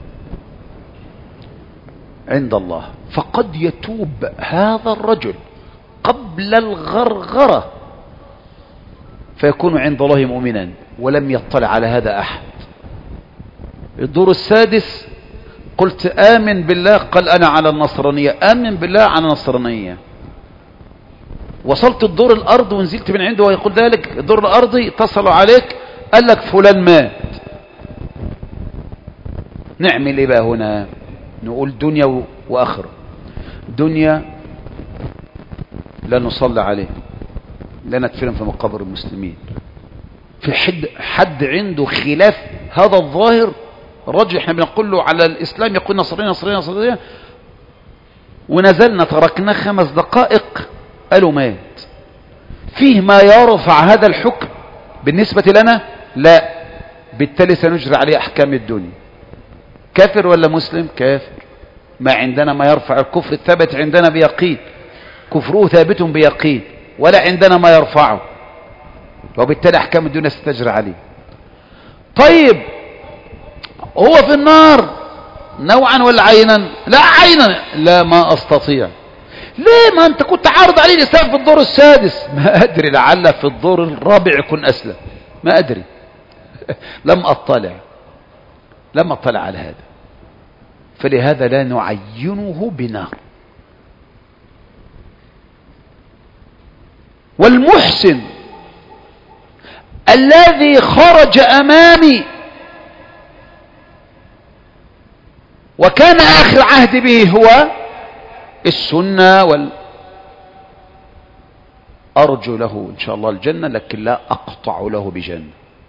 عند الله. فقد يتوب هذا الرجل قبل الغرغرة فيكون عند الله مؤمنا ولم يطلع على هذا أحد. الدور السادس قلت آمن بالله، قال أنا على النصرانية. آمن بالله على النصرانية. وصلت الدور الأرض ونزلت من عنده ويقول ذلك. الدور الأرضي اتصلوا عليك قال لك فلان مات، نعمل ايه بقى هنا؟ نقول دنيا وآخرة. دنيا لا نصلي عليه، لا ندفن في مقابر المسلمين. في حد عنده خلاف هذا الظاهر رجل احنا بنقول له على الإسلام يقول نصرانية نصرانية نصرانية، ونزلنا تركنا 5 دقائق قالوا مات. فيه ما يرفع هذا الحكم بالنسبة لنا؟ لا. بالتالي سنجري عليه أحكام الدنيا. كافر ولا مسلم؟ كافر. ما عندنا ما يرفع الكفر الثابت عندنا بيقين، كفره ثابت بيقين، ولا عندنا ما يرفعه، وبالتالي أحكام الدنيا ستجري عليه. طيب هو في النار نوعا ولا عينا؟ لا عينا. لا ما أستطيع. ليه؟ ما أنت كنت عارض عليه الإسلام في الدور السادس. ما أدري، لعل في الدور الرابع يكون أسلم، ما أدري. لم أطلع على هذا. فلهذا لا نعينه بنار. والمحسن الذي خرج أمامي وكان آخر عهد به هو السنة أرجو له إن شاء الله الجنة، لكن لا أقطع له بجنة.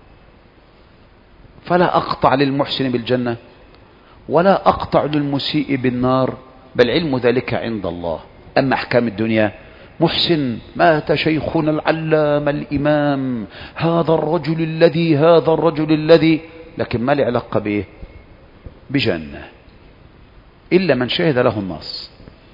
فلا أقطع للمحسن بالجنة ولا أقطع للمسيء بالنار، بل علم ذلك عند الله. أما أحكام الدنيا، محسن مات شيخنا العلامة الإمام، هذا الرجل الذي لكن ما له علاقة به بجنة إلا من شهد له النص.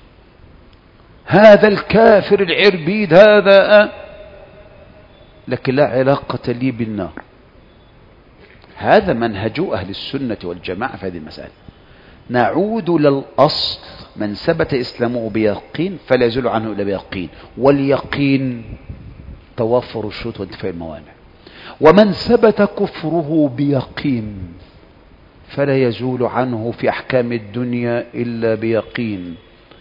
هذا الكافر العربيد هذا، لكن لا علاقة لي بالنار. هذا منهج أهل السنة والجماعة في هذه المسألة. نعود للأصل: من ثبت إسلامه بيقين فلا يزول عنه إلا بيقين، واليقين توفر الشروط وانتفاء الموانع. ومن ثبت كفره بيقين فلا يزول عنه في أحكام الدنيا إلا بيقين.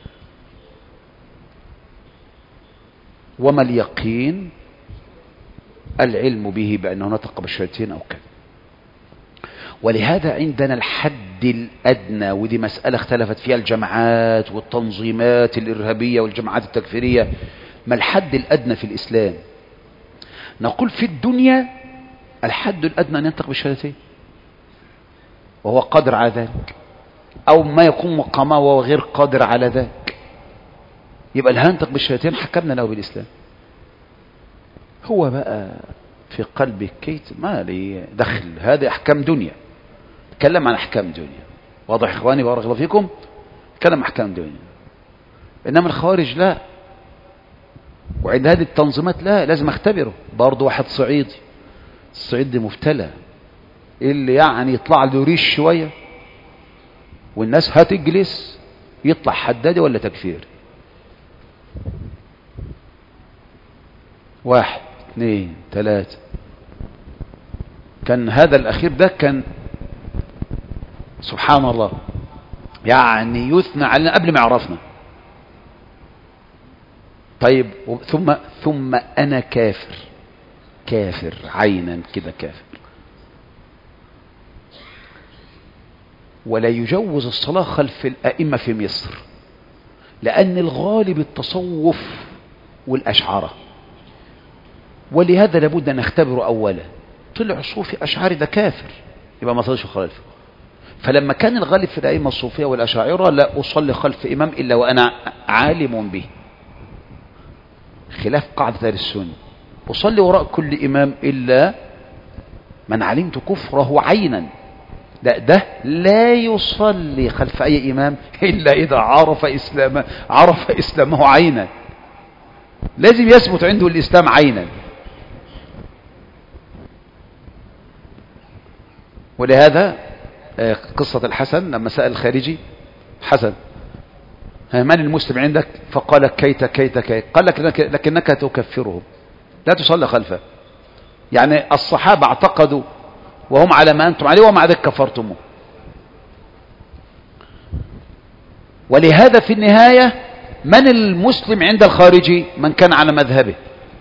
وما اليقين؟ العلم به بأنه نطق بالشهادتين أو كذا. ولهذا عندنا الحد الأدنى، ودي مسألة اختلفت فيها الجماعات والتنظيمات الإرهابية والجماعات التكفيرية. ما الحد الأدنى في الإسلام؟ نقول في الدنيا الحد الأدنى أن ينطق بالشهادتين وهو قادر على ذلك، أو ما يكون مقامه وهو غير قادر على ذلك. يبقى اللي هينطق بالشهادتين حكمنا له بالإسلام. هو بقى في قلبه كيت ما لي دخل، هذه أحكام دنيا. تكلم عن أحكام دنيا. واضح إخواني بارك الله فيكم؟ تكلم أحكام دنيا. إنما الخوارج لا، وعند هذه التنظيمات لا، لازم اختبره. برضه واحد صعيدي، الصعيد دي مبتلى، اللي يعني يطلع له ريش شوية والناس هتجلس يطلع حدادي ولا تكفير. 1 2 3. كان هذا الأخير ده كان سبحان الله يعني يثنى علينا قبل ما يعرفنا. طيب ثم أنا كافر عينا كده كافر. ولا يجوز الصلاة خلف الأئمة في مصر، لأن الغالب التصوف والأشعرة، ولهذا لابد أن نختبره أولا. طلع صوفي أشعري ده كافر، يبقى ما صليش خلفه. فلما كان الغالب في الأئمة الصوفية والأشاعرة لا أصلي خلف إمام إلا وأنا عالم به. خلاف قاعدة أهل السنة. أصلي وراء كل إمام إلا من علمت كفره عينا. لا، ده لا يصلي خلف أي إمام إلا إذا عرف إسلامه عينا. لازم يثبت عنده الإسلام عينا. ولهذا قصة الحسن لما سأل الخارجي: حسن، من المسلم عندك؟ فقال: كيت كيت كيت. قال: لكنك تكفرهم، لا تصلي خلفه. يعني الصحابة اعتقدوا وهم على ما أنتم عليه ومع ذلك كفرتموه. ولهذا في النهاية من المسلم عند الخارجي؟ من كان على مذهبه.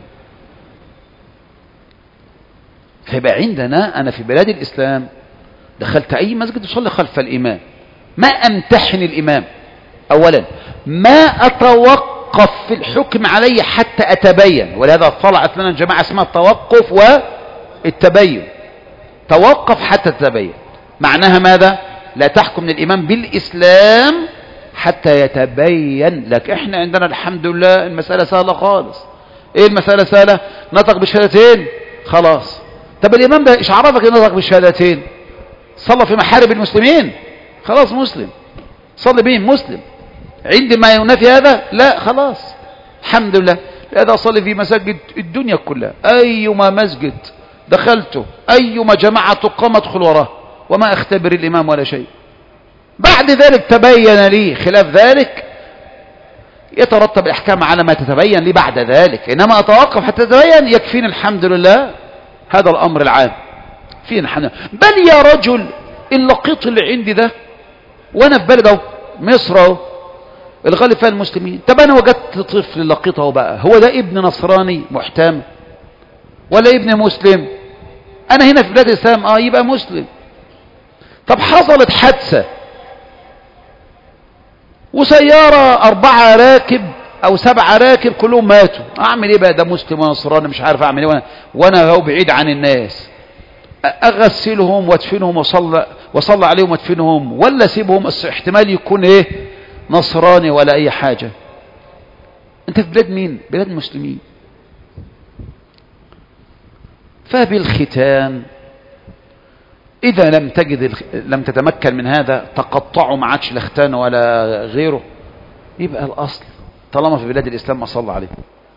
فيبقى عندنا أنا في بلاد الإسلام دخلت أي مسجد أصلي خلف الإمام، ما أمتحن الإمام أولا، ما أتوقف في الحكم عليه حتى أتبين. ولهذا طلعت لنا جماعة اسمها التوقف والتبين. توقف حتى تتبين، معناها ماذا؟ لا تحكم الإمام بالإسلام حتى يتبين لك. احنا عندنا الحمد لله المسألة سهلة خالص. ايه المسألة سهلة؟ نطق بالشهادتين خلاص. طب الإمام ده ايش عرفك ان نطق بالشهادتين؟ صلى في محارب المسلمين خلاص مسلم، صلي بهم مسلم. عندي ما ينافي هذا؟ لا، خلاص الحمد لله. لهذا أصلي في مساجد الدنيا كلها، أيما مسجد دخلته، أيما جماعة تقام ادخل وراه وما أختبر الإمام ولا شيء. بعد ذلك تبين لي خلاف ذلك يترتب الأحكام على ما تتبين لي بعد ذلك، إنما أتوقف حتى تتبين يكفيني الحمد لله. هذا الأمر العام فينا الحمد لله. بل يا رجل اللقيط اللي عندي ده وأنا في بلد مصر الغالب فيها المسلمين، طب أنا وجدت طفل لقيطه بقى، هو ده ابن نصراني محتام ولا ابن مسلم؟ أنا هنا في بلاد الإسلام يبقى مسلم. طب حصلت حادثة وسيارة 4 راكب أو 7 راكب كلهم ماتوا، أعمل إيه بقى؟ ده مسلم ونصراني مش عارف أعمل إيه، وأنا هو بعيد عن الناس. أغسلهم وادفنهم وصلى عليهم وادفنهم، ولا أسيبهم؟ احتمال يكون إيه؟ نصراني ولا أي حاجة. أنت في بلاد مين؟ بلاد المسلمين. فبالختان إذا لم تتمكن من هذا تقطعوا، ما عادش لا ختان ولا غيره، يبقى الأصل طالما في بلاد الإسلام ما صلى عليه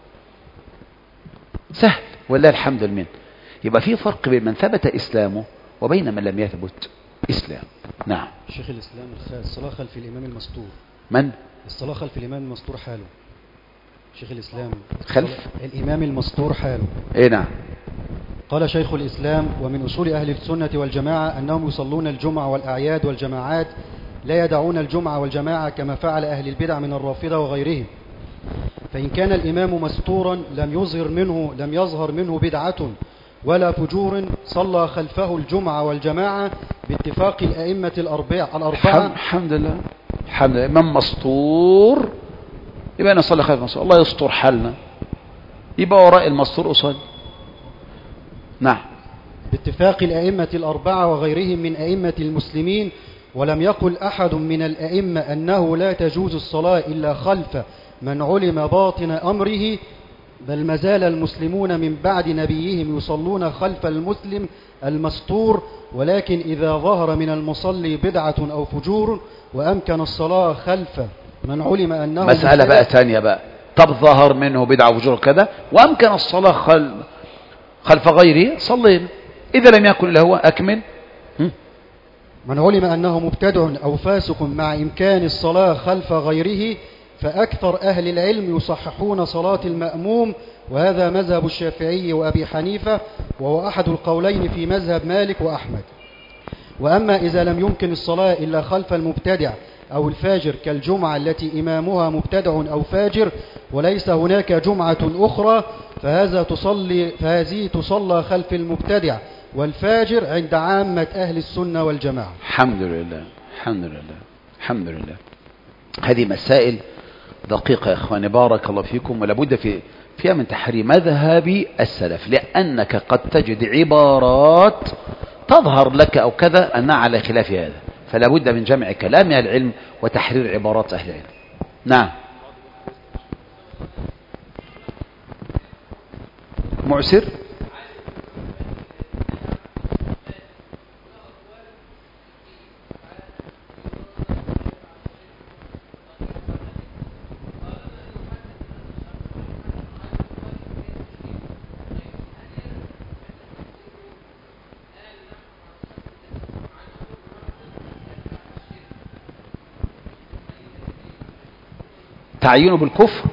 سهل والله الحمد لله. يبقى في فرق بين من ثبت إسلامه وبين من لم يثبت إسلام. نعم. شيخ الإسلام الصلاة خلف الإمام المستور. من؟ الصلاة خلف الإمام المستور حاله. شيخ الإسلام خلف الإمام المستور حاله. إيه نعم. قال شيخ الإسلام: ومن أصول أهل السنة والجماعة أنهم يصلون الجمعة والأعياد والجماعات، لا يدعون الجمعة والجماعة كما فعل أهل البدع من الرافضة وغيرهم. فإن كان الإمام مستورا لم يظهر منه بدعة ولا فجور، صلى خلفه الجمعة والجماعة باتفاق الأئمة الأربعة. الحمد لله الحمد لله. إمام مستور يبقى نصلي خلف المستور، الله يستر حالنا، يبقى وراء المستور أصلي. نعم. باتفاق الأئمة الأربعة وغيرهم من أئمة المسلمين، ولم يقل أحد من الأئمة أنه لا تجوز الصلاة إلا خلف من علم باطن أمره، بل ما زال المسلمون من بعد نبيهم يصلون خلف المسلم المستور، ولكن إذا ظهر من المصلي بدعة أو فجور وأمكن الصلاة خلف من علم أنه مسألة بقى ثانية بقى. طب ظهر منه بدعة وفجور كذا وأمكن الصلاة خلف غيره، صلينا. إذا لم يكن إلا هو أكمل. من علم أنه مبتدع أو فاسق مع إمكان الصلاة خلف غيره، فأكثر أهل العلم يصححون صلاة المأموم، وهذا مذهب الشافعي وأبي حنيفة، وهو أحد القولين في مذهب مالك وأحمد. وأما إذا لم يمكن الصلاة إلا خلف المبتدع أو الفاجر كالجمعة التي إمامها مبتدع أو فاجر وليس هناك جمعة أخرى، فهذه تصلى خلف المبتدع والفاجر عند عامة أهل السنة والجماعة. الحمد لله الحمد لله الحمد لله. هذه مسائل دقيقة يا إخواني بارك الله فيكم، ولابد فيها من تحرير مذهب السلف، لأنك قد تجد عبارات تظهر لك أو كذا أنها على خلاف هذا، فلا بد من جمع كلام أهل العلم وتحرير عبارات أهل العلم. نعم. معسر. تعيينه بالكفر.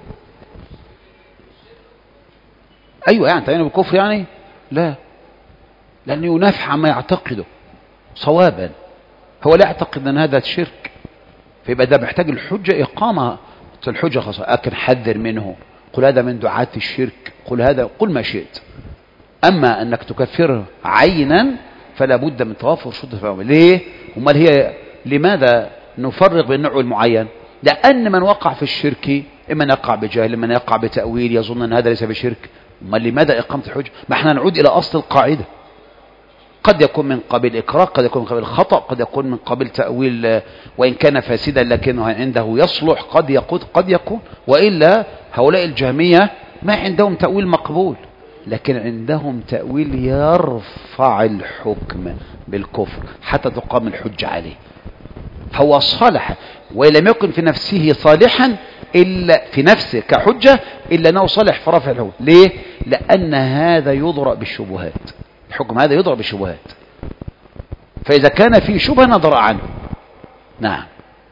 ايوه يعني تعيينه بالكفر يعني لا، لانه ينافع عما يعتقده صوابا. هو لا يعتقد ان هذا شرك، فيبقى ده محتاج الحجه، اقامه الحجه خاصه. لكن حذر منه، قل هذا من دعاة الشرك، قل هذا، قل ما شئت. اما انك تكفره عينا فلا بد من توافر شروط الفهم. ليه؟ امال هي لماذا نفرق بين النوع المعين؟ لأن من وقع في الشرك إما يقع بجهل، إما يقع بتأويل يظن أن هذا ليس بشرك. أما لماذا إقامة الحجة؟ ما احنا نعود إلى أصل القاعدة. قد يكون من قبيل إكراه، قد يكون من قبيل خطأ، قد يكون من قبيل تأويل وإن كان فاسدا لكنه عنده يصلح، قد يكون. وإلا هؤلاء الجهمية ما عندهم تأويل مقبول، لكن عندهم تأويل يرفع الحكم بالكفر حتى تقام الحجة عليه. فهو صالح ولم يكن في نفسه صالحا إلا في نفسه كحجة، إلا أنه صالح في رفع الحكم. ليه؟ لأن هذا يضرأ بالشبهات، الحكم هذا يضرأ بالشبهات، فإذا كان فيه شبهة نضرأ عنه. نعم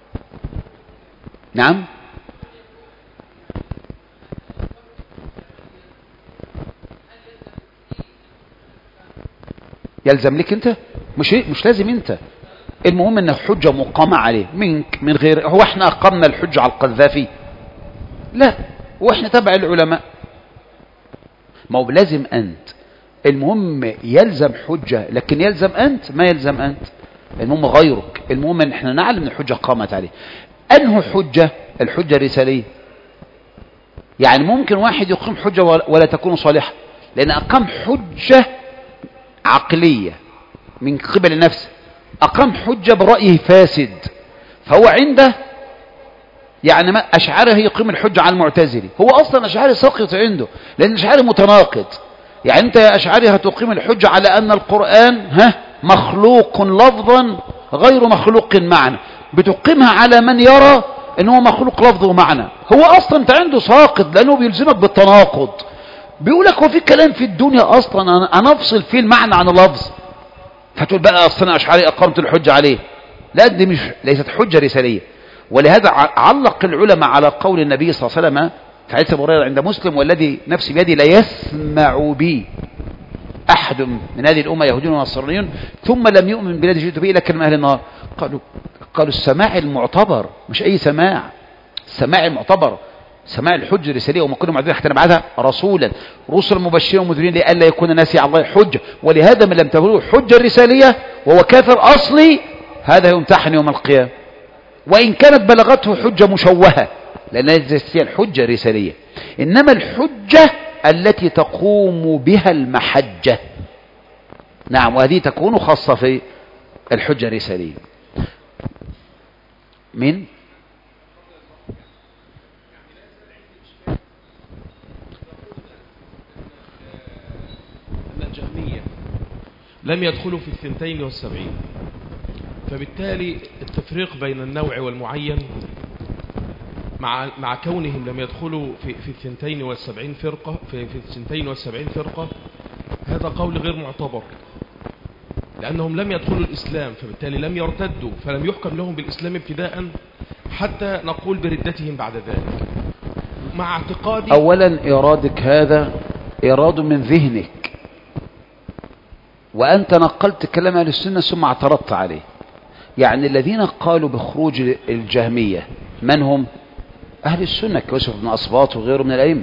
نعم. يلزم لك أنت؟ مش لازم أنت، المهم ان الحجة مقامة عليه منك من غير. هو احنا اقمنا الحجة على القذافي؟ لا، واحنا تبع العلماء. ما هو لازم انت، المهم يلزم حجة، لكن يلزم انت ما يلزم انت، المهم غيرك. المهم ان احنا نعلم ان الحجة قامت عليه. انه حجة؟ الحجة الرسالية. يعني ممكن واحد يقيم حجة ولا تكون صالحة، لان اقام حجة عقلية من قبل نفسه، أقام حجة برأيه فاسد، فهو عنده يعني ما أشعاره يقيم الحجة على المعتزلي. هو أصلا أشعاري ساقط عنده، لأن أشعاري متناقض. يعني أنت يا أشعاري هتقيم الحجة على أن القرآن مخلوق لفظا غير مخلوق معنى، بتقيمها على من يرى أنه مخلوق لفظ ومعنى. هو أصلا أنت عنده ساقط، لأنه بيلزمك بالتناقض. بيقولك هو في كلام في الدنيا أصلا أنا أفصل فيه المعنى عن اللفظ، فتقول بقى أصلا أشعري أقامت الحجة عليه. لا، دي ليست حجة رسالية. ولهذا علق العلماء على قول النبي صلى الله عليه وسلم في حديث أبي هريرة عند مسلم: والذي نفسي بيدي لا يسمع بي أحد من هذه الأمة يهودي ونصراني ثم لم يؤمن بالذي جئت به إلا كان من أهل النار. قالوا السماع المعتبر، مش أي سماع، السماع المعتبر سماع الحجة الرسالية. وما كنا معدين حتى نبعثها رسولا رسلا مبشرين ومنذرين لئلا يكون الناس على الله حجة. ولهذا من لم تبلغه الحجة الرسالية وهو كافر أصلي هذا يمتحن يوم القيامة، وإن كانت بلغته حجة مشوهة، لأن هي الحجة الرسالية. إنما الحجة التي تقوم بها المحجة، نعم، وهذه تكون خاصة في الحجة الرسالية. من الجهمية لم يدخلوا في 72، فبالتالي التفريق بين النوع والمعين مع كونهم لم يدخلوا في 72 فرقة في 72 فرقة، هذا قول غير معتبر، لأنهم لم يدخلوا الإسلام، فبالتالي لم يرتدوا، فلم يحكم لهم بالإسلام ابتداء حتى نقول بردتهم بعد ذلك. مع اعتقادي أولا إرادك هذا إراد من ذهنك، وأنت نقلت كلام أهل السنة ثم اعترضت عليه. يعني الذين قالوا بخروج الجهمية من هم؟ أهل السنة كيوسف بن أصباط وغيره من الأئمة.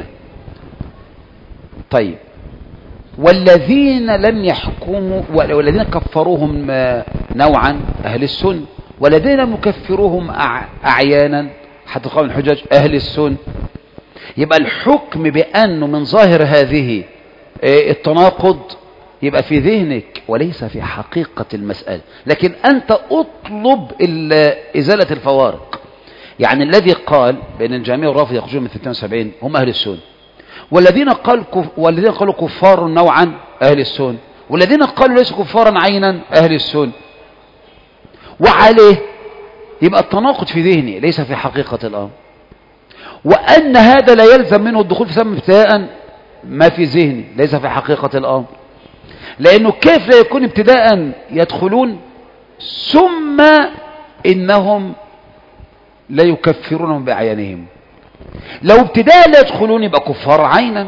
طيب، والذين لم يحكموا والذين كفروهم نوعا أهل السنة، والذين لم يكفروهم أعيانا حتى قام الحجاج أهل السنة. يبقى الحكم بأنه من ظاهر هذه التناقض يبقى في ذهنك وليس في حقيقة المسألة، لكن أنت أطلب إزالة الفوارق. يعني الذي قال بأن الجهمية والرافضة يخرجون من 72 هم أهل السنة، والذين قالوا كفار نوعا أهل السنة، والذين قالوا ليسوا كفارا عينا أهل السنة. وعليه يبقى التناقض في ذهني ليس في حقيقة الأمر، وأن هذا لا يلزم منه الدخول في سم ابتداء ما في ذهني ليس في حقيقة الأمر، لأنه كيف لا يكون ابتداء يدخلون ثم إنهم لا يكفرونهم بأعيانهم؟ لو ابتداء لا يدخلون يبقى كفار عينا،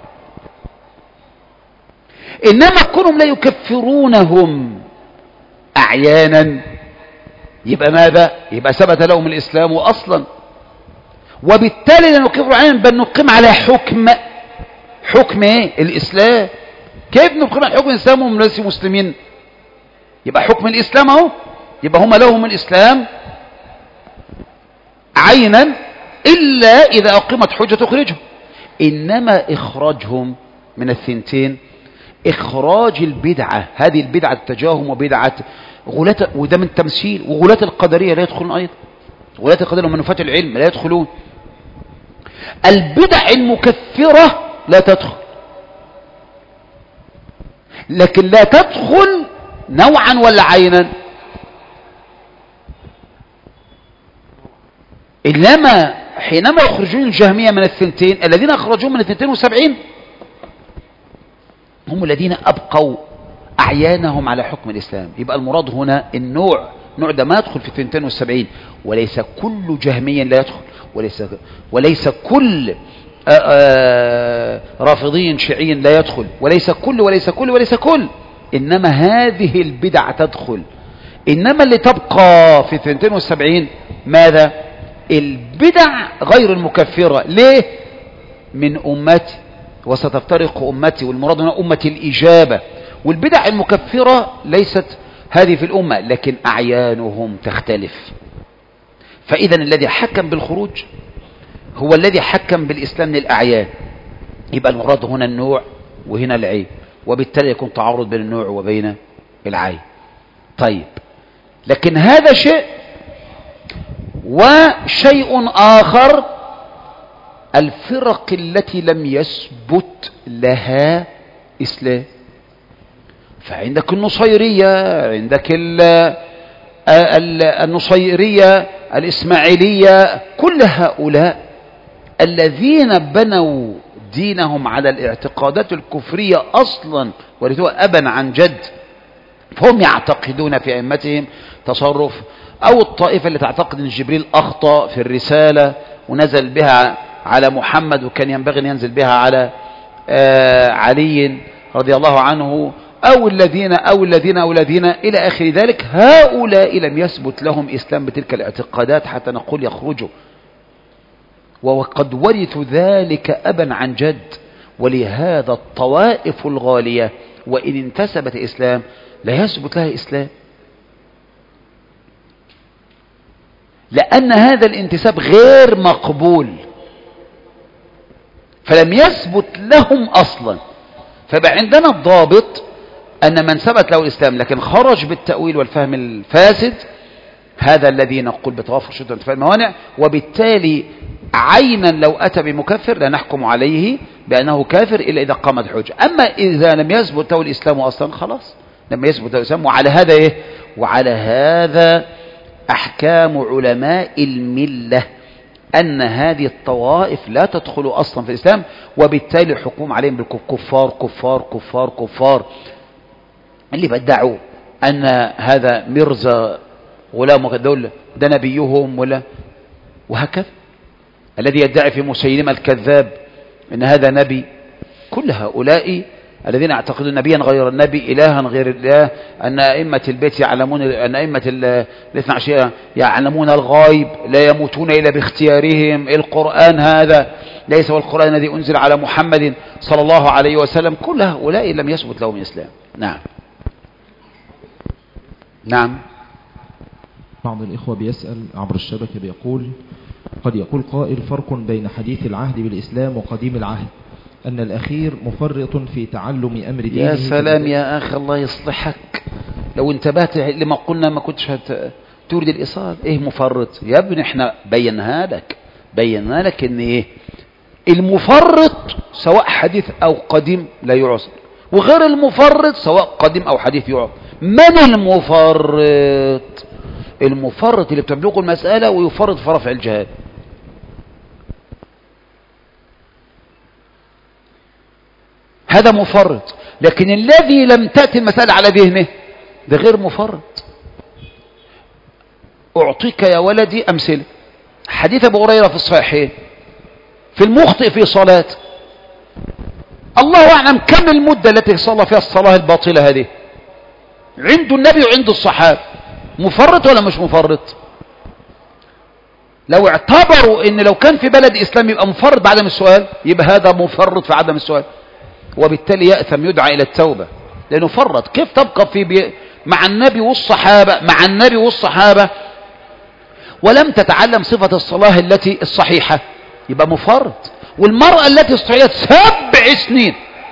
إنما كونهم لا يكفرونهم أعيانا يبقى ماذا؟ يبقى ثبت لهم الإسلام أصلا، وبالتالي لا نكفر عينا بل نقيم على حكم ايه؟ الإسلام. كيف نقيم على حكم الإسلام وهم ليسوا مسلمين؟ يبقى حكم الإسلام اهو، يبقى هم لهم الإسلام عينا إلا إذا أقيمت حجة تخرجهم. إنما إخراجهم من الثنتين إخراج البدعة، هذه البدعة التجاهم وبدعة غلاة، وده من تمثيل، وغلاة القدرية لا يدخلون أيضا، غلاة القدرية ومنفاة العلم لا يدخلون. البدع المكفرة لا تدخل، لكن لا تدخل نوعا ولا عينا. إنما حينما يخرجون الجهمية من الثنتين، الذين أخرجون من 72 هم الذين أبقوا أعيانهم على حكم الإسلام. يبقى المراد هنا النوع ده ما يدخل في 72، وليس كل جهمي لا يدخل، وليس كل رافضي شيعي لا يدخل، وليس كل، إنما هذه البدع تدخل. إنما اللي تبقى في 72 ماذا؟ البدع غير المكفرة. ليه؟ من أمتي وستفترق أمتي، والمراد هنا أمة الإجابة. والبدع المكفرة ليست هذه في الأمة، لكن أعيانهم تختلف. فإذا الذي حكم بالخروج هو الذي حكم بالإسلام للأعيان. يبقى المراد هنا النوع وهنا العين، وبالتالي يكون تعارض بين النوع وبين العين. طيب، لكن هذا شيء، وشيء آخر الفرق التي لم يثبت لها إسلام. فعندك النصيرية، عندك النصيرية، الإسماعيلية، كل هؤلاء الذين بنوا دينهم على الاعتقادات الكفرية أصلا ورثوها أبا عن جد، فهم يعتقدون في أئمتهم تصرف. أو الطائفة اللي تعتقد أن جبريل أخطأ في الرسالة ونزل بها على محمد وكان ينبغي أن ينزل بها على علي رضي الله عنه، أو الذين إلى آخر ذلك. هؤلاء لم يثبت لهم إسلام بتلك الاعتقادات حتى نقول يخرجوا، وقد ورثوا ذلك أبا عن جد. ولهذا الطوائف الغالية وإن انتسبت إسلام لا يثبت لها إسلام، لأن هذا الانتساب غير مقبول، فلم يثبت لهم أصلا. فبقى عندنا الضابط أن من ثبت له الإسلام لكن خرج بالتأويل والفهم الفاسد، هذا الذي نقول بتوافر شدة انتفاء الموانع، وبالتالي عينا لو أتى بمكفر لا نحكم عليه بأنه كافر إلا إذا قامت حجة. أما إذا لم يثبت له الإسلام أصلا خلاص، لم يثبت له الإسلام. وعلى هذا إيه؟ وعلى هذا أحكام علماء الملة أن هذه الطوائف لا تدخل أصلا في الإسلام، وبالتالي الحكم عليهم بالكفار كفار كفار كفار. اللي بدعوا أن هذا مرزا غلام دول ده نبيهم ولا وهكذا، الذي يدعي في مسيلمة الكذاب أن هذا نبي، كل هؤلاء الذين يعتقدون نبيا غير النبي، إلها غير الله، أن أئمة البيت يعلمون، أن أئمة الاثنى عشرية يعلمون الغيب، لا يموتون إلا باختيارهم، القرآن هذا ليس هو القرآن الذي أنزل على محمد صلى الله عليه وسلم. كل هؤلاء لم يثبت لهم الإسلام. نعم. بعض الإخوة بيسأل عبر الشبكة بيقول: قد يقول قائل: فرق بين حديث العهد بالإسلام وقديم العهد، أن الأخير مفرط في تعلم أمر دينه. يا سلام يا أخي، الله يصلحك، لو انتبهت لما قلنا ما كنتش تريد الإصال. إيه مفرط يا ابني؟ إحنا بينها لك إن إيه المفرط سواء حديث أو قديم لا يعذر، وغير المفرط سواء قديم أو حديث يعذر. من المفرط؟ المفرط اللي بتبلغه المسألة ويفرط في رفع الجهاد. هذا مفرط. لكن الذي لم تأتي المسألة على ذهنه ده غير مفرط. أعطيك يا ولدي أمثلة. حديث أبو هريرة في الصحيحين في المخطئ في صلاة، الله أعلم كم المدة التي صلى فيها الصلاة الباطلة هذه عند النبي وعند الصحابة. مفرط ولا مش مفرط؟ لو اعتبروا ان لو كان في بلد اسلام يبقى مفرط بعدم السؤال، يبقى هذا مفرط في عدم السؤال، وبالتالي يأثم يدعى الى التوبة لانه فرط. كيف تبقى مع النبي والصحابة ولم تتعلم صفة الصلاة التي الصحيحة؟ يبقى مفرط. والمرأة التي استحيت 7 سنين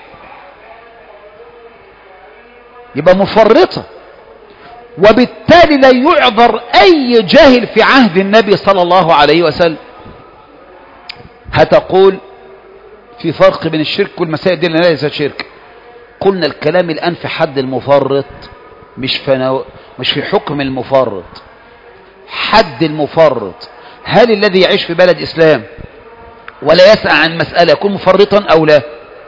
يبقى مفرطة. وبالتالي لا يعذر أي جاهل في عهد النبي صلى الله عليه وسلم. هتقول في فرق بين الشرك والمسائل دي اللي ليست شرك. قلنا الكلام الآن في حد المفرط، مش في حكم المفرط. حد المفرط، هل الذي يعيش في بلد إسلام ولا يسأل عن مسألة يكون مفرطا أو لا؟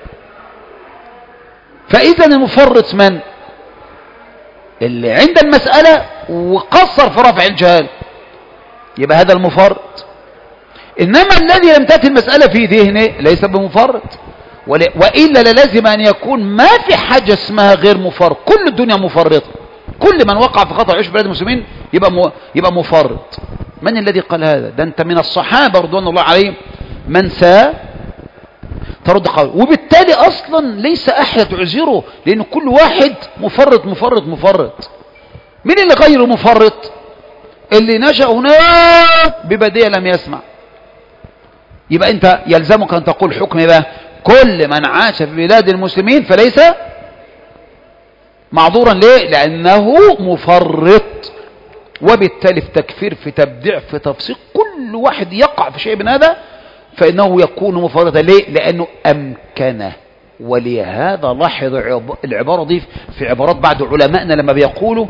فإذا المفرط من؟ اللي عند المسألة وقصر في رفع الجهال، يبقى هذا المفرط. إنما الذي لم تأتي المسألة في ذهنه ليس بمفرط، وإلا لازم أن يكون ما في حاجة اسمها غير مفرط. كل الدنيا مفرطة. كل من وقع في خطأ يعيش في بلاد المسلمين يبقى مفرط. من الذي قال هذا؟ ده أنت من الصحابة رضوان الله عليهم من ترد قول. وبالتالي أصلا ليس أحد تعذره، لأن كل واحد مفرط مفرط مفرط. من اللي غير مفرط؟ اللي نشأ هناك ببدية لم يسمع. يبقى أنت يلزمك أن تقول حكم بقى كل من عاش في بلاد المسلمين فليس معذورا. ليه؟ لأنه مفرط. وبالتالي في تكفير، في تبديع، في تفسيق، كل واحد يقع في شيء من هذا فإنه يكون مفرطا. ليه؟ لأنه أمكنه. ولهذا لاحظ العبارة دي في عبارات بعض علمائنا لما بيقولوا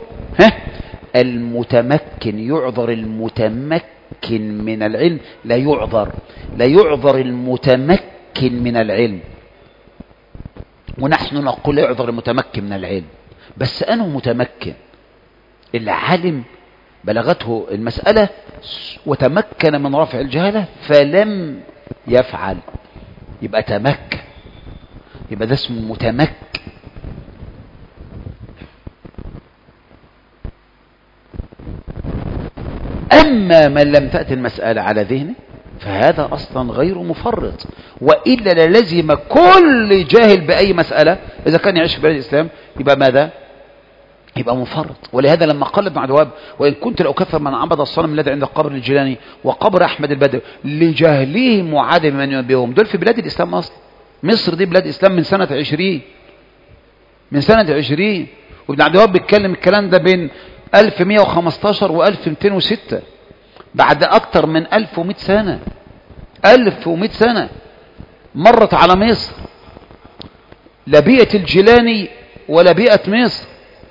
المتمكن يعذر المتمكن من العلم، لا يعذر المتمكن من العلم. ونحن نقول يعذر المتمكن من العلم. بس أنا متمكن العالم بلغته المسألة وتمكن من رفع الجهالة فلم يفعل، يبقى تمكن، يبقى ده اسمه متمكن. أما من لم تأتي المسألة على ذهنه فهذا أصلا غير مفرط. وإلا لازم كل جاهل بأي مسألة إذا كان يعيش في بلاد الإسلام يبقى ماذا؟ يبقى مفرط. ولهذا لما قال ابن عبد وإن كنت لأكفر من عبد الصنم الذي عند قبر الجيلاني وقبر أحمد البدوي لجهلهم وعدم من ينبههم. دول في بلاد الإسلام أصلا. مصر دي بلاد إسلام من سنة 20. وابن عبد الوهاب بيتكلم الكلام ده بين 1115 و 1206 بعد أكتر من 1100 سنة. 1100 سنة مرت على مصر، لا بيئة الجيلاني ولا بيئة مصر.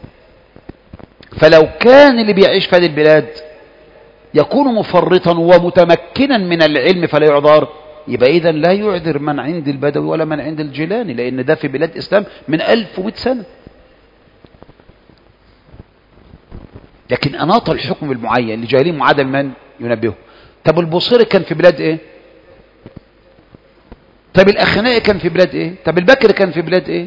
فلو كان اللي بيعيش في هذه البلاد يكون مفرطا ومتمكنا من العلم فلا يعذر، يبقى إذا لا يعذر من عند البدوي ولا من عند الجيلاني، لأن ده في بلاد إسلام من 1100 سنة. لكن أناط الحكم المعين لجاهلين معادل من ينبهه. طب البصيري كان في بلاد إيه؟ طب الأخنائي كان في بلاد إيه؟ طب البكري كان في بلاد إيه؟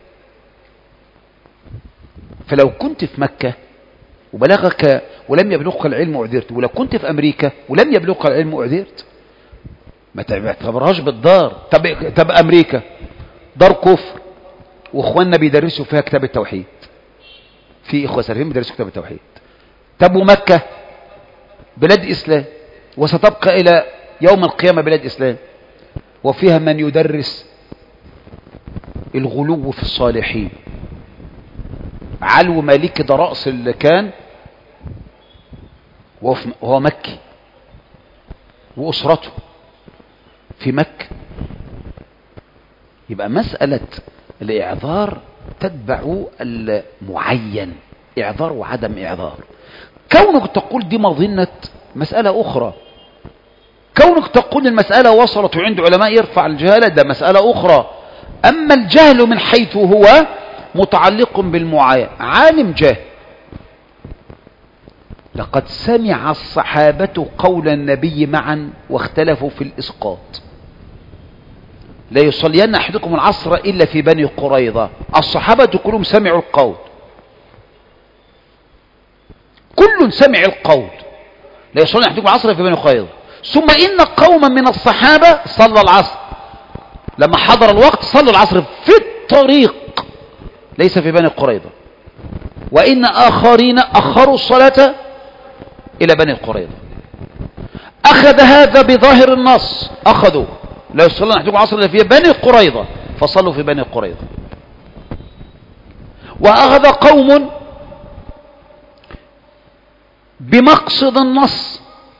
فلو كنت في مكة وبلغك ولم يبلغك العلم أعذرت، ولو كنت في أمريكا ولم يبلغك العلم أعذرت. ما تعتبرهاش بالدار. طب أمريكا دار كفر وإخواننا بيدرسوا فيها كتاب التوحيد، في إخوة سلفيين بيدرسوا كتاب التوحيد. طب ومكة بلاد إسلام وستبقى إلى يوم القيامة بلاد إسلام، وفيها من يدرس الغلو في الصالحين. علو مالك ده رأس اللي كان وهو مكي وأسرته في مكة. يبقى مسألة الإعذار تتبع المعين، إعذار وعدم إعذار. كونك تقول دي مظنة مسألة أخرى، كونك تقول المسألة وصلت عند علماء يرفع الجهالة ده مسألة أخرى. أما الجهل من حيث هو متعلق بالمعاين، عالم جاهل. لقد سمع الصحابة قول النبي معا واختلفوا في الإسقاط. لا يصلين أحدكم العصر إلا في بني قريظة. الصحابة كلهم سمعوا القول، كل سمع القول لا يصلين أحدكم العصر في بني قريظة. ثم إن قوما من الصحابة صلى العصر، لما حضر الوقت صلوا العصر في الطريق ليس في بني قريظة. وإن آخرين أخروا الصلاة إلى بني قريظة. أخذ هذا بظاهر النص، أخذوا لا يصلون أحدكم العصر إلا في بني قريظة فصلوا في بني قريظة. وأخذ قوم بمقصد النص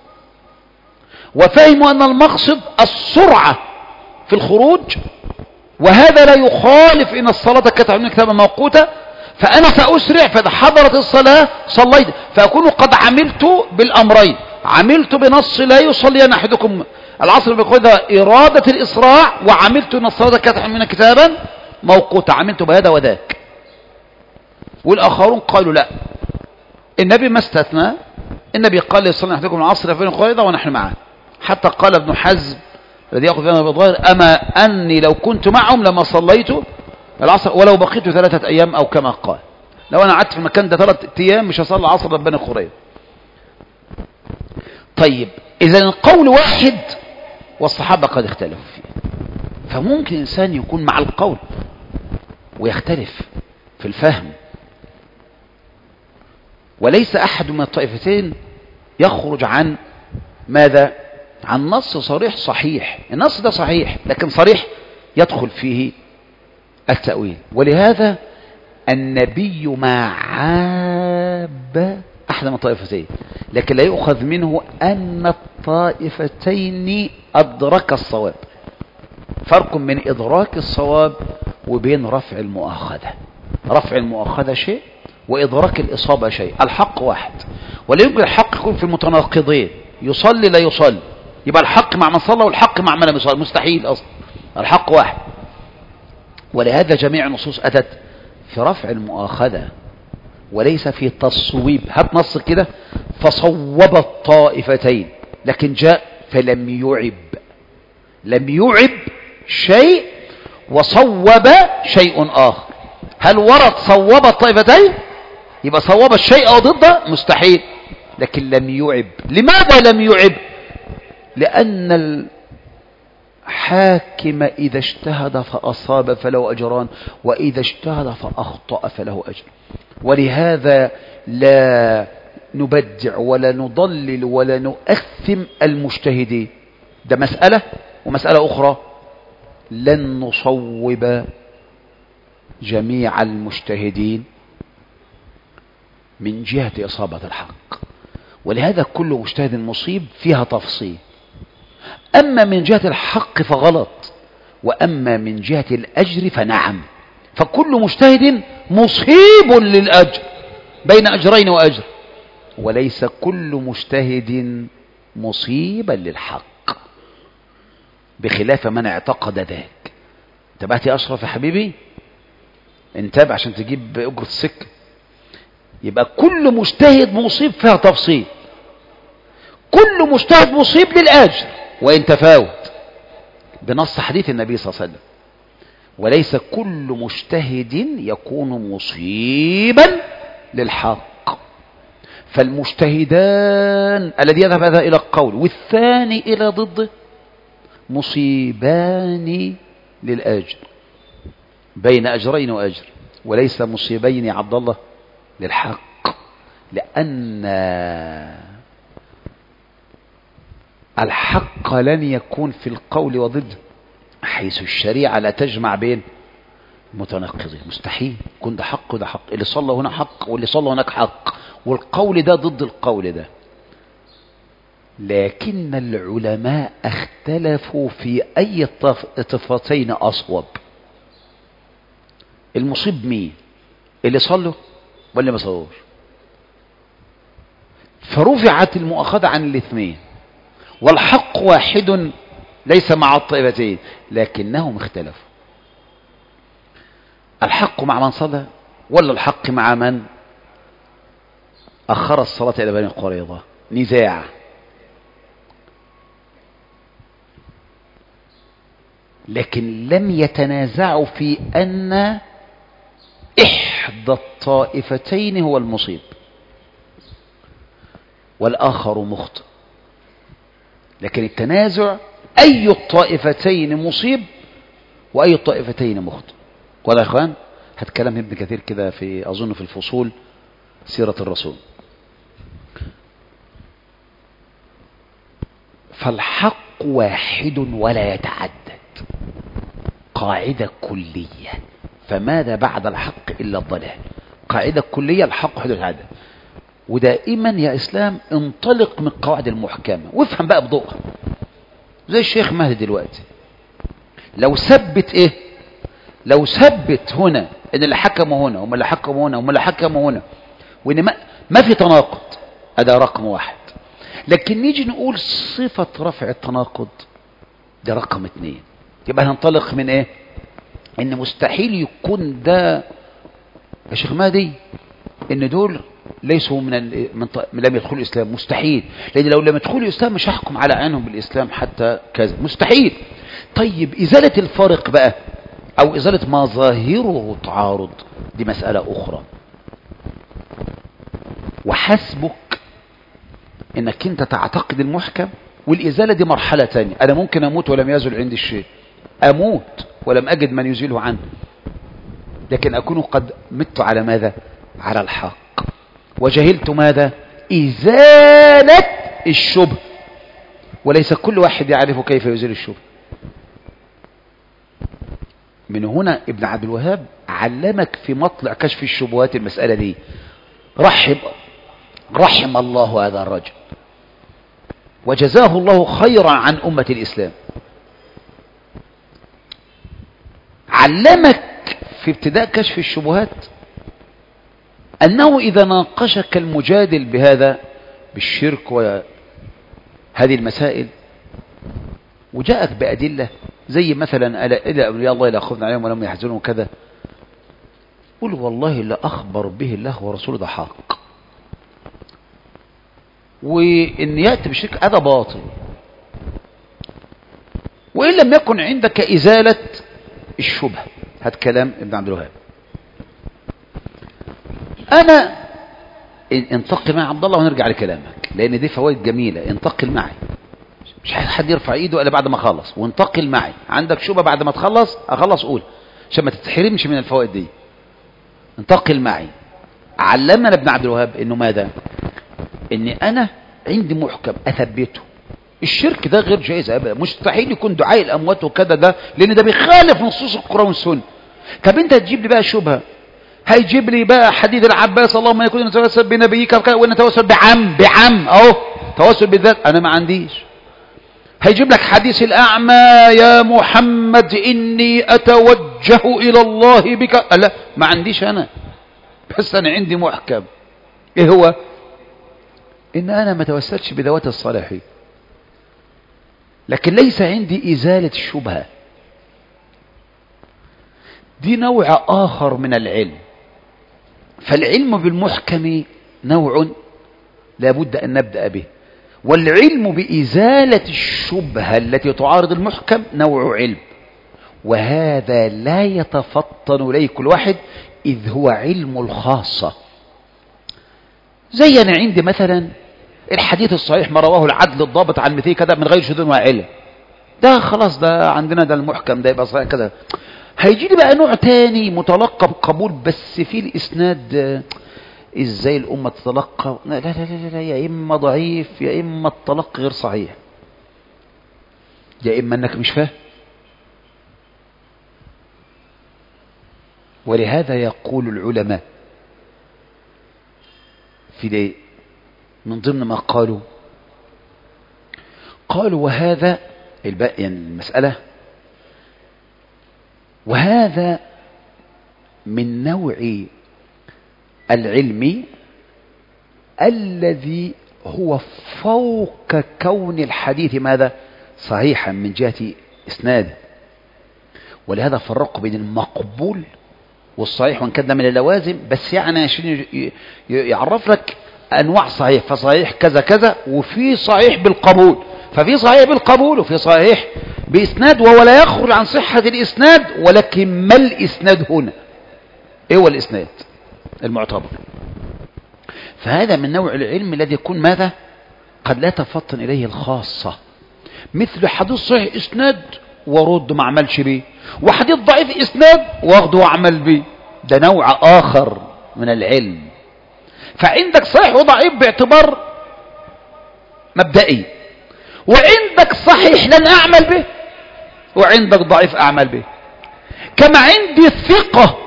وفهموا أن المقصد السرعة في الخروج، وهذا لا يخالف إن الصلاة كانت من كتابا موقوتة، فأنا سأسرع فإذا حضرت الصلاة صليت، فأكون قد عملت بالأمرين، عملت بنص لا يصلين أحدكم العصر بقدر إرادة الإسراع، وعملت أن الصلاة كانت من كتابا موقوتة، عملت بهذا وذاك. والآخرون قالوا لا، النبي ما استثنى، النبي قال لا يصلين أحدكم العصر في قريظة ونحن معه. حتى قال ابن حزم الذي يأخذ فينا بالظاهر أما أني لو كنت معهم لما صليت العصر ولو بقيت 3 أيام أو كما قال، لو أنا قعدت في المكان ده 3 أيام مش هصلي العصر ربنا قريظة. طيب إذا القول واحد والصحابة قد اختلفوا فيه، فممكن إنسان يكون مع القول ويختلف في الفهم، وليس أحد من الطائفتين يخرج عن ماذا؟ عن نص صريح صحيح. النص ده صحيح لكن صريح يدخل فيه التأويل. ولهذا النبي ما عاب أحد من الطائفتين، لكن لا يؤخذ منه أن الطائفتين أدرك الصواب. فرق من إدراك الصواب وبين رفع المؤاخذة. رفع المؤاخذة شيء وإدراك الإصابة شيء. الحق واحد، ولا يمكن الحق يكون في المتناقضين، يصلي لا يصلي يبقى الحق مع من صلى والحق مع من لم يصلي، مستحيل أصلا. الحق واحد. ولهذا جميع النصوص أتت في رفع المؤاخذة وليس في تصويب. هات نص كده فصوب الطائفتين، لكن جاء فلم يعب، لم يعب شيء وصوب شيء آخر. هل ورد صوب الطائفتين؟ يبقى صوب الشيء أو ضده مستحيل، لكن لم يعب. لماذا لم يعب؟ لأن الحاكم إذا اجتهد فأصاب فله أجران، وإذا اجتهد فأخطأ فله أجر. ولهذا لا نبدع ولا نضلل ولا نؤثم المجتهدين. ده مسألة. ومسألة أخرى لن نصوب جميع المجتهدين من جهة إصابة الحق. ولهذا كل مجتهد مصيب فيها تفصيل. أما من جهة الحق فغلط، وأما من جهة الأجر فنعم. فكل مجتهد مصيب للأجر بين أجرين وأجر، وليس كل مجتهد مصيبا للحق، بخلاف من اعتقد ذاك. انتبهت يا أشرف يا حبيبي؟ انتبه عشان تجيب أجرة السكة. يبقى كل مجتهد مصيب فيها تفصيل. كل مجتهد مصيب للأجر وإن تفاوت بنص حديث النبي صلى الله عليه وسلم. وليس كل مجتهد يكون مصيبا للحق. فالمجتهدان الذي يذهب هذا إلى القول والثاني إلى ضده مصيبان للأجر بين أجرين وأجر، وليس مصيبين يا عبد الله للحق. لأن الحق لن يكون في القول وضده، حيث الشريعة لا تجمع بين متناقضين. مستحيل يكون ده حق وده حق، اللي صلى هنا حق واللي صلى هناك حق، والقول ده ضد القول ده. لكن العلماء اختلفوا في أي الطفتين أصوب. المصيب مين؟ اللي صلوا ولا ما صلوش؟ فرفعت المؤاخذة عن الاثنين، والحق واحد ليس مع الطائفتين لكنهم اختلفوا. الحق مع من صلى ولا الحق مع من أخر الصلاة إلى بني قريظة؟ نزاع. لكن لم يتنازعوا في أن إحدى الطائفتين هو المصيب والآخر مخطئ. لكن التنازع أي الطائفتين مصيب وأي الطائفتين مخطئ. ولا يا إخوان هتكلم ابن كثير كده في أظن في الفصول سيرة الرسول. فالحق واحد ولا يتعدد، قاعدة كلية. فماذا بعد الحق إلا الضلال؟ قاعدة كلية، الحق واحد ولا يتعدد. ودائما يا إسلام انطلق من قواعد المحكمة وافهم بقى بضوءها. زي الشيخ مهدي دلوقتي لو ثبت ايه، لو ثبت هنا ان اللي حكموا هنا وما اللي حكموا هنا وما اللي حكموا هنا وان ما في تناقض، هذا رقم واحد. لكن نيجي نقول صفة رفع التناقض، ده رقم 2. يبقى هننطلق من ايه؟ ان مستحيل يكون ده يا شيخ مهدي ان دول ليسوا لم يدخلوا الاسلام، مستحيل. لان لو لم يدخلوا الاسلام مش هحكم على عينهم بالاسلام حتى كذا، مستحيل. طيب ازالة الفارق بقى او ازالة ما ظاهره تعارض دي مسألة اخرى. وحسبك انك انت تعتقد المحكم، والازالة دي مرحلة تانية. انا ممكن اموت ولم يزل عندي الشيء، اموت ولم اجد من يزيله عنه، لكن اكون قد مت على ماذا؟ على الحق. وجهلت ماذا؟ ازالة الشبه. وليس كل واحد يعرف كيف يزيل الشبه. من هنا ابن عبد الوهاب علمك في مطلع كشف الشبهات المسألة دي. رحم الله هذا الرجل وجزاه الله خيرا عن أمة الإسلام. علمك في ابتداء كشف الشبهات أنه إذا ناقشك المجادل بهذا بالشرك وهذه المسائل وجاءك بأدلة زي مثلا إلى أولياء الله لا خوف عليهم ولم يحزنوا كذا، قل والله لا أخبر به الله ورسوله ده حق، وإن يأتي بالشرك هذا باطل. وإن لم يكن عندك إزالة الشبهة، هذا كلام ابن عبد الوهاب. أنا انتقل مع عبد الله ونرجع لكلامك لأن دي فوائد جميلة. انتقل معي، مش حد يرفع ايده الا بعد ما اخلص. وانتقل معي، عندك شبهه بعد ما اخلص قول عشان ما تتحرمش من الفوائد دي. انتقل معي. علمنا ابن عبد الوهاب انه ماذا؟ ان انا عندي محكم اثبته. الشرك ده غير جائز ابدا، مستحيل يكون دعاء الاموات وكذا ده، لان ده بيخالف نصوص القران والسنه. طب انت تجيب لي بقى شبهه، هيجيب لي بقى حديث العباس اللهم يكون نتوسل بنبيك ونتوسل بعم اهو توسل بالذات، انا ما عنديش. هيجيب لك حديث الأعمى يا محمد إني أتوجه إلى الله بك، لا ما عنديش أنا، بس أنا عندي محكم. إيه هو؟ إن أنا ما توسلش بذوات الصالحين، لكن ليس عندي إزالة الشبهة. دي نوع آخر من العلم. فالعلم بالمحكم نوع لابد أن نبدأ به، والعلم بإزالة الشبهة التي تعارض المحكم نوع علم، وهذا لا يتفطن إليه كل واحد إذ هو علم الخاصة. زي أنا عندي مثلا الحديث الصحيح ما رواه العدل الضابط عن مثله كذا من غير شذوذ وعلة، ده خلاص ده عندنا ده المحكم ده يبقى صحيح كذا. هيجي لي بقى نوع تاني متلقى بقبول بس في الإسناد ازاي الامه تتلقى؟ لا لا لا لا، يا اما ضعيف يا اما التلقي غير صحيح يا اما انك مش فاهم. ولهذا يقول العلماء في من ضمن ما قالوا وهذا يعني المسألة، وهذا من نوع العلم الذي هو فوق كون الحديث ماذا؟ صحيحا من جهة إسناد. ولهذا فرقوا بين المقبول والصحيح، وان كان ده من اللوازم، بس يعني عشان يعرف لك انواع صحيح. فصحيح كذا كذا، وفي صحيح بالقبول، ففي صحيح بالقبول وفي صحيح باسناد، وهو لا يخرج عن صحة الاسناد. ولكن ما الاسناد هنا؟ ايه هو الاسناد المعتبر؟ فهذا من نوع العلم الذي يكون ماذا؟ قد لا تفطن اليه الخاصة، مثل حديث صحيح اسناد ورد ما عملش بيه، وحديث ضعيف اسناد واخده وعمل بيه. ده نوع اخر من العلم. فعندك صحيح وضعيف باعتبار مبدئي، وعندك صحيح لن اعمل به، وعندك ضعيف اعمل به. كما عندي ثقة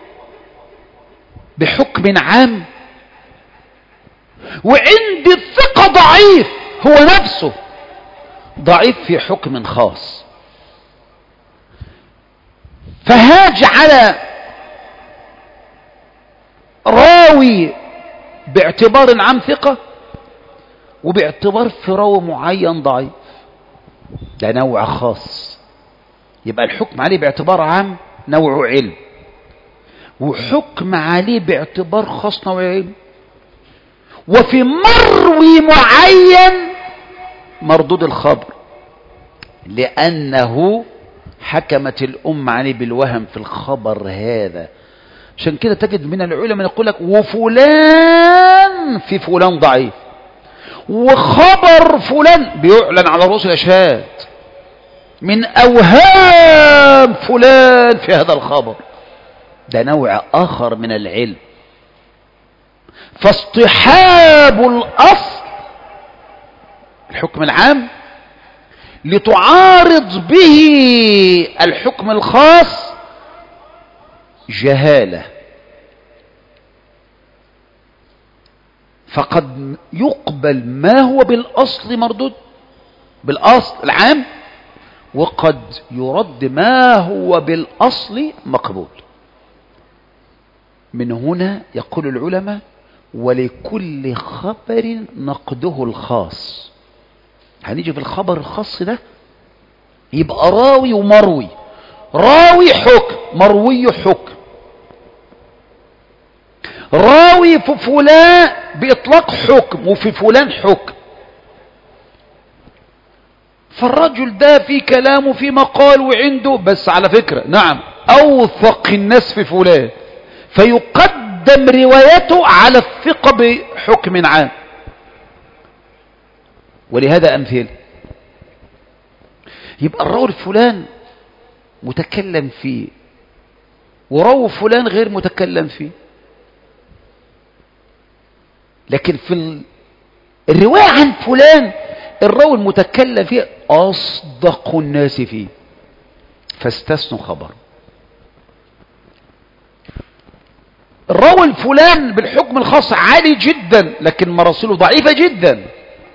بحكم عام، وعندي الثقة ضعيف هو نفسه ضعيف في حكم خاص. فهاج على راوي باعتبار عام ثقة، وباعتبار في راوي معين ضعيف، ده نوع خاص. يبقى الحكم عليه باعتبار عام نوع علم، وحكم عليه باعتبار خاص نوع علم. وفي مروي معين مردود الخبر، لأنه حكمت الأمة عليه بالوهم في الخبر هذا. عشان كده تجد من العلماء يقول لك وفلان في فلان ضعيف، وخبر فلان بيعلن على رؤوس الأشهاد من أوهام فلان في هذا الخبر. ده نوع آخر من العلم. فاصطحاب الأصل الحكم العام لتعارض به الحكم الخاص جهالة. فقد يقبل ما هو بالأصل مردود بالأصل العام، وقد يرد ما هو بالأصل مقبول. من هنا يقول العلماء ولكل خبر نقده الخاص. هنيجي في الخبر الخاص ده يبقى راوي ومروي، راوي حكم، مروي حكم. راوي في فلان بإطلاق حكم، وفي فلان حكم. فالرجل ده في كلامه في مقال وعنده، بس على فكرة نعم أوثق الناس في فلان، فيقدم روايته على الثقة بحكم عام. ولهذا أمثل يبقى الراوي فلان متكلم فيه، وراوي فلان غير متكلم فيه. لكن في الرواية عن فلان الراوي المتكلم فيه أصدق الناس فيه، فاستثنوا خبر. الراوي الفلان بالحكم الخاص عالي جدا، لكن مراسله ضعيفة جدا.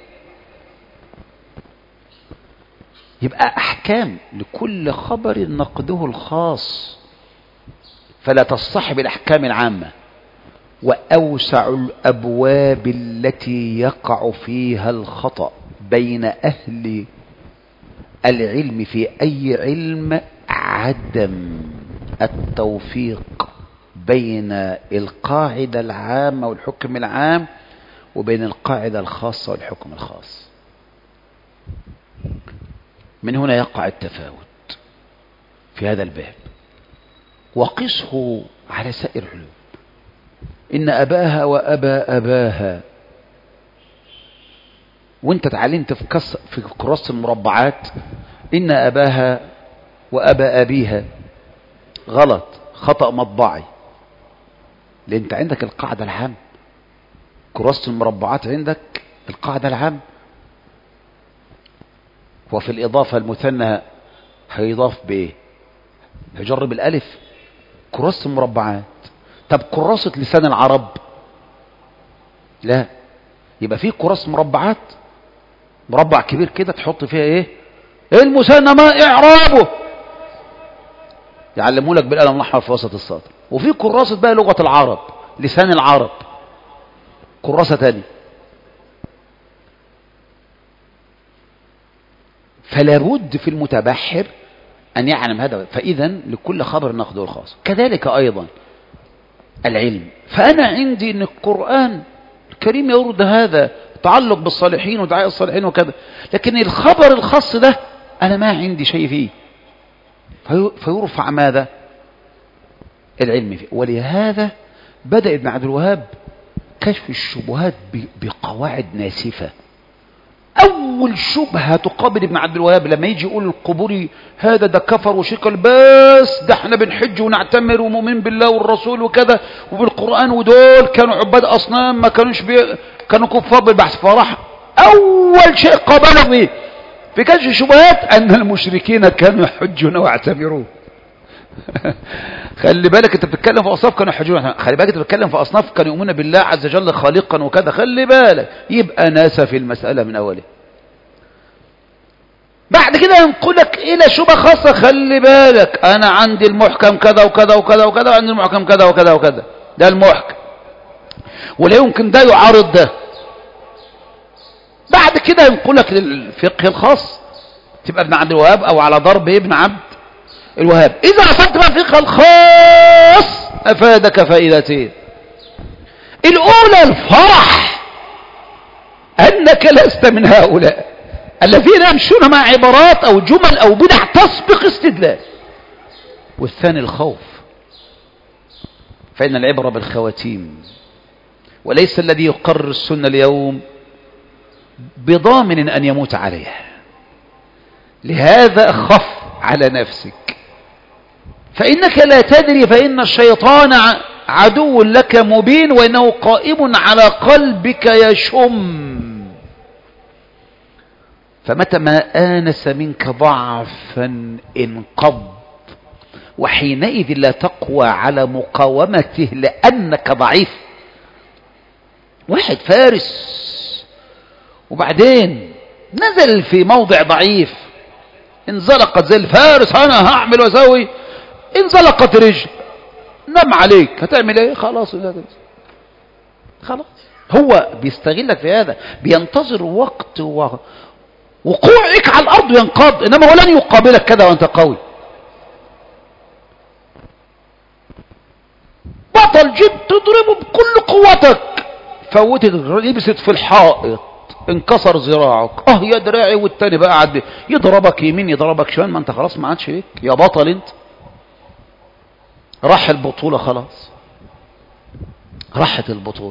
يبقى أحكام لكل خبر نقده الخاص، فلا تصطحب الأحكام العامة. وأوسع الأبواب التي يقع فيها الخطأ بين أهل العلم في أي علم عدم التوفيق بين القاعدة العامة والحكم العام، وبين القاعدة الخاصة والحكم الخاص. من هنا يقع التفاوت في هذا الباب. وقسه على سائر العلوم. إن أباها وأبا أباها، وانت تعلمت في كراسة المربعات إن أباها وأبا أبيها، غلط، خطأ مطبعي. لأن انت عندك القاعدة العام، كراسة المربعات عندك القاعدة العام، وفي الإضافة المثنى هيضاف بإيه؟ هيجرب الألف. كراسة المربعات. طب كراسة لسان العرب لا، يبقى في كراسة مربعات، مربع كبير كده تحط فيها ايه المثنى ما اعرابه، يعلموا لك بالقلم الاحمر في وسط السطر. وفي كراسة بقى لغة العرب، لسان العرب، كراسة تانية. فلا بد في المتبحر أن يعلم هذا. فإذا لكل خبر ناخذه الخاص. كذلك أيضا العلم. فأنا عندي أن القرآن الكريم يورد هذا تعلق بالصالحين ودعاء الصالحين وكذا، لكن الخبر الخاص ده أنا ما عندي شيء فيه، فيرفع ماذا؟ العلم فيه. ولهذا بدأ ابن عبد الوهاب كشف الشبهات بقواعد ناسفة. أول شبهة تقابل ابن عبد الوهاب لما يجي يقول القبوري هذا ده كفر وشرك، بس ده احنا بنحج ونعتمر ومؤمن بالله والرسول وكذا وبالقرآن، ودول كانوا عباد أصنام ما كانوش كانوا كفار بالبحث. فراح أول شيء قابله به في كشف الشبهات أن المشركين كانوا يحجون ويعتمرون. خلي بالك انت بتتكلم في اصناف كانوا يحجون، خلي بالك انت بتتكلم في اصناف كانوا يؤمنون بالله عز وجل خالقا وكذا، خلي بالك. يبقى ناسا في المسألة من اولها. بعد كده ينقلك الى شبهة خاصة، خلي بالك انا عندي المحكم كذا وكذا وكذا وكذا، وعندي المحكم كذا وكذا وكذا، ده المحكم ولا يمكن ده يعارض ده. بعد كده ينقلك للفقه الخاص، تبقى ابن عبد الوهاب او على ضرب ابن عبد الوهاب. إذا أصبت بقى الفقه الخاص أفادك فائدتين. الأولى الفرح أنك لست من هؤلاء الذين يمشون مع عبارات أو جمل أو بدع تسبق استدلال. والثاني الخوف، فإن العبرة بالخواتيم، وليس الذي يقرر السنة اليوم بضامن أن يموت عليها. لهذا أخف على نفسك، فإنك لا تدري، فإن الشيطان عدو لك مبين، وإنه قائم على قلبك يشم. فمتى ما آنس منك ضعفا انقض، وحينئذ لا تقوى على مقاومته لأنك ضعيف. واحد فارس وبعدين نزل في موضع ضعيف، انزلقت زي الفارس، أنا هعمل وأسوي، انزلقت رجل، نم عليك، هتعمل ايه؟ خلاص خلاص. هو بيستغلك في هذا، بينتظر وقت وقوعك على الارض ينقض، انما هو لن يقابلك كذا وانت قوي. بطل جيب تضربه بكل قوتك، فوتت لبست في الحائط، انكسر ذراعك، يا دراعي، والتاني بقى قاعد يضربك يمين يضربك شمال، ما انت خلاص ما عادش هيك يا بطل انت. راح البطولة خلاص، راحت البطولة.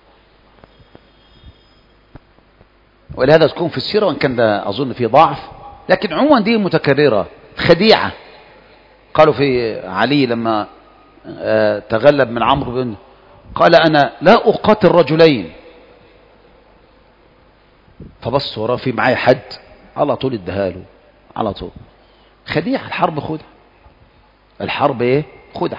ولهذا تكون في السيرة، وان كان ده اظن فيه ضعف، لكن عموما دي متكررة، خديعة. قالوا في علي لما تغلب من عمرو بن، قال انا لا اقاتل رجلين، فبص وراه في معايا حد، على طول ادهاله على طول. خديعة. الحرب خدعة، الحرب ايه؟ خدعة.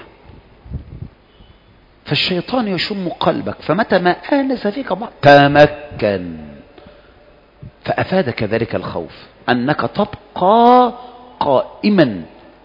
فالشيطان يشم قلبك، فمتى ما آنس فيك ضعف تمكن. فأفادك ذلك الخوف أنك تبقى قائما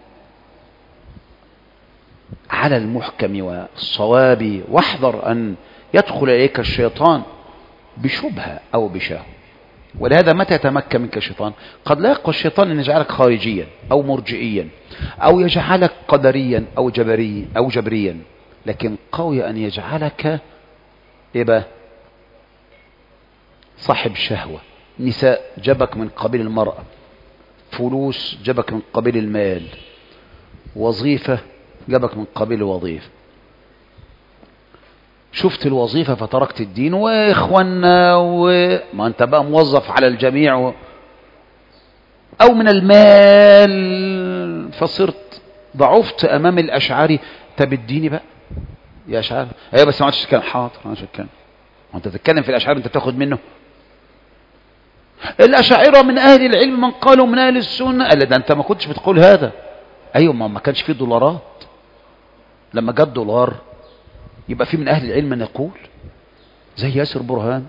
على المحكم والصواب، واحذر أن يدخل إليك الشيطان بشبهة أو بشهوة. ولهذا متى يتمكن منك الشيطان؟ قد لا يقوى الشيطان أن يجعلك خارجيا أو مرجئيا، أو يجعلك قدريا أو جبريا، لكن قوي أن يجعلك إيه؟ صاحب شهوة. نساء جبك من قبيل المرأة، فلوس جبك من قبيل المال، وظيفة جبك من قبيل الوظيفة. شفت الوظيفة فتركت الدين، واخوانا ما انت بقى موظف على الجميع او من المال، فصرت ضعفت امام الاشعري. طب اديني بقى يا اشعري، ايوه بس ما عادش كان حاضر، ما عادش كان. وانت تتكلم في الاشعري انت بتاخد منه. الاشاعره من اهل العلم من قالوا من اهل السنه، قال ده انت ما كنتش بتقول هذا. ايوه ما كانش فيه دولارات، لما جاء الدولار يبقى في من أهل العلم من يقول زي ياسر برهان،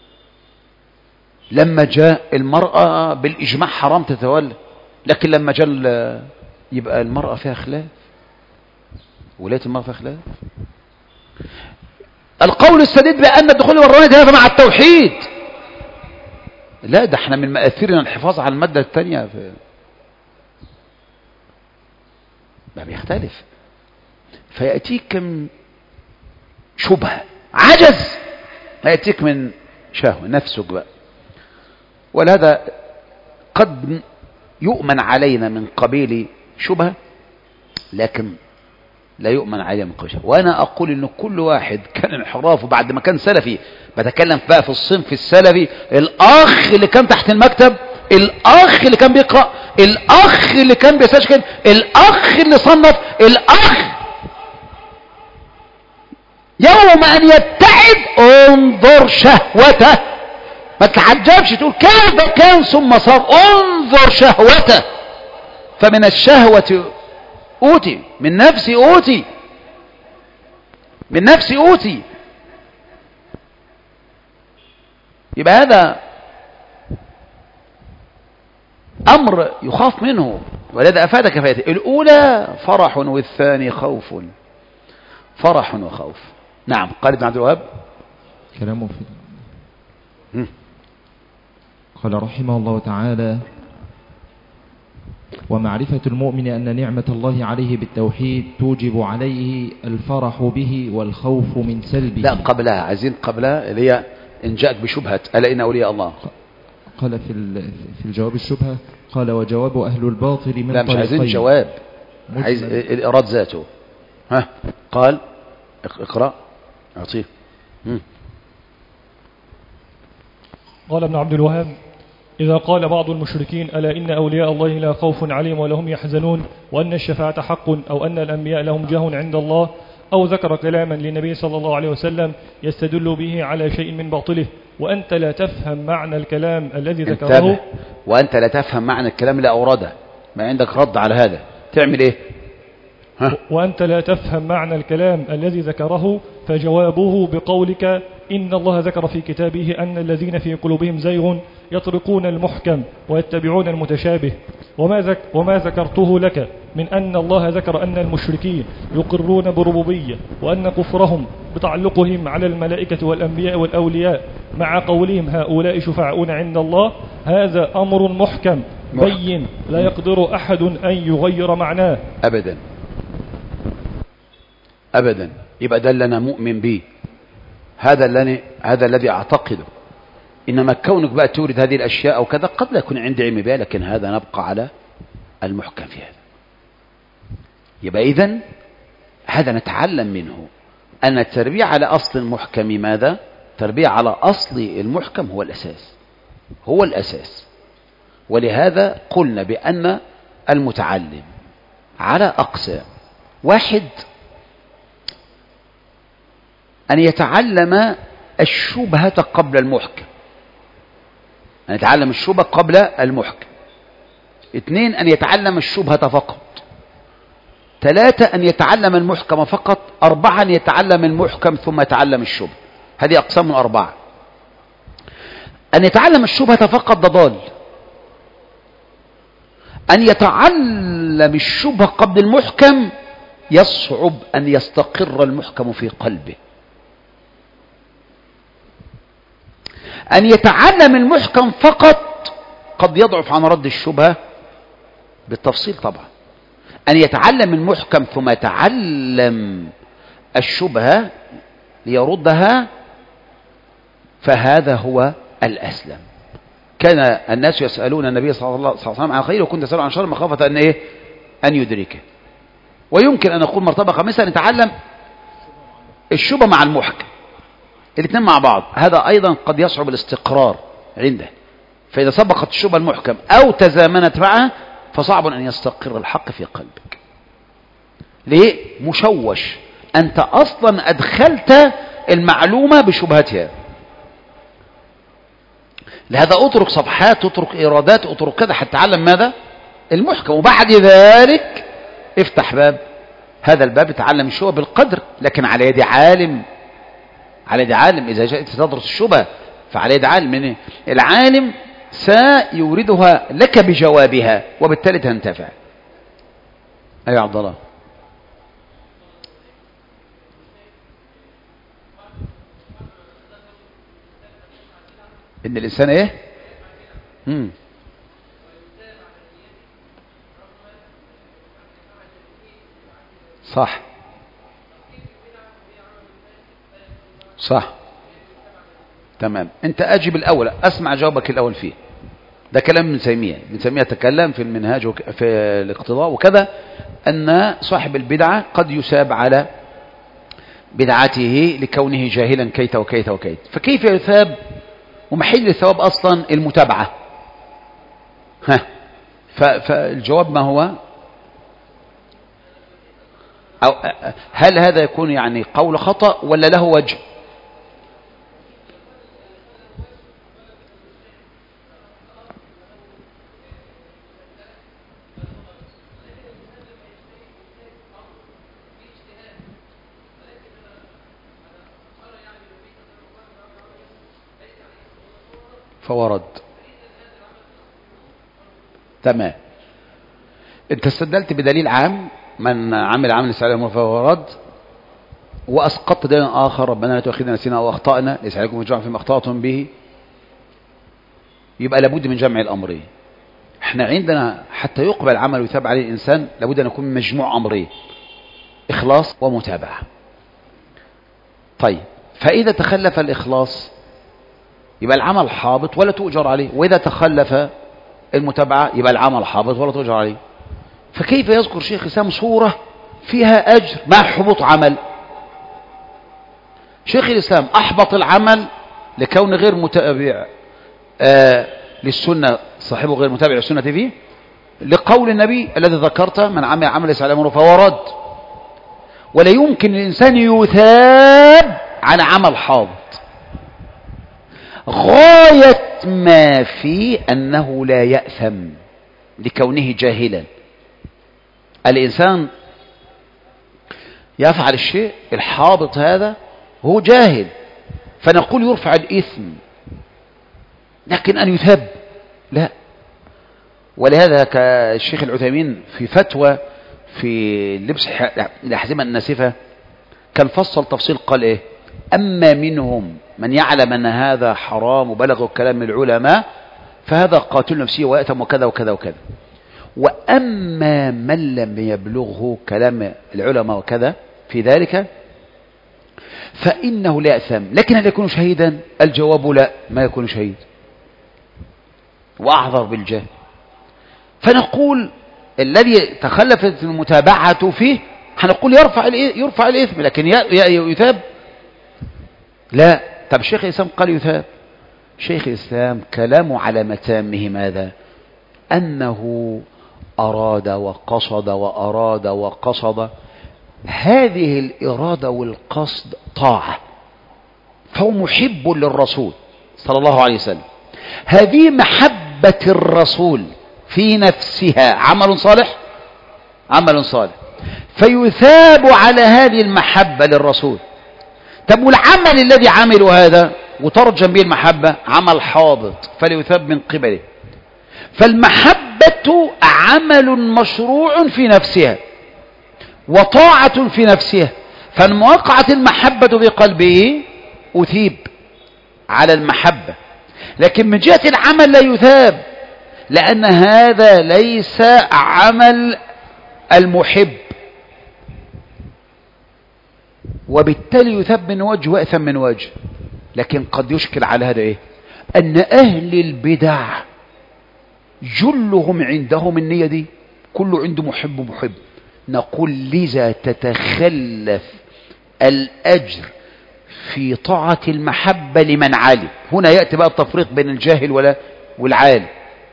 لما جاء المرأة بالإجماع حرام تتولى، لكن لما جاء يبقى المرأة فيها خلاف. ولاية المرأة فيها خلاف. القول السديد بأن الدخول والرماية هذا مع التوحيد. لا، ده احنا من مآثرنا الحفاظ على المادة الثانية ما بيختلف. فيأتيك من شبهة عجز، لا يأتيك من شهوة نفسك بقى. ولهذا قد يؤمن علينا من قبيل شبهة، لكن لا يؤمن علينا من قبيل شبهة. وأنا أقول إن كل واحد كان انحرافه بعد ما كان سلفي، بتكلم بقى في الصنف السلفي، الأخ اللي كان تحت المكتب، الأخ اللي كان بيقرأ، الأخ اللي كان بيستشكل، الأخ اللي صنف، الأخ يوم أن يبتعد انظر شهوته. ما تتعجبش تقول كيف كان ثم صار، انظر شهوته. فمن الشهوة أوتي، من نفسي أوتي، من نفسي أوتي. يبقى هذا أمر يخاف منه، ولذا أفادك فائدة. الأولى فرح والثاني خوف، فرح وخوف. نعم. قال ابن عبد الوهاب كلامه في قال رحمه الله تعالى: ومعرفة المؤمن أن نعمة الله عليه بالتوحيد توجب عليه الفرح به والخوف من سلبه. لا، قبلها عايزين، قبلها اللي هي إن جاءك بشبهة ألا إن أولياء الله. قال في الجواب الشبهة، قال: وجواب أهل الباطل من لا، مش عايزين جواب، عايز الإراد ذاته. ها، قال اقرأ أعطيه. قال ابن عبد الوهاب: إذا قال بعض المشركين: ألا إن أولياء الله لا خوف عليهم ولا هم يحزنون، وأن الشفاعة حق، أو أن الأنبياء لهم جاه عند الله، أو ذكر كلاما للنبي صلى الله عليه وسلم يستدل به على شيء من باطله، وأنت لا تفهم معنى الكلام الذي ذكره، وأنت لا تفهم معنى الكلام اللي أورده، ما عندك رد على هذا، تعمل إيه؟ وأنت لا تفهم معنى الكلام الذي ذكره، فجوابه بقولك: إن الله ذكر في كتابه أن الذين في قلوبهم زيغ يطرقون المحكم ويتبعون المتشابه، وما ذكرته لك من أن الله ذكر أن المشركين يقرون بربوبية، وأن كفرهم بتعلقهم على الملائكة والأنبياء والأولياء مع قولهم هؤلاء شفعاؤنا عند الله، هذا أمر محكم بين لا يقدر أحد أن يغير معناه أبدا أبدا. يبقى ده اللي أنا مؤمن به، هذا الذي أعتقده. إنما كونك بقى تورد هذه الأشياء أو كذا قد لا يكون عندي علم بها، لكن هذا نبقى على المحكم في هذا. يبقى إذن هذا نتعلم منه أن التربية على أصل المحكم ماذا؟ التربية على أصل المحكم هو الأساس، هو الأساس. ولهذا قلنا بأن المتعلم على أقسام: واحد، أن يتعلم الشبهة قبل المحكم، أن يتعلم الشبهة قبل المحكم. 2، أن يتعلم الشبهة فقط. 3، أن يتعلم المحكم فقط. 4، أن يتعلم المحكم ثم يتعلم الشبهة. هذه أقسام من 4. أن يتعلم الشبهة فقط ده ضال. أن يتعلم الشبهة قبل المحكم يصعب أن يستقر المحكم في قلبه. أن يتعلم المحكم فقط قد يضعف عن رد الشبهة بالتفصيل طبعا. أن يتعلم المحكم ثم يتعلم الشبهة ليردها، فهذا هو الأسلم. كان الناس يسألون النبي صلى الله عليه وسلم عن خير، وكنت أسأله عن شر مخافة أن يدركه. ويمكن أن نقول مرتبة خامسة: نتعلم الشبهة مع المحكم، الاثنين مع بعض. هذا أيضا قد يصعب الاستقرار عنده، فإذا سبقت الشبهة المحكم أو تزامنت معها فصعب أن يستقر الحق في قلبك. ليه؟ مشوش، أنت أصلا أدخلت المعلومة بشبهتها. لهذا اترك صفحات، اترك إيرادات، اترك كذا حتى تعلم ماذا؟ المحكم، وبعد ذلك افتح باب، هذا الباب يتعلم الشبهة بالقدر، لكن على يد عالم، على يد عالم. إذا جئت تدرس الشبهة فعلى يد عالم، من العالم سيوردها لك بجوابها، وبالتالي تنتفع. أيها عبد الله. ان الانسان ايه؟ صح صح تمام. انت اجب الاول، اسمع جوابك الاول فيه. ده كلام ابن تيمية. ابن تيمية تكلم في المنهاج في الاقتضاء وكذا ان صاحب البدعة قد يساب على بدعته لكونه جاهلا كيت وكيت وكيت. فكيف يثاب ومحل الثواب اصلا المتابعة؟ فالجواب ما هو؟ أو هل هذا يكون يعني قول خطأ ولا له وجه؟ فورد. تمام. انت استدلت بدليل عام من عمل عمل ليس عليه امر فهو رد، واسقطت دليل اخر ربنا لا تؤاخذنا نسينا او اخطانا ليس عليكم جمع فيما اخطاتم به. يبقى لابد من جمع الامرين. احنا عندنا حتى يقبل عمل ويثاب عليه الانسان لابد ان يكون من مجموع امرين، اخلاص ومتابعه. طيب فاذا تخلف الاخلاص يبقى العمل حابط ولا تؤجر عليه، واذا تخلف المتابعه يبقى العمل حابط ولا تؤجر عليه. فكيف يذكر شيخ الإسلام صورة فيها أجر مع حبوط عمل؟ شيخ الإسلام أحبط العمل لكون غير متابع للسنة، صاحبه غير متابع للسنة فيه، لقول النبي الذي ذكرته من عمل عمل ليس عليه امر فهو رد. ولا يمكن الإنسان يثاب على عمل حابط. غاية ما فيه أنه لا يأثم لكونه جاهلا. الإنسان يفعل الشيء الحابط هذا هو جاهل، فنقول يرفع الإثم، لكن أن يثاب لا. ولهذا كالشيخ العثيمين في فتوى في لبس الأحزمة الناسفة كان فصل تفصيل قال إيه: أما منهم من يعلم أن هذا حرام وبلغ كلام العلماء فهذا قاتل نفسه ويأثم وكذا وكذا وكذا، وأما من لم يبلغه كلام العلماء وكذا في ذلك فإنه لا يأثم. لكن هل يكون شهيدا؟ الجواب لا، ما يكون شهيد، وأعذر بالجهل. فنقول الذي تخلفت المتابعة فيه هنقول يرفع الإثم، لكن يثاب لا. طب شيخ الإسلام قال يثاب. شيخ الإسلام كلامه على متامه ماذا؟ أنه أراد وقصد وأراد وقصد. هذه الإرادة والقصد طاعة، فهو محب للرسول صلى الله عليه وسلم. هذه محبة الرسول في نفسها عمل صالح، عمل صالح، فيثاب على هذه المحبة للرسول. طب والعمل الذي عملوا هذا وترجم به المحبة عمل حابط فليثاب من قبله. فالمحبة عمل مشروع في نفسها وطاعة في نفسها، فإن وقعت المحبة في قلبه أثيب على المحبة، لكن من جهة العمل لا يثاب، لأن هذا ليس عمل المحب، وبالتالي يثاب من وجه وأثم من وجه. لكن قد يشكل على هذا إيه؟ أن أهل البدع جلهم عندهم النية دي، كله عنده محب. نقول لذا تتخلف الأجر في طاعة المحبة لمن علم. هنا يأتي بقى التفريق بين الجاهل والعالم.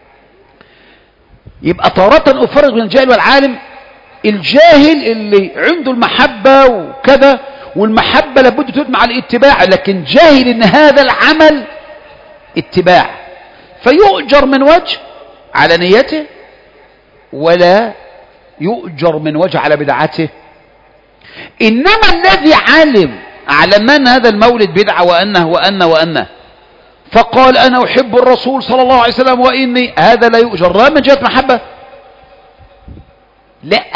يبقى تارة أفرق بين الجاهل والعالم. الجاهل اللي عنده المحبة وكذا، والمحبة لابد تتم على الاتباع، لكن جاهل ان هذا العمل اتباع، فيؤجر من وجه على نيته ولا يؤجر من وجه على بدعته. إنما الذي علم من هذا المولد بدعة وأنه فقال أنا أحب الرسول صلى الله عليه وسلم وإني، هذا لا يؤجر لا من جهة محبة،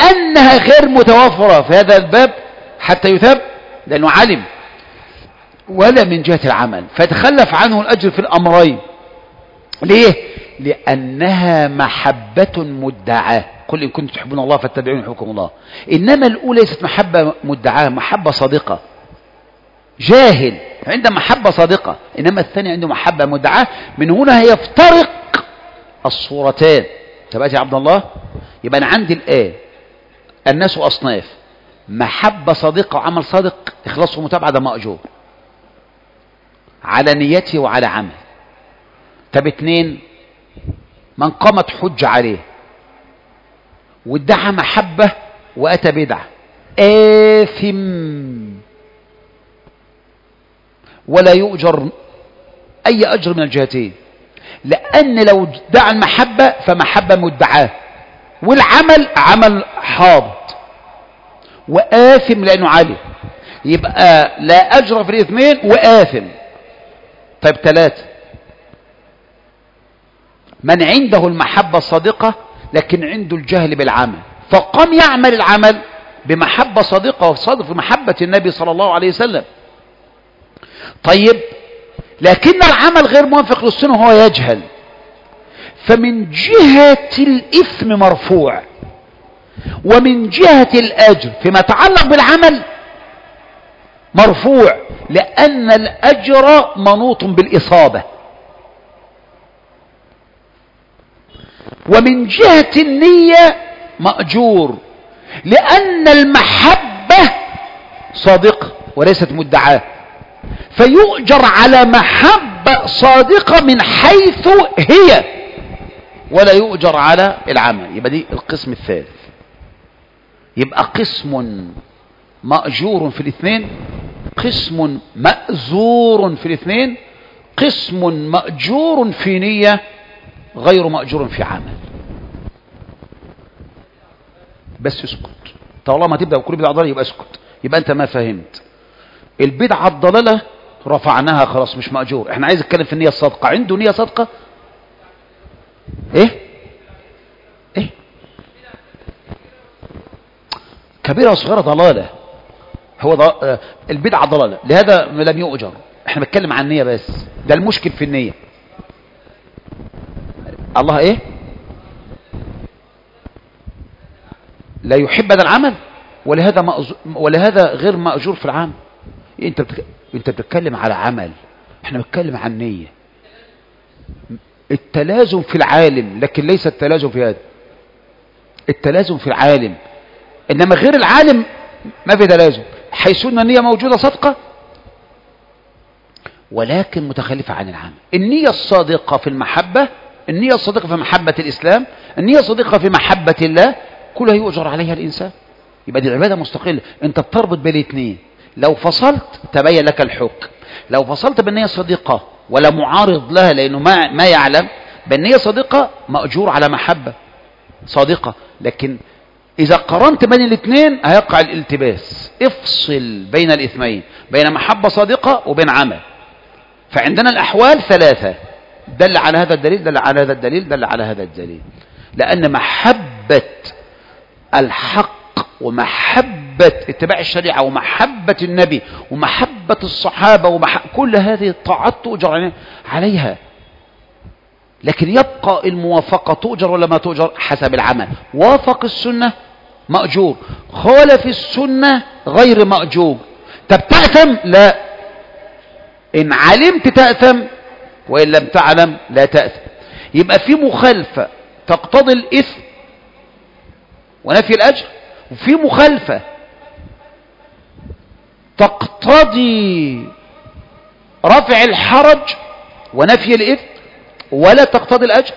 لأنها غير متوفرة في هذا الباب حتى يثاب، لأنه علم. ولا من جهة العمل، فتخلف عنه الأجر في الأمرين. ليه؟ لأنها محبة مدعاة. قل إن كنتم تحبون الله فاتبعوني يحببكم الله. إنما الأولى ليست محبة مدعاة، محبة صادقة. جاهل عنده محبة صادقة، إنما الثاني عنده محبة مدعاة. من هنا يفترق الصورتان. تبقى يا عبد الله، يبقى أنا عندي الآن الناس أصناف: محبة صادقة وعمل صادق، إخلاص ومتابعة، ده مأجور على نيته وعلى عمل. طب اتنين: من قامت حج عليه وادعى محبة وأتى بدعة، آثم ولا يؤجر أي أجر من الجهتين، لأن لو ادعى المحبة فمحبة مدعاة، والعمل عمل حاضر، وآثم لأنه عليه، يبقى لا أجر في الاثنين وآثم. طيب ثلاثة: من عنده المحبة الصادقة لكن عنده الجهل بالعمل، فقام يعمل العمل بمحبة صادقة وصادق في محبة النبي صلى الله عليه وسلم. طيب لكن العمل غير موافق للسنة وهو يجهل، فمن جهة الإثم مرفوع، ومن جهة الأجر فيما يتعلق بالعمل مرفوع، لأن الأجر منوط بالإصابة. ومن جهة النية مأجور، لأن المحبة صادقة وليست مدعاة، فيؤجر على محبة صادقة من حيث هي، ولا يؤجر على العمل. يبقى دي القسم الثالث. يبقى قسم مأجور في الاثنين، قسم مأزور في الاثنين، قسم مأجور في نية غير مأجور في عمل. بس اسكت، طالما تبدأ بكل بدعة ضلالة يبقى اسكت، يبقى انت ما فهمت. البدعة الضلالة رفعناها خلاص، مش مأجور. احنا عايز نتكلم في النية الصادقة. عنده نية صادقة؟ ايه كبيرة وصغيرة ضلالة. هو البدعة ضلالة، لهذا لم يؤجر. احنا بنتكلم عن النية بس، ده المشكل في النية. الله ايه؟ لا يحب هذا العمل، ولهذا غير مأجور في العمل. انت بتتكلم على عمل، احنا بنتكلم عن نية. التلازم في العالم، لكن ليس التلازم في هذا. التلازم في العالم، انما غير العالم ما في تلازم، حيث ان النية موجودة صدقة ولكن متخلفة عن العمل. النية الصادقة في المحبة، النية الصادقة في محبة الإسلام، النية الصادقة في محبة الله، كلها يؤجر عليها الإنسان. يبقى دي عبادة مستقلة. انت بتربط بين الاثنين. لو فصلت تبين لك الحكم. لو فصلت بالنية الصادقة ولا معارض لها لأنه ما يعلم، بالنية الصادقة مأجور على محبة صادقة. لكن إذا قارنت بين الاثنين هيقع الالتباس. افصل بين الاثنين، بين محبة صادقة وبين عمل. فعندنا الأحوال ثلاثة: دل على هذا الدليل، دل على هذا الدليل، دل على هذا الدليل. لأن محبة الحق ومحبة اتباع الشريعة ومحبة النبي ومحبة الصحابة كل هذه الطاعات تؤجر عليها. لكن يبقى الموافقة تؤجر ولا ما تؤجر حسب العمل. وافق السنة مأجور، خالف السنة غير مأجور. طب تأثم؟ لا. إن علمت تأثم، وإن لم تعلم لا تأثم. يبقى في مخالفة تقتضي الإثم ونفي الأجر، وفي مخالفة تقتضي رفع الحرج ونفي الإثم ولا تقتضي الأجر،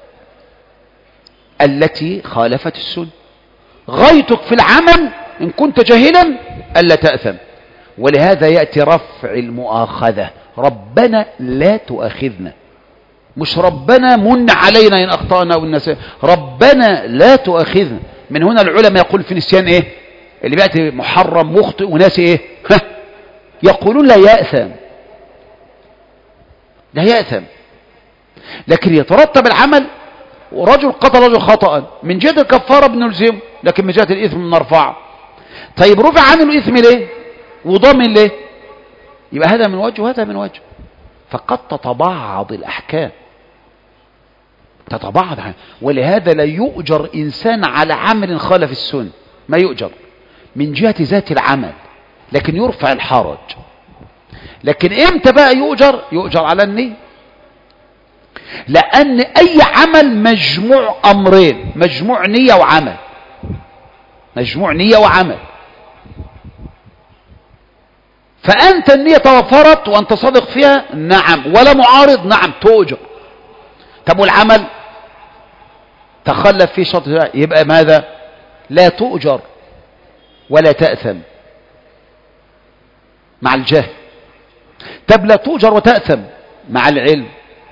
التي خالفت السنة. غايتك في العمل إن كنت جاهلا ألا تأثم. ولهذا يأتي رفع المؤاخذة: ربنا لا تؤاخذنا، مش ربنا من علينا إن أخطأنا والنسيان، ربنا لا تؤاخذنا. من هنا العلماء يقول في نسيان ايه اللي بيأتي محرم مخطئ وناسي ايه يقولون لا يأثم، لا يأثم. لكن يترتب العمل، ورجل قتل رجل خطأ، من جهة الكفارة بنلزمه، لكن من جهة الإثم نرفعه. طيب رفع عنه الإثم ليه وضامن ليه؟ يبقى هذا من وجه وهذا من وجه، فقد تتبعض الأحكام، تتبعض. ولهذا لا يؤجر إنسان على عمل خالف السنة، ما يؤجر من جهة ذات العمل، لكن يرفع الحرج. لكن امتى بقى يؤجر؟ يؤجر على النية، لأن أي عمل مجموع أمرين، مجموع نية وعمل، مجموع نية وعمل. فأنت النية توفرت وأنت صادق فيها، نعم، ولا معارض، نعم، تؤجر. طب والعمل تخلف فيه شرط، يبقى ماذا؟ لا تؤجر ولا تأثم مع الجهل. طب لا تؤجر وتأثم مع العلم.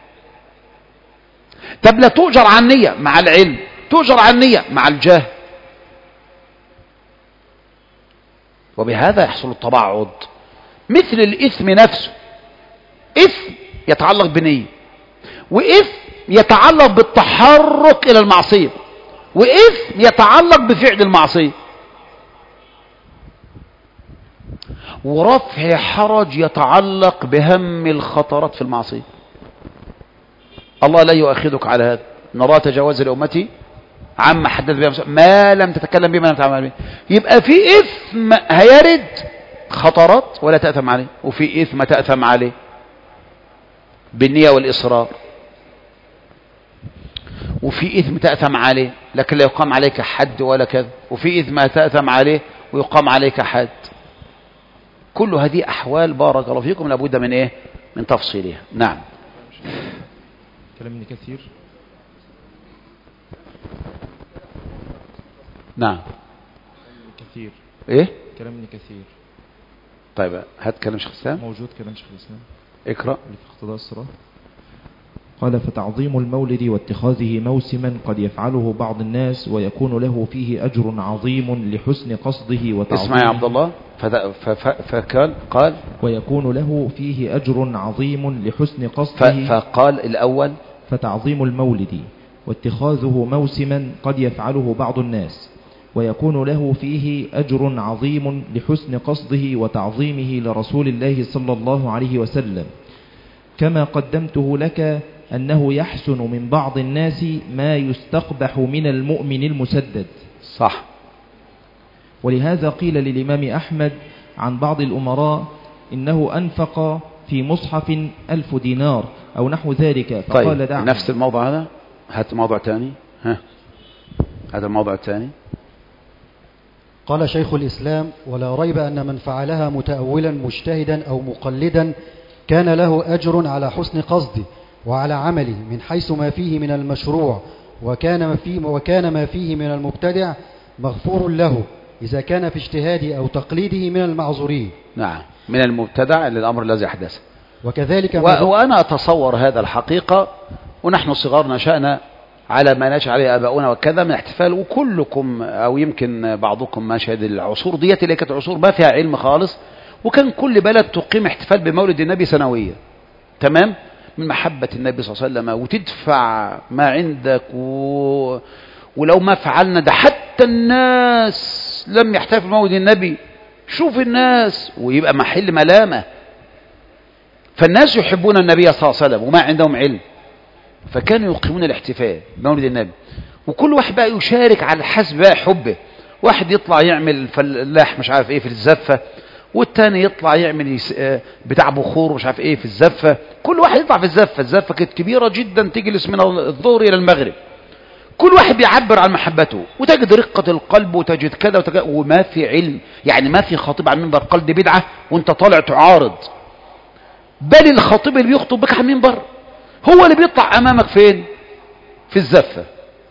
طب لا تؤجر عن النية مع العلم، تؤجر عن النية مع الجهل. وبهذا يحصل التبعض. مثل الإثم نفسه، إثم يتعلق بنية، وإثم يتعلق بالتحرك إلى المعصية، وإثم يتعلق بفعل المعصية. ورفع حرج يتعلق بهم الخطرات في المعصية. الله لا يؤاخذك على هذا، نرى تجاوز لأمتي عما حدث بها ما لم تتكلم به ما لم تعمل به. يبقى في إثم هيرد خطرات ولا تأثم عليه، وفي إثم تأثم عليه بالنية والإصرار، وفي إثم تأثم عليه لكن لا يقام عليك حد ولا كذا، وفي إثم تأثم عليه ويقام عليك حد. كل هذه أحوال بارك الله فيكم لابد من إيه؟ من تفصيلها. نعم. كلام ابن كثير. نعم. كثير. إيه؟ كلام ابن كثير. طيب هات كلام شيخ الإسلام. موجود كلام شيخ الإسلام. اقرأ. اللي في اقتضاء الصراط. قال: فتعظيم المولد واتخاذه موسما قد يفعله بعض الناس ويكون له فيه أجر عظيم لحسن قصده وتعظيمه. اسمع يا عبد الله. قال ويكون له فيه أجر عظيم لحسن قصده. فقال الأول: فتعظيم المولد واتخاذه موسما قد يفعله بعض الناس ويكون له فيه أجر عظيم لحسن قصده وتعظيمه لرسول الله صلى الله عليه وسلم، كما قدمته لك أنه يحسن من بعض الناس ما يستقبح من المؤمن المسدد. صح. ولهذا قيل للإمام أحمد عن بعض الأمراء إنه أنفق في مصحف 1000 دينار أو نحو ذلك، فقال: طيب دعني. نفس الموضوع هذا، هات موضوع ثاني. هذا الموضوع الثاني. قال شيخ الإسلام: ولا ريب أن من فعلها متأولا مجتهدا أو مقلدا كان له أجر على حسن قصده وعلى عمله من حيث ما فيه من المشروع، وكان ما فيه من المبتدع مغفور له إذا كان في اجتهاده أو تقليده من المعذورين. نعم، من المبتدع للأمر الذي أحدث. وكذلك وأنا أتصور هذا الحقيقة، ونحن صغار نشأنا على ما نشأ عليه آباؤنا وكذا من احتفال، وكلكم أو يمكن بعضكم ما شاهد العصور ديت اللي كانت عصور ما فيها علم خالص، وكان كل بلد تقيم احتفال بمولد النبي سنويا، تمام، من محبة النبي صلى الله عليه وسلم، وتدفع ما عندك ولو ما فعلنا ده حتى الناس لم يحتفل بمولد النبي، شوف الناس، ويبقى محل ملامة. فالناس يحبون النبي صلى الله عليه وسلم وما عندهم علم، فكانوا يقيمون الاحتفال بمولد النبي، وكل واحد بقى يشارك على حسب بقى حبه. واحد يطلع يعمل فلاح مش عارف ايه في الزفة، والتاني يطلع يعمل بتاع بخور مش عارف ايه في الزفة. كل واحد يطلع في الزفة. الزفة كانت كبيرة جدا تجلس من الظهر الى المغرب، كل واحد بيعبر عن محبته، وتجد رقة القلب وتجد كذا وما في علم، يعني ما في خطيب على المنبر قال دي بدعة وانت طالع تعارض، بل الخطيب اللي بيخطب بك على المنبر هو اللي بيطلع امامك فين؟ في الزفة.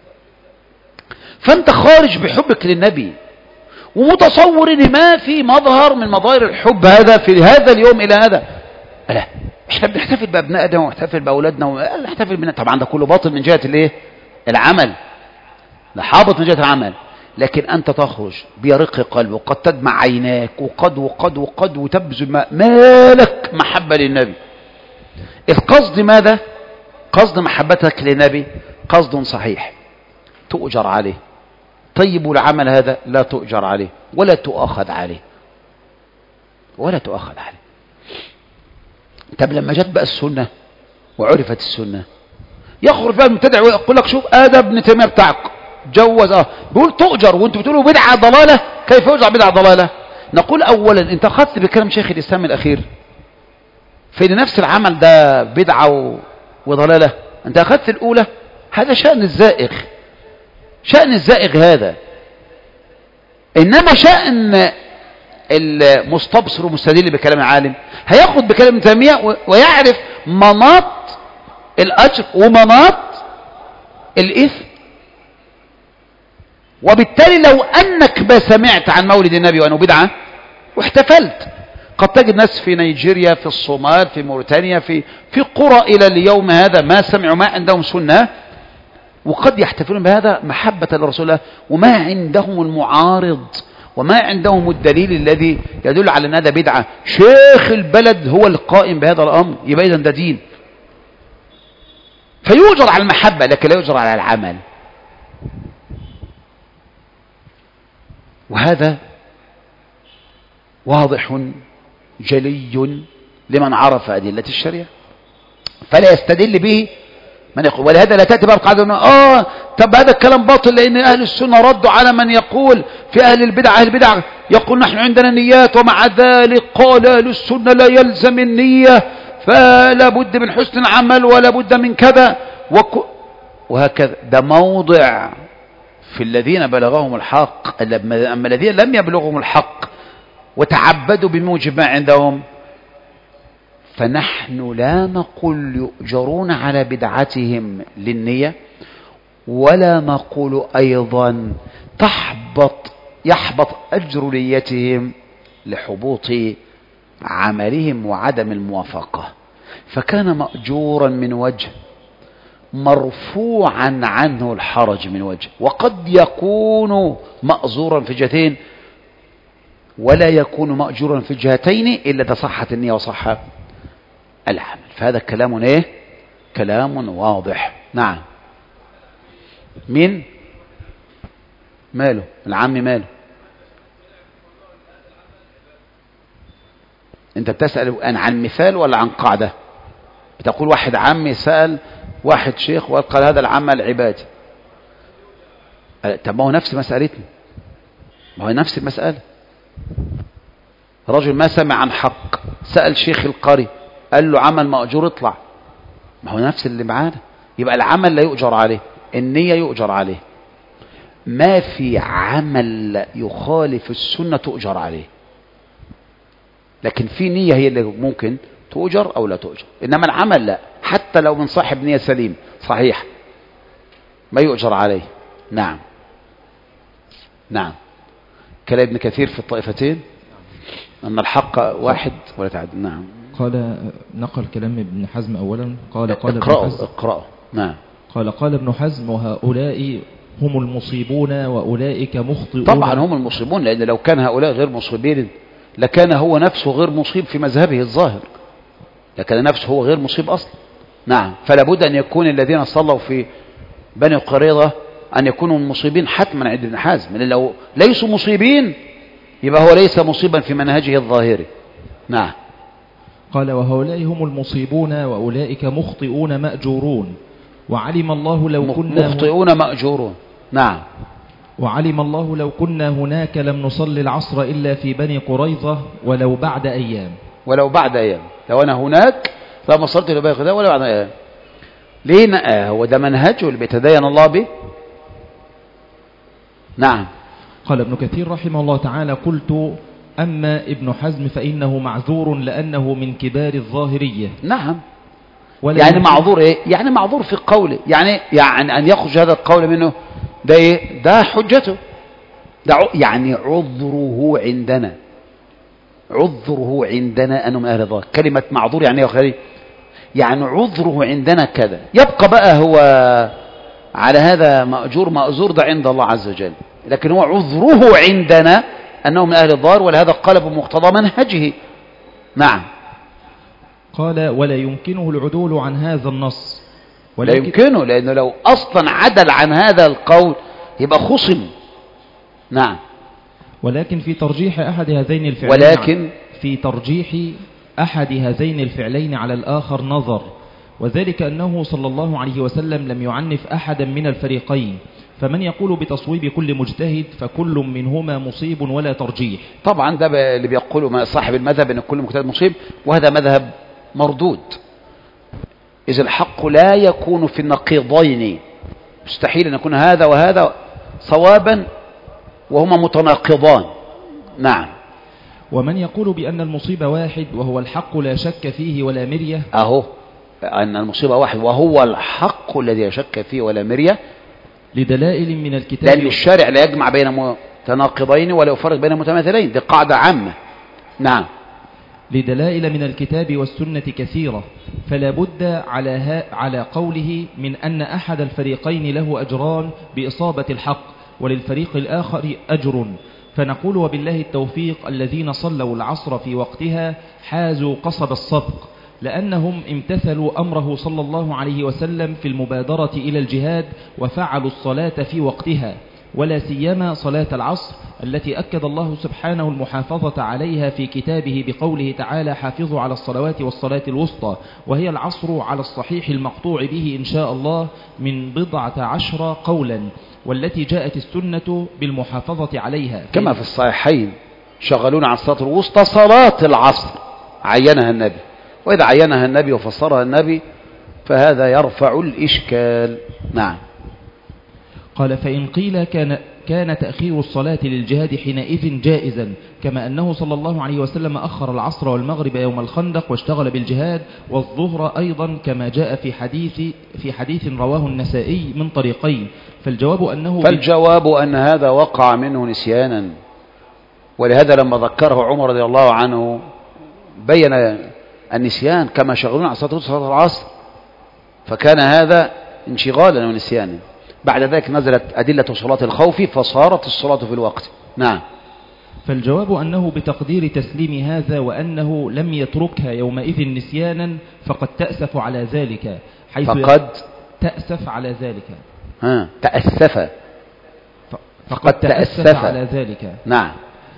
فانت خارج بحبك للنبي ومتصور ان ما في مظهر من مظاهر الحب هذا في هذا اليوم الى هذا. لا، احنا بنحتفل بابنائنا ونحتفل باولادنا ونحتفل بنا. طبعا ده كله باطل من جهة الايه؟ العمل، ده حابط من جهة العمل. لكن انت تخرج بيرق قلبك وقد تدمع عيناك وقد وتبذل ما لك محبة للنبي. القصد ماذا؟ قصد محبتك للنبي قصد صحيح تؤجر عليه. طيب والعمل هذا لا تؤجر عليه ولا تؤاخذ عليه، ولا تؤاخذ عليه. طب لما جت بقى السنة وعرفت السنة، يخرج بقى المبتدع ويقول لك شوف ادب ابن تيمية بتاعك جوز بيقول تؤجر وانتوا بتقولوا بدعة ضلالة، كيف يؤجر بدعة ضلالة؟ نقول اولا انت اخذت بكلام شيخ الاسلام الاخير في نفس العمل ده بدعة وضلالة، انت اخذت الاولى، هذا شأن الزائغ، شأن الزائغ هذا. انما شأن المستبصر ومستدل بكلام العالم هياخد بكلام ابن تيمية ويعرف مناط الاجر ومناط الاثم. وبالتالي لو انك ما سمعت عن مولد النبي وانه بدعة واحتفلت، قد تجد ناس في نيجيريا، في الصومال، في موريتانيا، في قرى الى اليوم هذا ما سمعوا، ما عندهم سنة، وقد يحتفلون بهذا محبة لرسول الله، وما عندهم المعارض وما عندهم الدليل الذي يدل على ان هذا بدعة. شيخ البلد هو القائم بهذا الامر، يبقى اذا ده دين، فيؤجر على المحبة لكن لا يؤجر على العمل. وهذا واضح جلي لمن عرف أدلة الشريعة، فلا يستدل به من يقول. ولهذا لا تأتي بقى القاعدة طب هذا الكلام باطل، لأن أهل السنة ردوا على من يقول في أهل البدع. أهل البدع يقول نحن عندنا نيات، ومع ذلك قال أهل السنة لا يلزم النية، فلا بد من حسن العمل ولا بد من كذا وهكذا. ده موضع في الذين بلغهم الحق. أما الذين لم يبلغهم الحق وتعبدوا بموجب ما عندهم، فنحن لا نقول يؤجرون على بدعتهم للنية، ولا نقول أيضا يحبط أجر نيتهم لحبوط عملهم وعدم الموافقة. فكان مأجورا من وجه، مرفوعا عنه الحرج من وجه، وقد يكون مأزورا في جهتين ولا يكون مأجورا في الجهتين إلا تصحت النية وصح العمل. فهذا كلام ايه؟ كلام واضح. نعم. مين ماله؟ العم ماله؟ انت بتسأل عن مثال ولا عن قاعدة؟ بتقول واحد عمي سأل واحد شيخ وقال هذا العمل عبادي. طب ما هو نفس مسألتنا، ما هو نفس المسألة. رجل ما سمع عن حق سأل شيخ القري قال له عمل مأجور اطلع، ما هو نفس اللي معانا. يبقى العمل لا يؤجر عليه، النية يؤجر عليه. ما في عمل يخالف السنة تؤجر عليه، لكن في نية هي اللي ممكن تؤجر أو لا تؤجر، إنما العمل لا، حتى لو من صاحب نية سليم صحيح ما يؤجر عليه. نعم. نعم. كلام ابن كثير في الطائفتين أن الحق واحد ولا تعدد. نعم. قال نقل كلام ابن حزم أولا. قال اقرأه. نعم. قال ابن حزم وهؤلاء هم المصيبون وأولئك مخطئون. طبعا هم المصيبون، لأن لو كان هؤلاء غير مصيبين لكان هو نفسه غير مصيب في مذهبه الظاهر، لكن نفسه هو غير مصيب أصلا. نعم. فلا بد أن يكون الذين صلوا في بني قريظة أن يكونوا مصيبين حتما عند ابن حزم، لأن لو ليسوا مصيبين يبقى هو ليس مصيبا في منهجه الظاهري. نعم. قال وهؤلاء هم المصيبون وأولئك مخطئون مأجورون، وعلم الله لو كنا مخطئون مأجورون. نعم. وعلم الله لو كنا هناك لم نصلي العصر إلا في بني قريظة ولو بعد أيام. ولو بعد أيام، لو أنا هناك لما صلت إلى بني قريظة ولو بعد أيام. ليه؟ هو ده منهجه اللي بيتدين الله به. نعم. قال ابن كثير رحمه الله تعالى قلت أما ابن حزم فإنه معذور لأنه من كبار الظاهرية. نعم. يعني معذور ايه؟ يعني معذور في قوله، يعني أن يخرج هذا القول منه ده ايه؟ ده حجته، ده يعني عذره عندنا، عذره عندنا أنه من أهل الظاهر. كلمة معذور يعني ايه؟ يعني عذره عندنا كذا. يبقى بقى هو على هذا مأجور ده عند الله عز وجل، لكن هو عذره عندنا أنه من أهل الظاهر، ولهذا قال بمقتضى منهجه. نعم. قال ولا يمكنه العدول عن هذا النص. لا يمكنه، لأنه لو أصلا عدل عن هذا القول يبقى خصم. نعم. ولكن في ترجيح أحد هذين الفعلين، ولكن في ترجيح أحد هذين الفعلين على الآخر نظر، وذلك أنه صلى الله عليه وسلم لم يعنف أحدا من الفريقين، فمن يقول بتصويب كل مجتهد فكل منهما مصيب ولا ترجيح. طبعا ده اللي بيقوله صاحب المذهب أن كل مجتهد مصيب، وهذا مذهب مردود، إذ الحق لا يكون في النقيضين، مستحيل أن يكون هذا وهذا صوابا وهما متناقضان. نعم. ومن يقول بأن المصيب واحد وهو الحق لا شك فيه ولا مرية، أهو أن المصيبة واحد وهو الحق الذي لا شك فيه ولا مرية، لدلائل من الكتاب، لأن الشارع لا يجمع بين متناقضين ولا يفرق بين متماثلين، دي قاعدة عامة. نعم. لدلائل من الكتاب والسنة كثيرة، فلا بد على قوله من أن أحد الفريقين له أجران بإصابة الحق وللفريق الآخر أجر، فنقول وبالله التوفيق الذين صلوا العصر في وقتها حازوا قصب السبق، لأنهم امتثلوا أمره صلى الله عليه وسلم في المبادرة إلى الجهاد وفعلوا الصلاة في وقتها، ولا سيما صلاة العصر التي أكد الله سبحانه المحافظة عليها في كتابه بقوله تعالى حافظوا على الصلوات والصلاة الوسطى، وهي العصر على الصحيح المقطوع به إن شاء الله من 14 قولا، والتي جاءت السنة بالمحافظة عليها كما في الصحيحين شغلون عن الصلاة الوسطى صلاة العصر عينها النبي، وإذا عينها النبي وفسرها النبي فهذا يرفع الإشكال. نعم. قال فإن قيل كان تأخير الصلاة للجهاد حينئذ جائزا، كما أنه صلى الله عليه وسلم أخر العصر والمغرب يوم الخندق واشتغل بالجهاد، والظهر أيضا كما جاء في حديث رواه النسائي من طريقين، فالجواب أن هذا وقع منه نسيانا، ولهذا لما ذكره عمر رضي الله عنه بين النسيان كما شغلون عن صلاة العصر، فكان هذا انشغالا ونسيانا. بعد ذلك نزلت أدلة صلاة الخوف فصارت الصلاة في الوقت. نعم. فالجواب أنه بتقدير تسليم هذا، وأنه لم يتركها يومئذ نسيانا فقد تأسف على ذلك، تأسف على ذلك. تأسف. فقد تأسف على ذلك. نعم.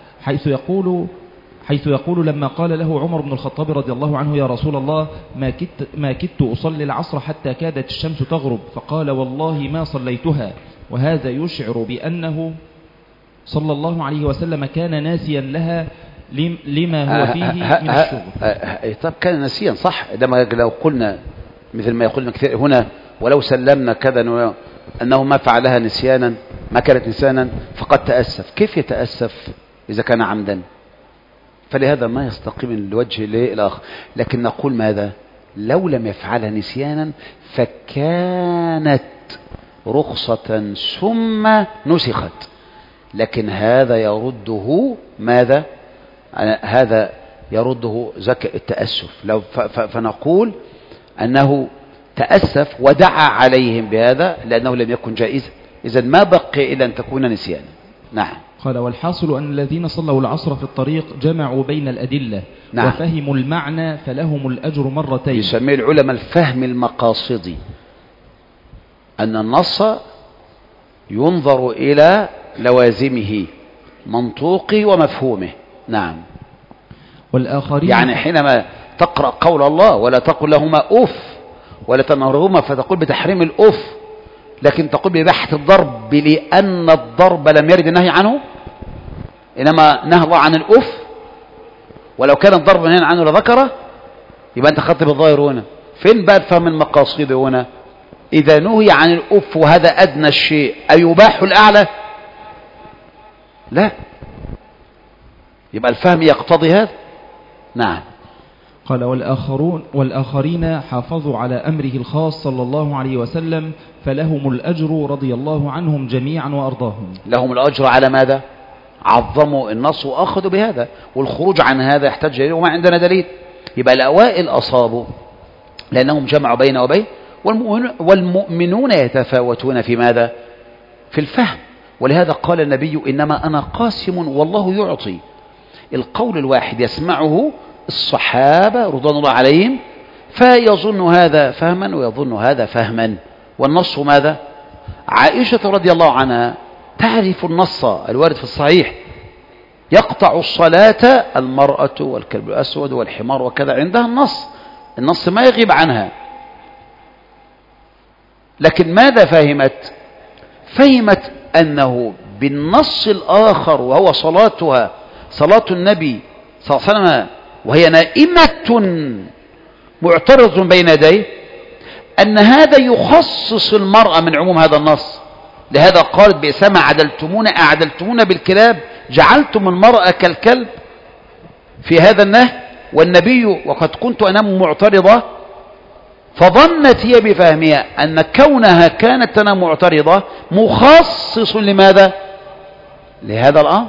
حيث يقول لما قال له عمر بن الخطاب رضي الله عنه يا رسول الله ما كدت أصلي العصر حتى كادت الشمس تغرب، فقال والله ما صليتها، وهذا يشعر بأنه صلى الله عليه وسلم كان ناسيا لها لما هو فيه من الشغل. طب كان ناسيا صح، لو قلنا مثل ما يقولنا كثير هنا ولو سلمنا كذا أنه ما فعلها نسيانا، ما كانت نسيانا فقد تأسف. كيف يتأسف إذا كان عمدا؟ فلهذا ما يستقيم الوجه الآخر. لكن نقول ماذا؟ لو لم يفعلها نسيانا فكانت رخصة ثم نسخت، لكن هذا يرده ماذا؟ هذا يرده التأسف. فنقول أنه تأسف ودعا عليهم بهذا لأنه لم يكن جائزا، إذن ما بقي إلا أن تكون نسيانا. نعم. قال والحاصل أن الذين صلوا العصر في الطريق جمعوا بين الأدلة. نعم. وفهموا المعنى فلهم الأجر مرتين. يسميه العلماء الفهم المقاصدي، أن النص ينظر إلى لوازمه منطوقه ومفهومه. نعم. والآخرين يعني حينما تقرأ قول الله ولا تقل لهما أف ولا تنهرهما فتقول بتحريم الأف، لكن تقول بإباحة الضرب لأن الضرب لم يرد النهي عنه، إنما نهى عن الأف، ولو كان الضرب نهي عنه لذكره، يبقى أنت خطب الظاهر هنا. فين بقى الفهم المقاصد هنا؟ إذا نهي عن الأف وهذا أدنى الشيء أيباح الأعلى؟ لا، يبقى الفهم يقتضي هذا. نعم. قال والآخرين حافظوا على أمره الخاص صلى الله عليه وسلم فلهم الأجر رضي الله عنهم جميعا وأرضاهم. لهم الأجر على ماذا؟ عظموا النص وأخذوا بهذا، والخروج عن هذا يحتاج إليه وما عندنا دليل. يبقى الأوائل أصابوا لأنهم جمعوا بين وبين، والمؤمنون يتفاوتون في ماذا؟ في الفهم. ولهذا قال النبي إنما أنا قاسم والله يعطي. القول الواحد يسمعه الصحابة رضوان الله عليهم فيظن هذا فهما ويظن هذا فهما، والنص ماذا؟ عائشة رضي الله عنها تعرف النص الوارد في الصحيح يقطع الصلاة المرأة والكلب الأسود والحمار وكذا، عندها النص ما يغيب عنها. لكن ماذا فهمت؟ فهمت أنه بالنص الآخر وهو صلاتها صلاة النبي صلى الله عليه وسلم وهي نائمة معترضة بين يديه، أن هذا يخصص المرأة من عموم هذا النص. لهذا قالت بئسما أعدلتمونا بالكلاب، جعلتم المرأة كالكلب في هذا النهي، والنبي وقد كنت أنام معترضة. فظنت هي بفهمها أن كونها كانت تنام معترضة مخصص لماذا؟ لهذا الأمر،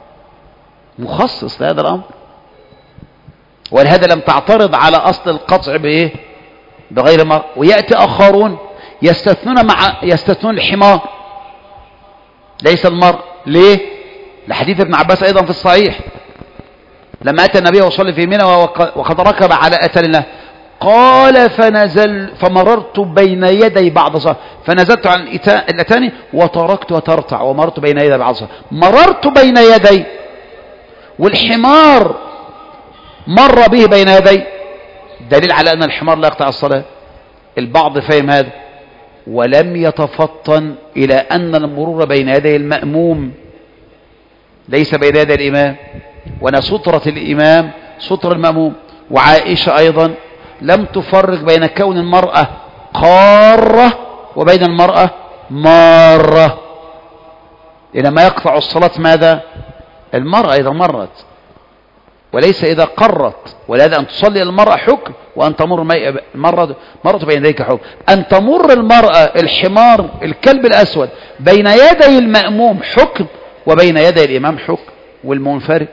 مخصص لهذا الأمر. ولهذا لم تعترض على أصل القطع بإيه؟ بغير مرء. ويأتي آخرون يستثنون الحمار ليس المرء. ليه؟ لحديث ابن عباس أيضا في الصحيح لما أتى النبي وصلى في منى وقد ركب على أتل الله، قال فمررت بين يدي بعض صلاة، فنزلت عن الأتاني وتركت وترتع ومررت بين يدي بعض صلاة. مررت بين يدي والحمار مر به بين يدي، دليل على أن الحمار لا يقطع الصلاة. البعض فهم هذا ولم يتفطن إلى أن المرور بين يدي المأموم ليس بين يدي الإمام، وأن سترة الإمام ستر المأموم. وعائشة أيضا لم تفرق بين كون المرأة قارة وبين المرأة مارة، إنما يقطع الصلاة ماذا؟ المرأة إذا مرت وليس إذا قرت. ولهذا أن تصلي المرأة حكم، وأن تمر مرة بين يديك حكم. أن تمر المرأة الحمار الكلب الأسود بين يدي المأموم حكم، وبين يدي الإمام حكم والمنفرد.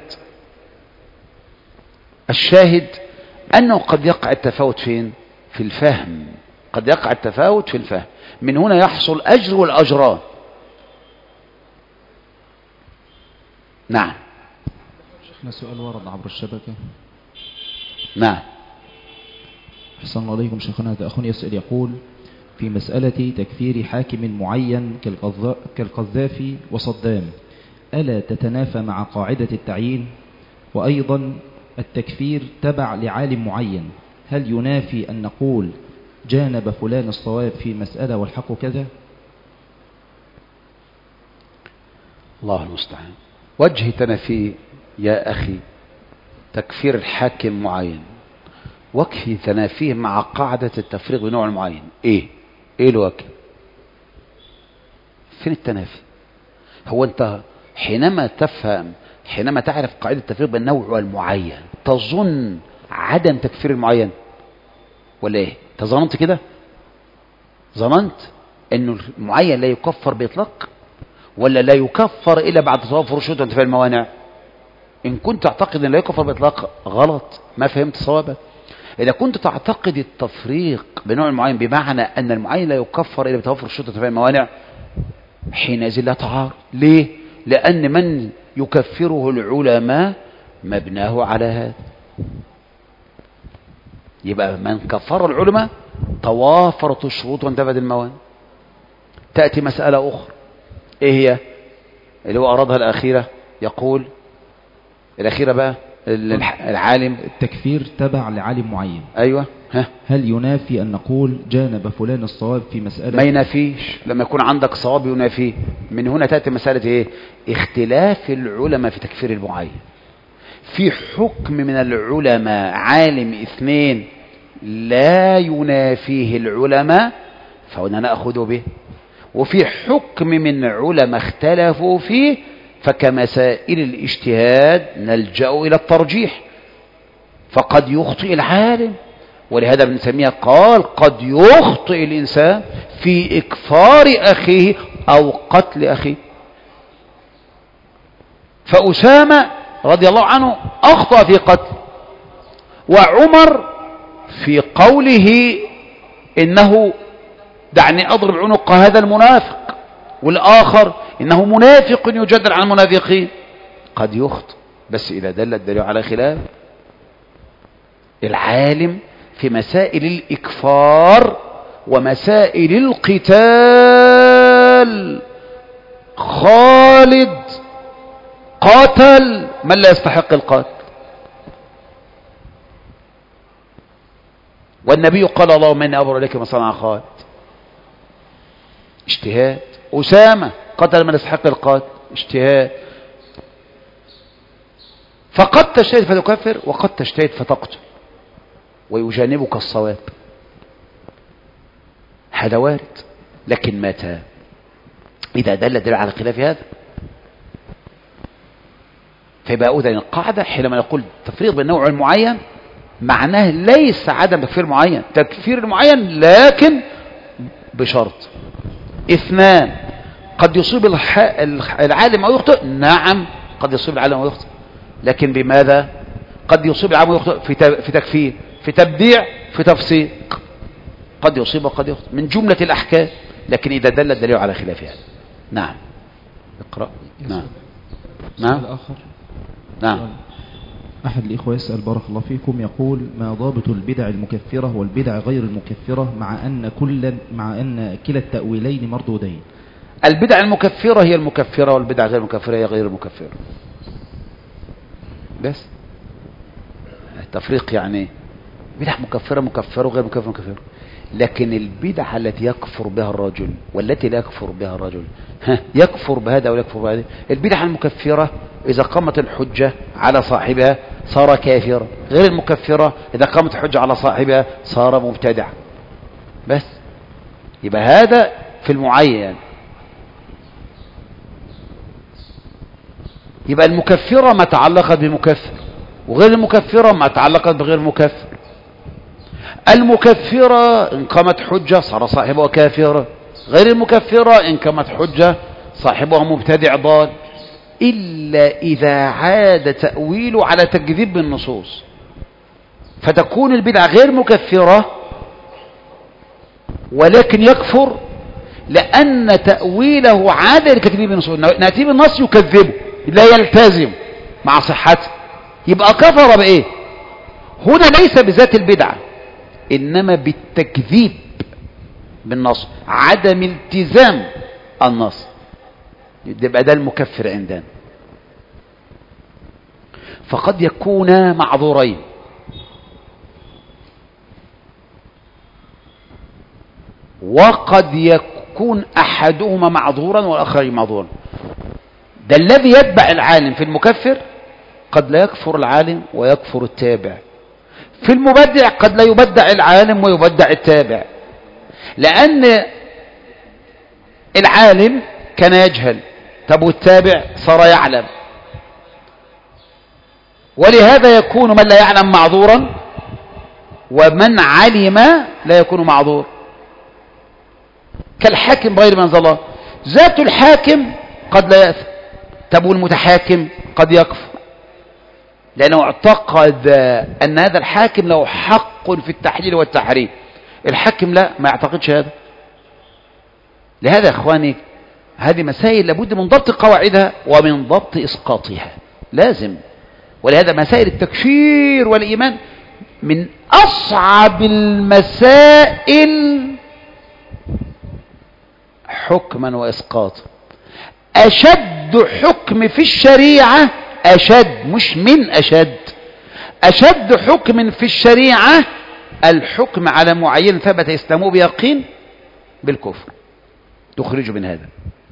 الشاهد أنه قد يقع التفاوت فين؟ في الفهم. قد يقع التفاوت في الفهم، من هنا يحصل أجر والأجران. نعم. شيخنا سؤال ورد عبر الشبكة. نعم. أحسن الله عليكم شيخنا. هذا أخ يسأل يقول في مسألة تكفير حاكم معين كالقذافي وصدام، ألا تتنافى مع قاعدة التعيين؟ وأيضا التكفير تبع لعالم معين، هل ينافي أن نقول جانب فلان الصواب في مسألة والحق كذا؟ الله المستعان. وجه تنافي يا أخي تكفير الحاكم معين، وجه تنافيه مع قاعدة التفريق بنوع معين. إيه الوجه؟ فين التنافي؟ هو أنت حينما تعرف قاعدة التفريق بين النوع والمعين تظن عدم تكفير المعين ولا ايه؟ تظننت كده؟ ظننت انه المعين لا يكفر باطلاق ولا لا يكفر الا بعد توافر شروط وانتفاء الموانع؟ ان كنت تعتقد ان لا يكفر باطلاق غلط، ما فهمت صوابك. اذا كنت تعتقد التفريق بنوع المعين بمعنى ان المعين لا يكفر الا بتوافر شروط وانتفاء الموانع، حينئذ لا تعارض. ليه؟ لان من يكفره العلماء مبناه على هذا. يبقى من كفر العلماء توافرت الشروط وانتفت الموانع. تأتي مسألة أخرى، إيه هي؟ اللي هو أرادها الأخيرة، يقول الأخيرة بقى العالم التكفير تبع لعالم معين. أيوة. هل ينافي أن نقول جانب فلان الصواب في مسألة؟ ما ينافيش. لما يكون عندك صواب ينافيه. من هنا تأتي مسألة إيه؟ اختلاف العلماء في تكفير المعين. في حكم من العلماء عالم اثنين لا ينافيه العلماء فهنا نأخذ به، وفي حكم من علماء اختلفوا فيه فكمسائل الاجتهاد نلجأ إلى الترجيح، فقد يخطئ العالم. ولهذا ابن تيمية قال قد يخطئ الإنسان في إكفار أخيه أو قتل أخيه. فأسامة رضي الله عنه أخطأ في قتل، وعمر في قوله إنه دعني أضرب عنق هذا المنافق، والآخر إنه منافق يجدل عن المنافقين. قد يخطئ، بس إذا دل الدليل على خلاف. العالم في مسائل الإكفار ومسائل القتال خالد قتل من لا يستحق القتل. والنبي قال اللهم إني أبرأ إليك ما صنع خالد. اجتهاد. أسامة قتل من يستحق القتل، اجتهاد. فقد تجتهد فتكفر وقد تجتهد فتقتل ويجانبك الصواب، هذا وارد. لكن متى؟ إذا دل دليل على خلاف هذا. فيبقى أذن القاعدة حينما نقول تفريق بين نوع معين معناه ليس عدم تكفير معين، تكفير معين لكن بشرط. اثنان، قد يصيب العالم أو يخطئ، نعم قد يصيب العالم أو يخطئ، لكن بماذا؟ قد يصيب العالم أو يخطئ في تكفير، في تبديع، في تفسيق، قد يصيب وقد يخطئ من جملة الأحكام، لكن إذا دل الدليل على خلاف هذا. نعم. اقرأ. نعم. نعم. الآخر. نعم. أحد الإخوة يسأل بارك الله فيكم، يقول: ما ضابط البدع المكفرة والبدع غير المكفرة مع أن كلا التأويلين مردودين؟ البدع المكفرة هي المكفرة والبدع غير المكفرة هي غير المكفرة. بس التفريق يعني بدع مكفرة مكفرة وغير مكفرة مكفرة. لكن البدع التي يكفر بها الرجل والتي لا يكفر بها الرجل، يكفر بهذا ولا يكفر بهذا. البدع المكفرة إذا قامت الحجة على صاحبها صار كافرا، غير المكفرة إذا قامت الحجة على صاحبها صار مبتدعا. بس يبقى هذا في المعين. يبقى المكفرة ما تعلقت بمكفر، وغير المكفرة ما تعلقت بغير مكفر. المكفرة إن قامت حجة صار صاحبها كافرا، غير المكفرة إن قامت حجة صاحبها مبتدع ضال، إلا إذا عاد تأويله على تكذيب بالنصوص، فتكون البدعة غير مكفرة ولكن يكفر لأن تأويله عاد لتكذيب بالنصوص. نأتي بالنص يكذبه لا يلتزم مع صحته، يبقى كفر بإيه؟ هنا ليس بذات البدعة إنما بالتكذيب بالنص، عدم التزام النص، يبقى ده المكفر عندنا. فقد يكون معذورين، وقد يكون أحدهما معذورا والآخر معذورا. ده الذي يتبع العالم في المكفر قد لا يكفر العالم ويكفر التابع. في المبدع قد لا يبدع العالم ويبدع التابع، لأن العالم كان يجهل، طب والتابع صار يعلم، ولهذا يكون من لا يعلم معذورا ومن علم لا يكون معذور. كالحاكم بغير ما أنزل الله، ذات الحاكم قد لا يأثم، طب والمتحاكم قد يكفر لأنه اعتقد أن هذا الحاكم له حق في التحليل والتحريم، الحاكم لا، ما يعتقدش هذا. لهذا يا إخواني هذه مسائل لابد من ضبط قواعدها ومن ضبط إسقاطها لازم. ولهذا مسائل التكفير والإيمان من أصعب المسائل حكما وإسقاطا. أشد حكم في الشريعة، أشد مش من أشد، أشد حكم في الشريعة الحكم على معين ثبت إسلامه بيقين بالكفر، تخرج من هذا.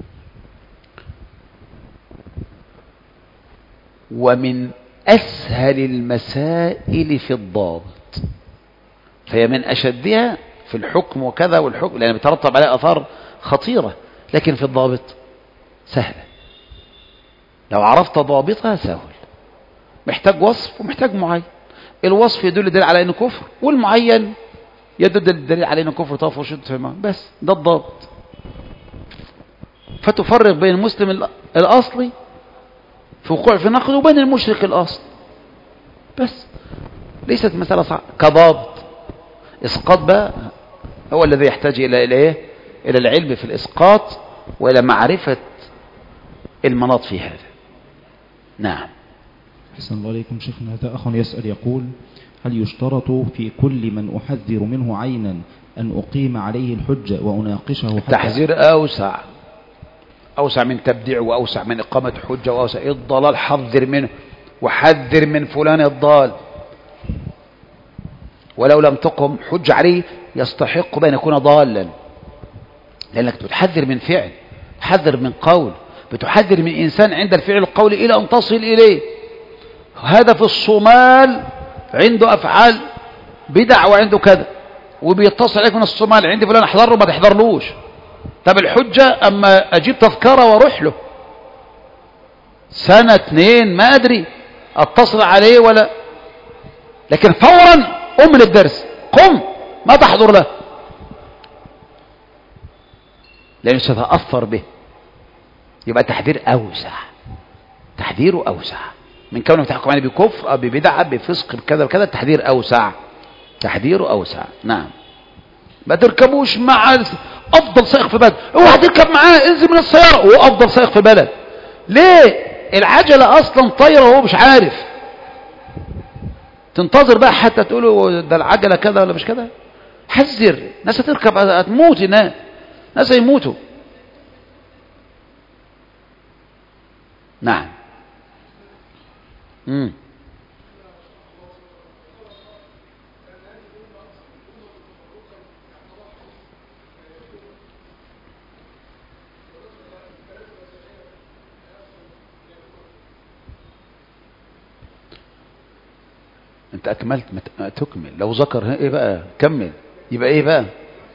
ومن أسهل المسائل في الضابط، فهي من أشدها في الحكم وكذا والحكم لأن بترتب عليها أثار خطيرة، لكن في الضابط سهلة. لو عرفت ضابطها سهل. محتاج وصف ومحتاج معين، الوصف يدل دليل على انه كفر، والمعين يدل دليل على انه كفر طاف وشد في المعنى، بس ده الضابط. فتفرق بين المسلم الاصلي في وقوع في نقد وبين المشرك الاصل، بس ليست مسألة صعبة. كضابط اسقاط بقى هو الذي يحتاج الى العلم في الاسقاط والى معرفة المناط في هذا. نعم. أحسن الله عليكم شيخنا. هذا أخ يسأل يقول: هل يشترط في كل من أحذر منه عينا أن أقيم عليه الحجة وأناقشه حتى؟ التحذير أوسع من تبديع وأوسع من إقامة حجة وأوسع. الضلال حذر منه، وحذر من فلان الضال، ولو لم تقم حج عليه يستحق بأن يكون ضالا، لأنك بتحذر من فعل، بتحذر من قول، بتحذر من إنسان عند الفعل القول إلى أن تصل إليه. هذا في الصومال عنده أفعال بدع وعنده كذا، وبيتصل عليك من الصومال عندي فلان احضر له ما تحضرلوش. طب الحجة أما أجيب تذكرة واروح له سنة 2 ما أدري أتصل عليه ولا، لكن فورا قم للدرس، قم ما تحضر له، لأنه ستتأثر به. يبقى تحذير أوسع، تحذيره أوسع من كونه تحكم عليه بكفر أو ببدعة بفسق بكذا وكذا. التحذير أوسع، تحذيره أوسع. نعم. ما تركبوش مع أفضل سائق في البلد، اوعى تركب معاه، انزل من السيارة وهو أفضل سائق في البلد. ليه؟ العجلة أصلا طايرة وهو مش عارف. تنتظر بقى حتى تقوله ده العجلة كذا ولا مش كذا؟ حذر، ناس هتركب هتموت، ناس هيموتوا. نعم. انت اكملت، ما تكمل. لو ذكر ايه بقى كمل، يبقى ايه بقى؟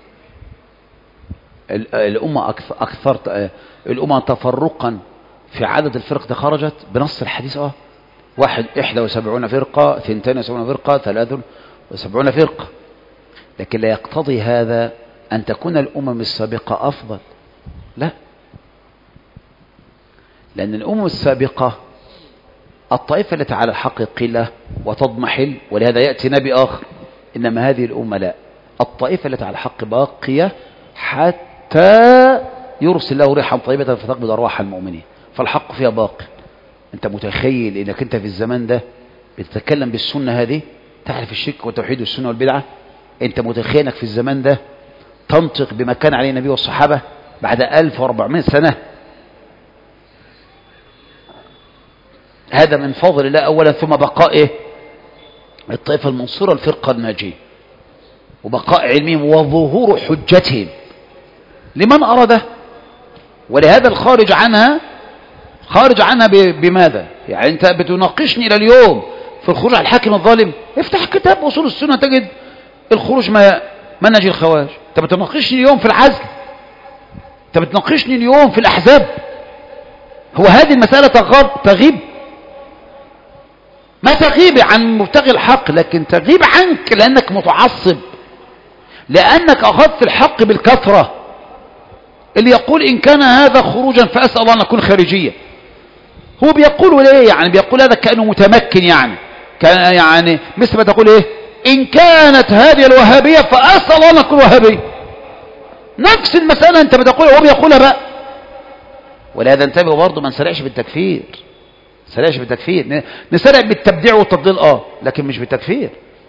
الامه الامه تفرقا في عدد الفرق دي خرجت بنص الحديث 71 فرقه، 72 فرقه، 73 فرقه. لكن لا يقتضي هذا ان تكون الامم السابقه افضل، لا، لان الامم السابقه الطائفة التي على الحق قلة وتضمحل، ولهذا يأتي نبي آخر. إنما هذه الأمة لا، الطائفة التي على الحق باقية حتى يرسل له ريحا طيبة فتقبض أرواح المؤمنين، فالحق فيها باقي. أنت متخيل إنك أنت في الزمان ده بتتكلم بالسنة هذه، تعرف الشرك والتوحيد والسنة والبدعة؟ أنت متخيل إنك في الزمان ده تنطق بما كان عليه النبي والصحابة بعد 1400 سنة؟ هذا من فضل الله أولا، ثم بقاء الطائفة المنصورة الفرقة الناجية، وبقاء علمهم وظهور حجتهم لمن أراده. ولهذا الخارج عنها بماذا؟ يعني أنت بتناقشني إلى اليوم في الخروج على الحاكم الظالم، افتح كتاب أصول السنة تجد الخروج منهج الخوارج. أنت بتناقشني اليوم في العزل، أنت بتناقشني اليوم في الأحزاب. هو هذه المسألة تغيب؟ ما تغيب عن مبتغي الحق، لكن تغيب عنك لأنك متعصب، لأنك أخذت الحق بالكثرة. اللي يقول إن كان هذا خروجا فأسأل الله أن أكون خارجيا، هو بيقول ليه؟ يعني بيقول هذا كأنه متمكن، كان يعني مثل ما تقول إيه، إن كانت هذه الوهابية فأسأل الله أن أكون وهابي. نفس المسألة أنت بتقولها وهو بيقولها بقى. ولهذا انتبهوا برضه، ما نسرعش بالتكفير، نسرع بالتبديع والتضليل لكن مش بالتكفير.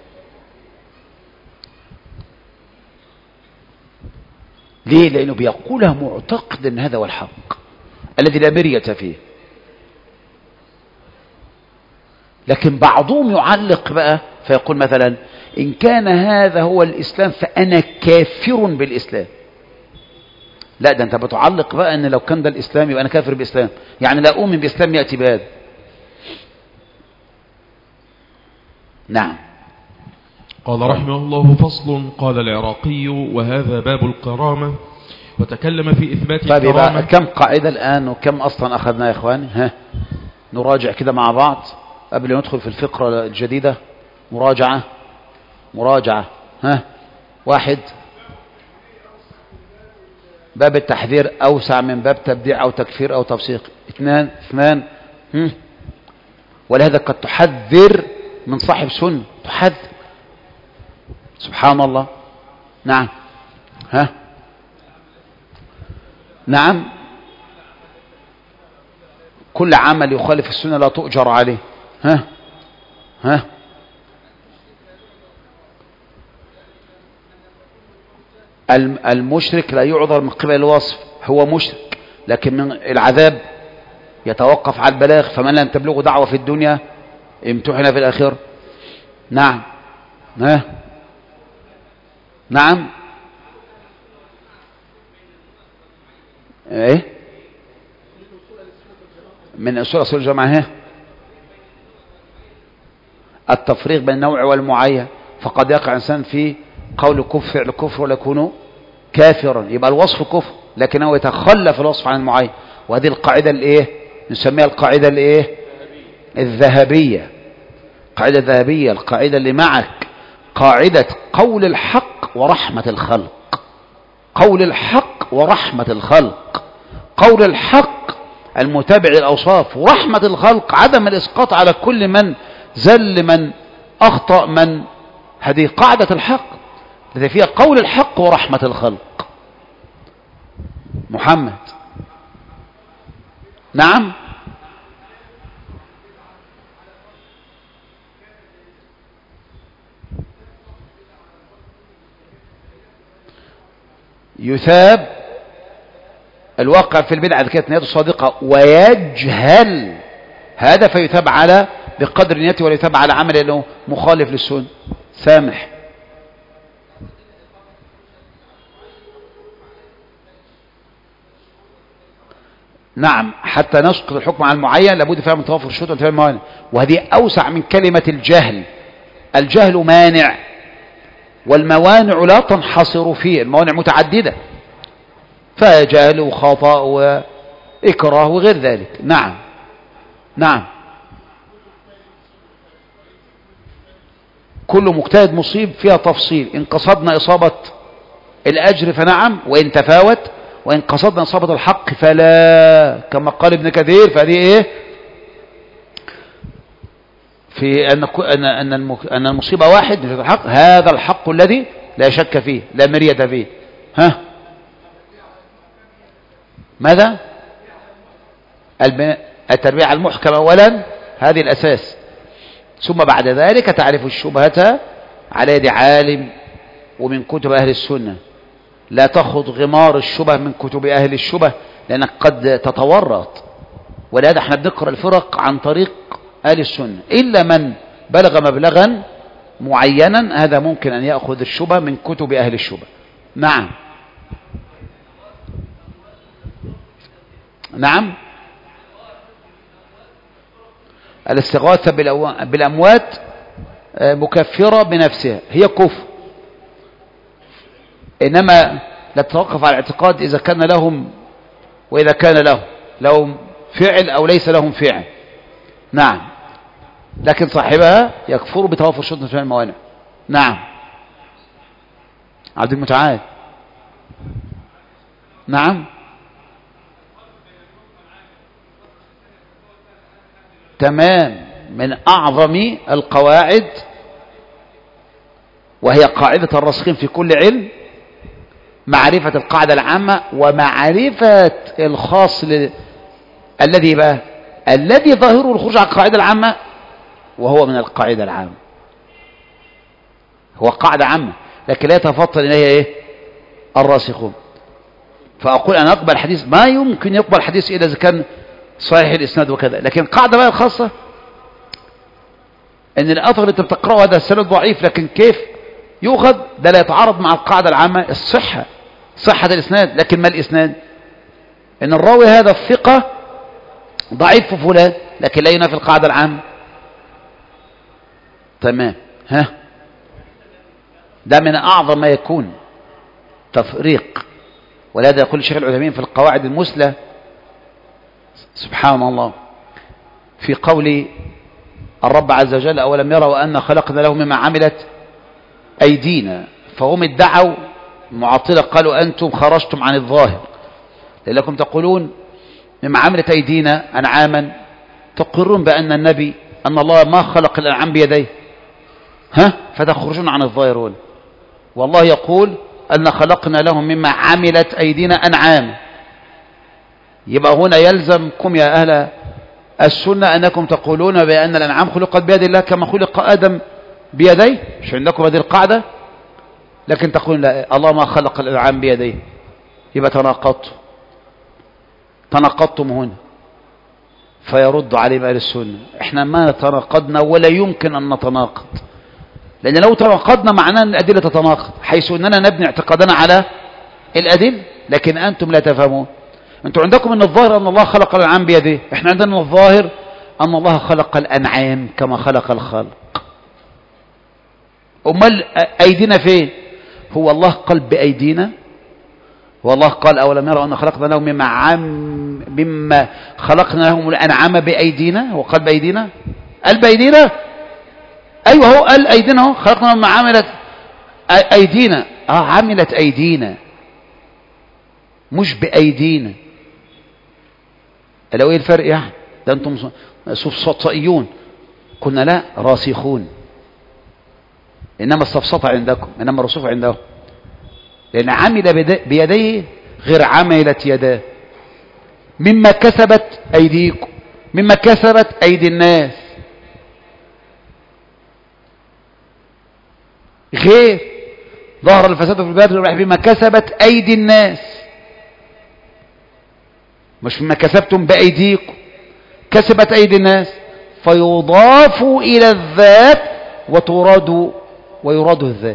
ليه؟ لأنه بيقولها معتقد أن هذا هو الحق الذي لا مرية فيه. لكن بعضهم يعلق بقى فيقول مثلا إن كان هذا هو الإسلام فأنا كافر بالإسلام. لا، ده أنت بتعلق بقى أن لو كان ده الإسلام يبقى أنا كافر بالإسلام، يعني لا أؤمن بإسلام يأتي بهذا. نعم. قال رحمه الله: فصل. قال العراقي: وهذا باب الكرامة، وتكلم في إثبات الكرامة. كم قاعدة الآن وكم أصلا أخذنا يا إخواني؟ نراجع كده مع بعض قبل ما ندخل في الفقرة الجديدة. مراجعة. 1، باب التحذير أوسع من باب تبديع أو تكفير أو تفسيق. 2 ولهذا قد تحذر من صاحب سنة، تحذر، سبحان الله. نعم. نعم، كل عمل يخالف السنة لا تؤجر عليه. المشرك لا يعذر من قبل الوصف، هو مشرك، لكن من العذاب يتوقف على البلاغ. فمن لم تبلغه دعوة في الدنيا امتحن في الآخرة. نعم. نعم. ايه من أصول الجماعة التفريق بين النوع والمعين، فقد يقع إنسان في قول كفر فعل كفر ولا يكون كافرا، يبقى الوصف كفر لكنه يتخلف الوصف عن المعين. وهذه القاعدة الايه نسميها القاعدة الايه الذهبية. قاعدة ذهبية، القاعدة اللي معك قاعدة قول الحق ورحمة الخلق. قول الحق ورحمة الخلق. قول الحق المتابع للأوصاف، ورحمة الخلق عدم الإسقاط على كل من زل من أخطأ من. هذه قاعدة الحق التي فيها قول الحق ورحمة الخلق. محمد. نعم. يثاب الواقع في البدعة كانت نيته صادقة ويجهل هذا فيثاب على بقدر نيته، ولا يثاب على عمل انه مخالف للسنة. سامح. نعم، حتى نسقط الحكم على المعين لابد فيها من توافر الشروط وانتفاء الموانع، وهذه أوسع من كلمة الجهل. الجهل مانع، والموانع لا تنحصر فيه، الموانع متعددة، فجهل وخطأ وإكراه وغير ذلك. نعم. نعم. كل مجتهد مصيب فيها تفصيل، إن قصدنا إصابة الأجر فنعم، وإن تفاوت، وإن قصدنا إصابة الحق فلا، كما قال ابن كثير. فهذه إيه في أن المصيبة واحد من الحق، هذا الحق الذي لا شك فيه لا مرية فيه. ماذا؟ التربية على المحكم أولا، هذه الأساس، ثم بعد ذلك تعرف الشبهة على يد عالم ومن كتب أهل السنة. لا تخض غمار الشبه من كتب أهل الشبه لأنك قد تتورط، ولهذا احنا بنقرأ الفرق عن طريق أهل السنة، إلا من بلغ مبلغا معينا هذا ممكن أن يأخذ الشبه من كتب أهل الشبه. نعم. نعم. الاستغاثة بالأموات مكفرة بنفسها، هي كفر، إنما لا تتوقف على الاعتقاد إذا كان لهم وإذا كان لهم فعل أو ليس لهم فعل. نعم، لكن صاحبها يكفر بتوافر شروط من الموانع. نعم. عبد المتعال. نعم. تمام، من أعظم القواعد، وهي قاعدة الراسخين في كل علم، معرفة القاعدة العامة ومعرفة الخاص الذي ظاهره الخروج عن القاعدة العامة، وهو من القاعدة العامة، هو قاعدة عامة لكن لا يتفضل إليها الراسخون. فأقول أنا أقبل حديث، ما يمكن يقبل حديث إلا إذا كان صحيح الإسناد وكذا، لكن قاعدة بقى الخاصة إن الأثر اللي أنت بتقرأه هذا السند ضعيف، لكن كيف يؤخذ؟ ده لا يتعارض مع القاعدة العامة صحة الإسناد. لكن ما الإسناد؟ إن الراوي هذا الثقة ضعيف فلان، لكن لا ينافي القاعدة العامة. تمام. ده من أعظم ما يكون تفريق، ولهذا يقول الشيخ العثيمين في القواعد المثلى سبحان الله في قول الرب عز وجل: أولم يروا أن خلقنا لهم مما عملت أيدينا. فهم ادعوا المعطلة قالوا أنتم خرجتم عن الظاهر، لأنكم تقولون مما عملت أيدينا أنعاما، تقرون بأن النبي أن الله ما خلق الأنعام بيديه، فتخرجون عن الظاهر هنا. والله يقول أن خلقنا لهم مما عملت أيدينا أنعاما. يبقى هنا يلزمكم يا أهل السنة أنكم تقولون بأن الأنعام خلقت بيد الله كما خلق آدم بيديه، مش عندكم هذه القاعدة، لكن تقولون لا، الله ما خلق الأنعام بيديه. يبقى تناقضتم هنا. فيرد عليهم أهل السنة احنا ما تناقضنا ولا يمكن أن نتناقض، لأن لو تناقضنا معناه أن الأدلة تتناقض، حيث أننا نبني اعتقادنا على الأدلة، لكن أنتم لا تفهمون. أنتم عندكم أن الظاهر أن الله خلق الأنعام بيده، احنا عندنا الظاهر أن الله خلق الأنعام كما خلق الخلق. أمال أيدينا فين؟ هو الله قال بأيدينا؟ هو الله قال أولم يروا أن خلقنا لهم مما خلقنا لهم الأنعام بأيدينا؟ هو قال بأيدينا؟ قال بأيدينا؟ أيوه هو قال أيدينا، هو خلقنا لهم عملت أيدينا. عملت أيدينا مش بأيدينا. لو إيه الفرق يعني؟ ده أنتم سفسطائيون، كنا لا راسخون، إنما السفسطة عندكم، إنما الرسوخ عندهم، لأن عمل بيديه غير عملت يداه. مما كسبت أيديكم، مما كسبت أيدي الناس، غير ظهر الفساد في البر والبحر بما كسبت أيدي الناس، مش مما كسبتم بأيديكم. كسبت أيدي الناس فيضاف إلى الذات ويراد الذات.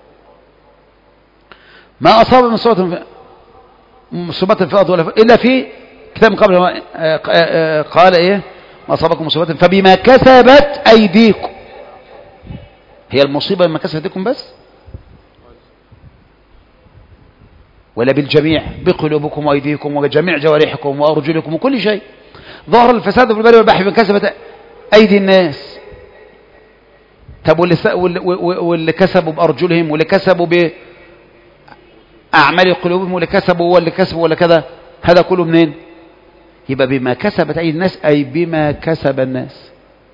ما أصاب من مصيبة في الأرض إلا في كتاب قبل قال إيه؟ ما أصابكم مصيبة فبما كسبت أيديكم. هي المصيبة بما كسبت أيديكم بس؟ ولا بالجميع؟ بقلوبكم وأيديكم وجميع جوارحكم وأرجلكم وكل شيء. ظهر الفساد في البر والبحر بما كسبت أيدي الناس. طب واللي كسبوا بأرجلهم، واللي كسبوا بأعمال قلوبهم، واللي كسبوا ولا كذا، هذا كله منين؟ يبقى بما كسبت أيدي الناس أي بما كسب الناس.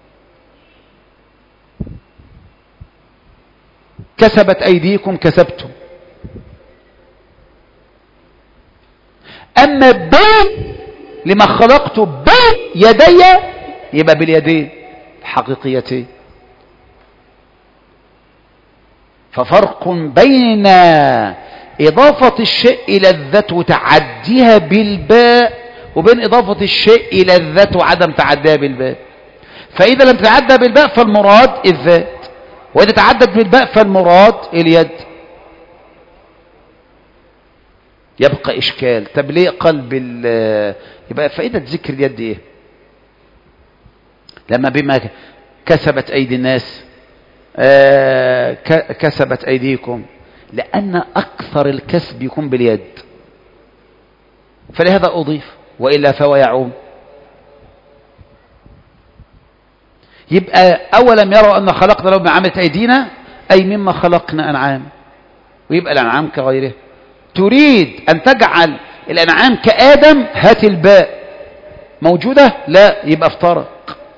كسبت أيديكم كسبتم. أما لما خلقت بيدي يبقى باليدين الحقيقيتين. ففرق بين إضافة الشيء إلى الذات وتعديها بالباء، وبين إضافة الشيء إلى الذات وعدم تعديها بالباء. فإذا لم تتعدى بالباء فالمراد الذات، وإذا تعدت بالباء فالمراد اليد. يبقى إشكال. طب ليه قال يبقى فائدة ذكر اليد إيه؟ لما بما كسبت أيدي الناس كسبت أيديكم، لأن أكثر الكسب يكون باليد، فلهذا أضيف، وإلا فهو يعوم. يبقى أولم يروا أن خلقنا لهم عملت أيدينا أي مما خلقنا أنعام، ويبقى الأنعام كغيره. تريد أن تجعل الأنعام كآدم، هات الباء موجودة، لا يبقى افترق.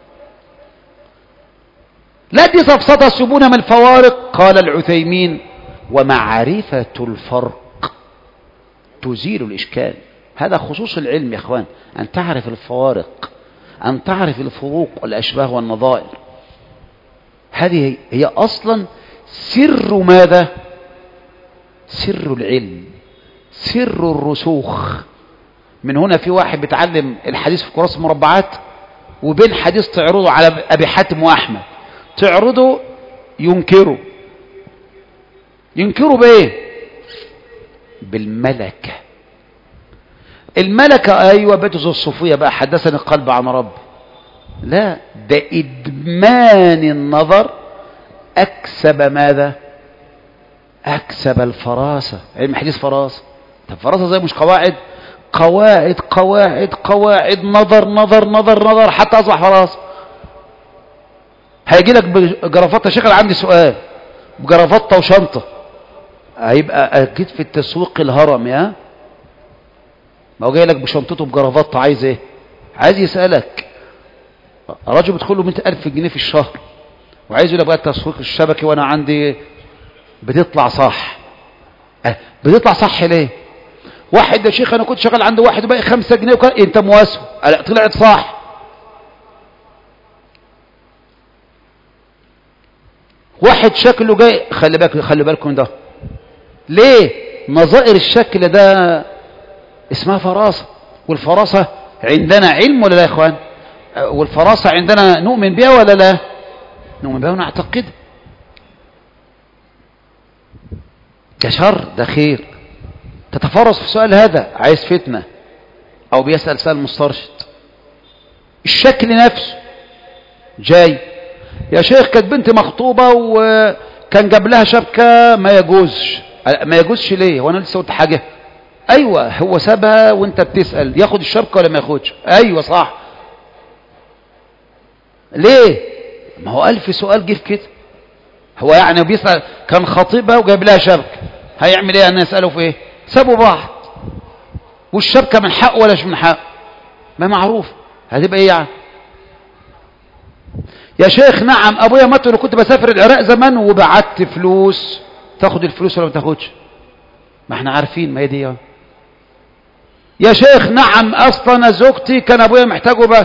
لا دي سفسطة سبونا من الفوارق. قال العثيمين ومعرفة الفرق تزيل الإشكال. هذا خصوص العلم يا أخوان، أن تعرف الفوارق، أن تعرف الفروق والأشباه والنظائر. هذه هي أصلا سر ماذا؟ سر العلم، سر الرسوخ. من هنا في واحد بيتعلم الحديث في كراسة مربعات، وبين حديث تعرضه على أبي حاتم وأحمد، تعرضه ينكره بإيه؟ بالملكة. الملكة أيوة بيته زي الصوفية بقى، حدثني القلب عن رب. لا، ده إدمان النظر أكسب ماذا؟ أكسب الفراسة. علم حديث فراسة. طب فراسة زي مش قواعد؟ قواعد قواعد قواعد، نظر نظر نظر نظر، حتى أصبح فراسة. هيجي لك بجرافطة. شغل عندي سؤال، بجرافطة وشنطة، هيبقى أكيد في التسويق الهرم يا ما هو جاي لك بشنطته بجرافطة، عايز ايه؟ عايز يسألك. راجل بتدخله 100,000 جنيه في الشهر، وعايز يقول لك بقى التسويق الشبكي وانا عندي بتطلع صح. بتطلع صح ليه؟ واحد يا شيخ انا كنت شغال عند واحد وباقي 5 جنيه وكان انت مواسه، طلعت صح. واحد شكله جاي، خلي بالكم ده ليه؟ نظائر الشكل ده اسمها فراسة، والفراسة عندنا علم ولا لا يا اخوان؟ والفراسة عندنا نؤمن بها ولا لا؟ نؤمن بها ونعتقدها. ده شر ده خير. تتفرس في السؤال هذا عايز فتنة او بيسأل سؤال مسترشد. الشكل نفسه جاي يا شيخ كانت بنت مخطوبة وكان جاب لها شبكة ما يجوزش ليه؟ وانا لسه قلت حاجة؟ ايوه هو سابها وانت بتسأل ياخد الشبكة ولا ما ياخدش؟ ايوه صح. ليه؟ ما هو 1000 سؤال جه في كده. هو يعني بيسأل كان خطيبها وجاب لها شبكة هيعمل ايه؟ انا اسأله في ايه؟ سابوا بعض والشبكة من حق ولا مش من حق؟ ما معروف. هتبقى ايه يعني؟ يا شيخ نعم ابويا مات وانا كنت بسافر العراق زمان وبعت فلوس. تاخد الفلوس ولا ما تاخدش؟ ما احنا عارفين ما هي دي. يا شيخ نعم اصلا زوجتي كان ابويا محتاجه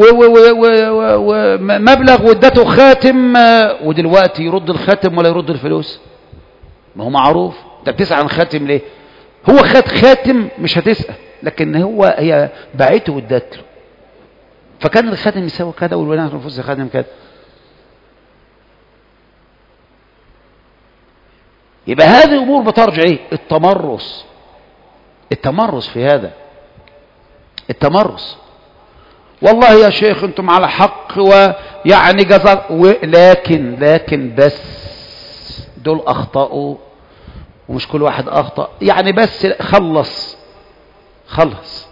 ومبلغ وادته خاتم ودلوقتي يرد الخاتم ولا يرد الفلوس؟ ما هو معروف. انت بتسأل عن خاتم ليه؟ هو خاتم مش هتسأل، لكن هي باعته وادت له، فكان الخاتم يساوي كذا والبنات نفوس الخاتم كذا. يبقى هذه الامور بترجع ايه؟ التمرس في هذا. التمرس والله يا شيخ انتم على حق ويعني جزاك لكن بس دول اخطأوا ومش كل واحد اخطأ يعني بس خلص.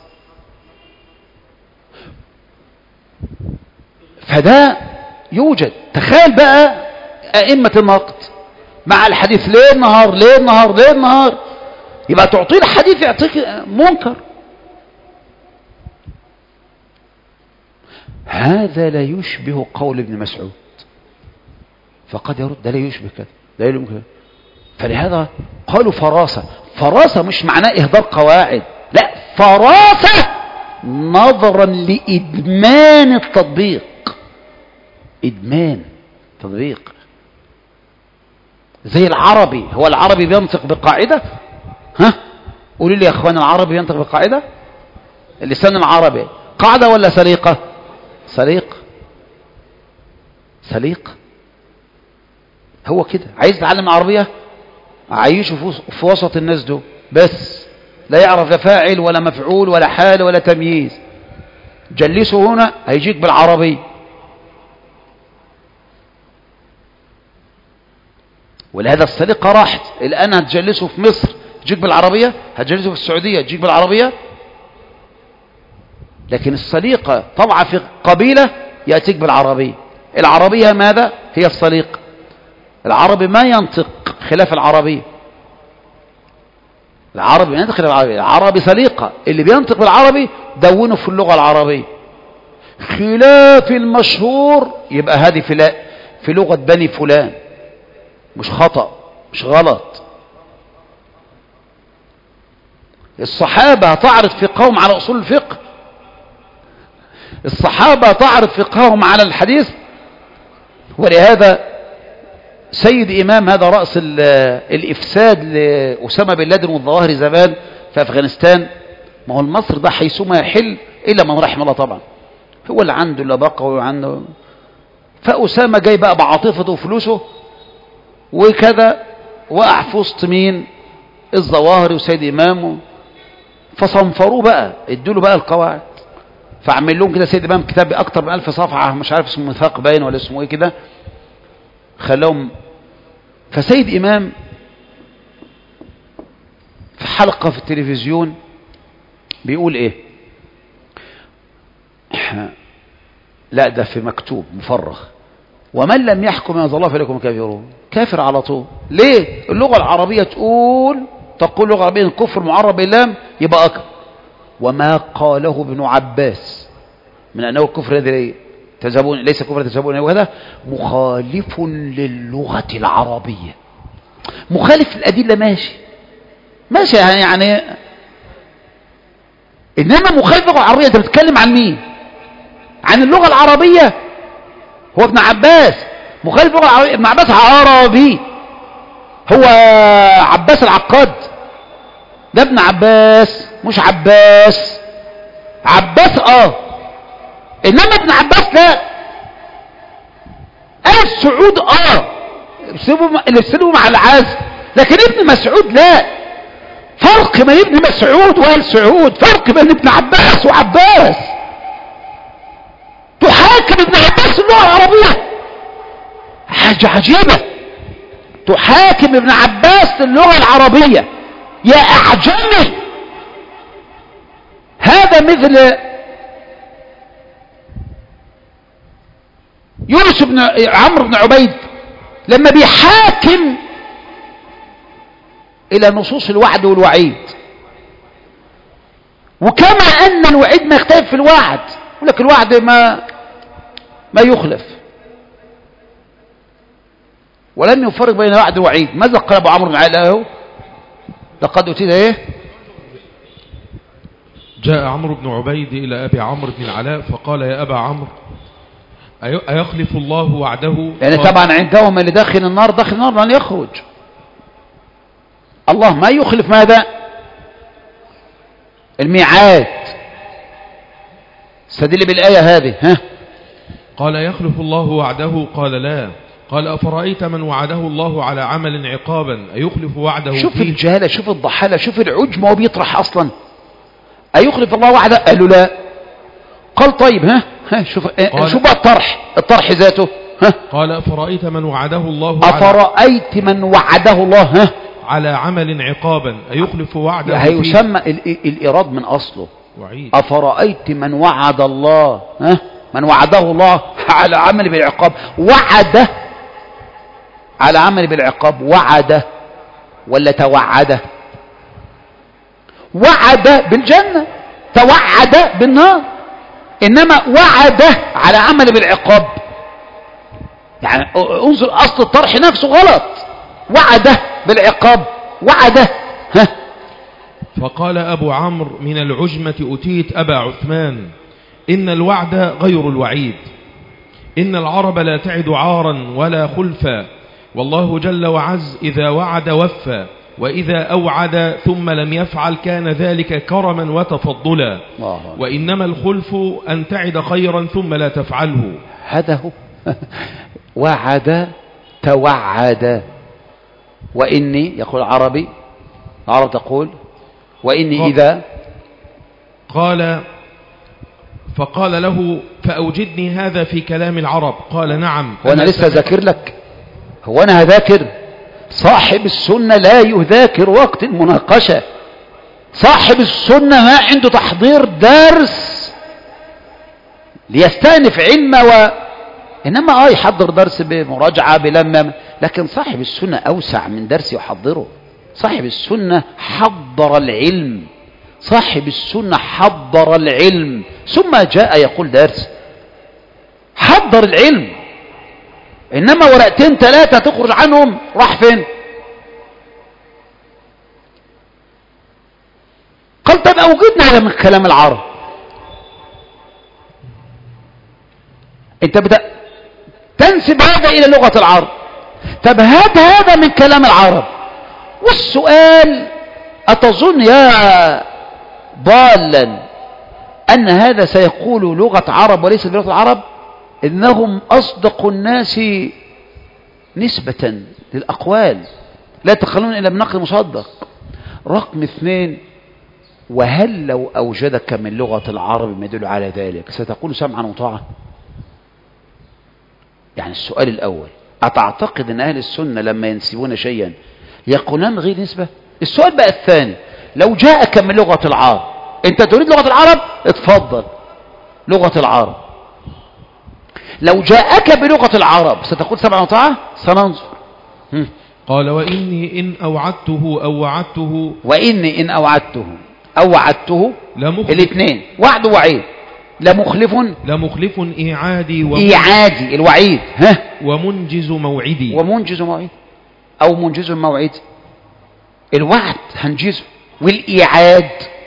فده يوجد. تخيل بقى ائمة النقد مع الحديث ليه النهار يبقى تعطيه الحديث يعطيك منكر. هذا لا يشبه قول ابن مسعود فقد يرد. ده لا يشبه كده، لا يمكن. فلهذا قالوا فراسة مش معناه إهدار قواعد، لا فراسة نظرا لإدمان التطبيق. إدمان تطبيق زي العربي. هو العربي بينطق بقاعدة؟ قولوا لي يا اخوان العربي بينطق بقاعدة؟ اللسان العربي قاعدة ولا سليقة؟ سليق. هو كده. عايز يتعلم العربية عايشه في وسط الناس دول بس لا يعرف لا فاعل ولا مفعول ولا حال ولا تمييز. جلسه هنا هيجيك بالعربي. ولهذا السليقة راحت. الآن هتجلسه في مصر تجيك بالعربية، هتجلسه في السعودية تجيك بالعربية. لكن السليقة طبعا في قبيلة يأتيك بالعربية. العربية ماذا؟ هي السليقة. العربي ما ينطق خلاف العربية. العربي ما ينطق خلاف العربية. العربي سليقة. اللي بينطق بالعربي دونه في اللغة العربية. خلاف المشهور يبقى هذه في لغة بني فلان، مش خطأ مش غلط. الصحابة تعرض فقههم على أصول الفقه. الصحابة تعرض فقههم على الحديث. ولهذا سيد إمام هذا رأس الإفساد لأسامة بن لادن والظواهر زمان في أفغانستان. ما هو المصر ده حيثما يحل إلا من رحم الله طبعا. هو اللي عنده اللي بقى وعنده. فأسامة جاي بقى بعاطفته وفلوسه وكذا وقع في وسط مين؟ الظواهر وسيد إمام. فصنفروه بقى ادوا له بقى القواعد. فعمل لهم كده سيد إمام كتاب أكتر من 1000 صفحة مش عارف اسمه ميثاق باين ولا اسمه ايه كده خلاهم. فسيد إمام في حلقة في التلفزيون بيقول ايه؟ لا ده في مكتوب مفرغ. ومن لم يحكم بما أنزل الله فليكن كافرون. كافر على طول. ليه؟ اللغة العربية تقول اللغة العربية الكفر معرب باللام يبقى أكبر. وما قاله ابن عباس من أنه الكفر الذي ليس كفر تذهبون وهذا مخالف للغة العربية. مخالف الأدلة ماشي يعني إنما مخالف للغة العربية. أنت بتتكلم عن مين؟ عن اللغة العربية. هو ابن عباس مخالف للغة العربية. ابن عباس عربي. هو عباس العقاد ده ابن عباس مش عباس. انما ابن عباس لا. آل سعود اللي مع العزل، لكن ابن مسعود لا. فرق بين ابن مسعود وآل سعود، فرق بين ابن عباس وعباس. تحاكم ابن عباس اللغة العربية، حاجة عجيبة. تحاكم ابن عباس اللغة العربية، يا أعجمي. هذا مثل يونس بن عمرو بن عبيد لما بيحاكم إلى نصوص الوعد والوعيد، وكما أن الوعيد ما يختلف في الوعد، يقول لك الوعد ما يخلف، ولم يفرق بين الوعد والوعيد. ماذا قال أبو عمرو بن علاء؟ لقد أتيت إيه؟ جاء عمرو بن عبيد إلى أبي عمرو بن العلاء فقال: يا أبا عمرو، أيخلف الله وعده؟ يعني طبعا عندهم اللي داخل النار داخل النار لن يخرج. الله ما يخلف ماذا؟ الميعاد. استدل بالآية هذه. ها؟ قال: يخلف الله وعده؟ قال: لا. قال: أفرأيت من وعده الله على عمل عقابا أيخلف وعده؟ شوف فيه؟ الجهالة، شوف الضحالة، شوف العجم وهو بيطرح أصلا. أيخلف الله وعده؟ قالوا لا. قال طيب شوف بقى الطرح ذاته. قال: أفرأيت من وعده الله أفرأيت من وعده الله على عمل عقابا أيخلف وعده؟ هيسمى الإيراد من أصله وعيد. أفرأيت من وعد الله من وعده الله على عمل بالعقاب. وعده على عمل بالعقاب، وعده ولا توعده؟ وعد بالجنة، توعد بالنار. إنما وعد على عمل بالعقاب، يعني انظر أصل الطرح نفسه غلط. وعد بالعقاب، وعد. فقال أبو عمرو: من العجمة أتيت أبا عثمان، إن الوعد غير الوعيد، إن العرب لا تعد عارا ولا خلفا، والله جل وعز إذا وعد وفى، وإذا أوعد ثم لم يفعل كان ذلك كرما وتفضلا، وإنما الخلف أن تعد خيرا ثم لا تفعله. هذا هو. وعد توعد. وإني، يقول العربي، العرب تقول وإني إذا قال، فقال له: فأوجدني هذا في كلام العرب. قال: نعم. وأنا لسه ذاكر لك؟ هو أنا هذاكر؟ صاحب السنة لا يذاكر وقت المناقشة. صاحب السنة ما عنده تحضير درس ليستأنف علمه إنما يحضر درس بمراجعة بلمم. لكن صاحب السنة أوسع من درس يحضره. صاحب السنة حضر العلم، صاحب السنة حضر العلم ثم جاء يقول درس. حضر العلم، إنما ورقتين ثلاثة تخرج عنهم راح فين؟ قال: طب أوجدنا على من كلام العرب. أنت بدأ تنسب هذا إلى لغة العرب. طب هات هذا من كلام العرب. والسؤال: أتظن يا ضالا أن هذا سيقول لغة عرب وليس بلغة العرب؟ إنهم أصدق الناس نسبة للأقوال، لا يتخلون إلا بنقل مصدق. رقم 2: وهل لو أوجدك من لغة العرب ما يدل على ذلك ستقول سمعا وطاعة؟ يعني السؤال الأول: أتعتقد أن أهل السنة لما ينسبون شيئا يقولون غير نسبة؟ السؤال بقى الثاني: لو جاءك من لغة العرب، أنت تريد لغة العرب؟ اتفضل لغة العرب. لو جاءك بلغة العرب ستقول سمعا وطاعة؟ سننظر. قال: وإني إن أوعدته أو وعدته. وإني إن أوعدته أو وعدته، الاثنين وعد وعيد. لمخلف إيعادي الوعيد ومنجز موعدي. ومنجز موعد أو منجز موعد. الوعد هنجزه، والإيعاد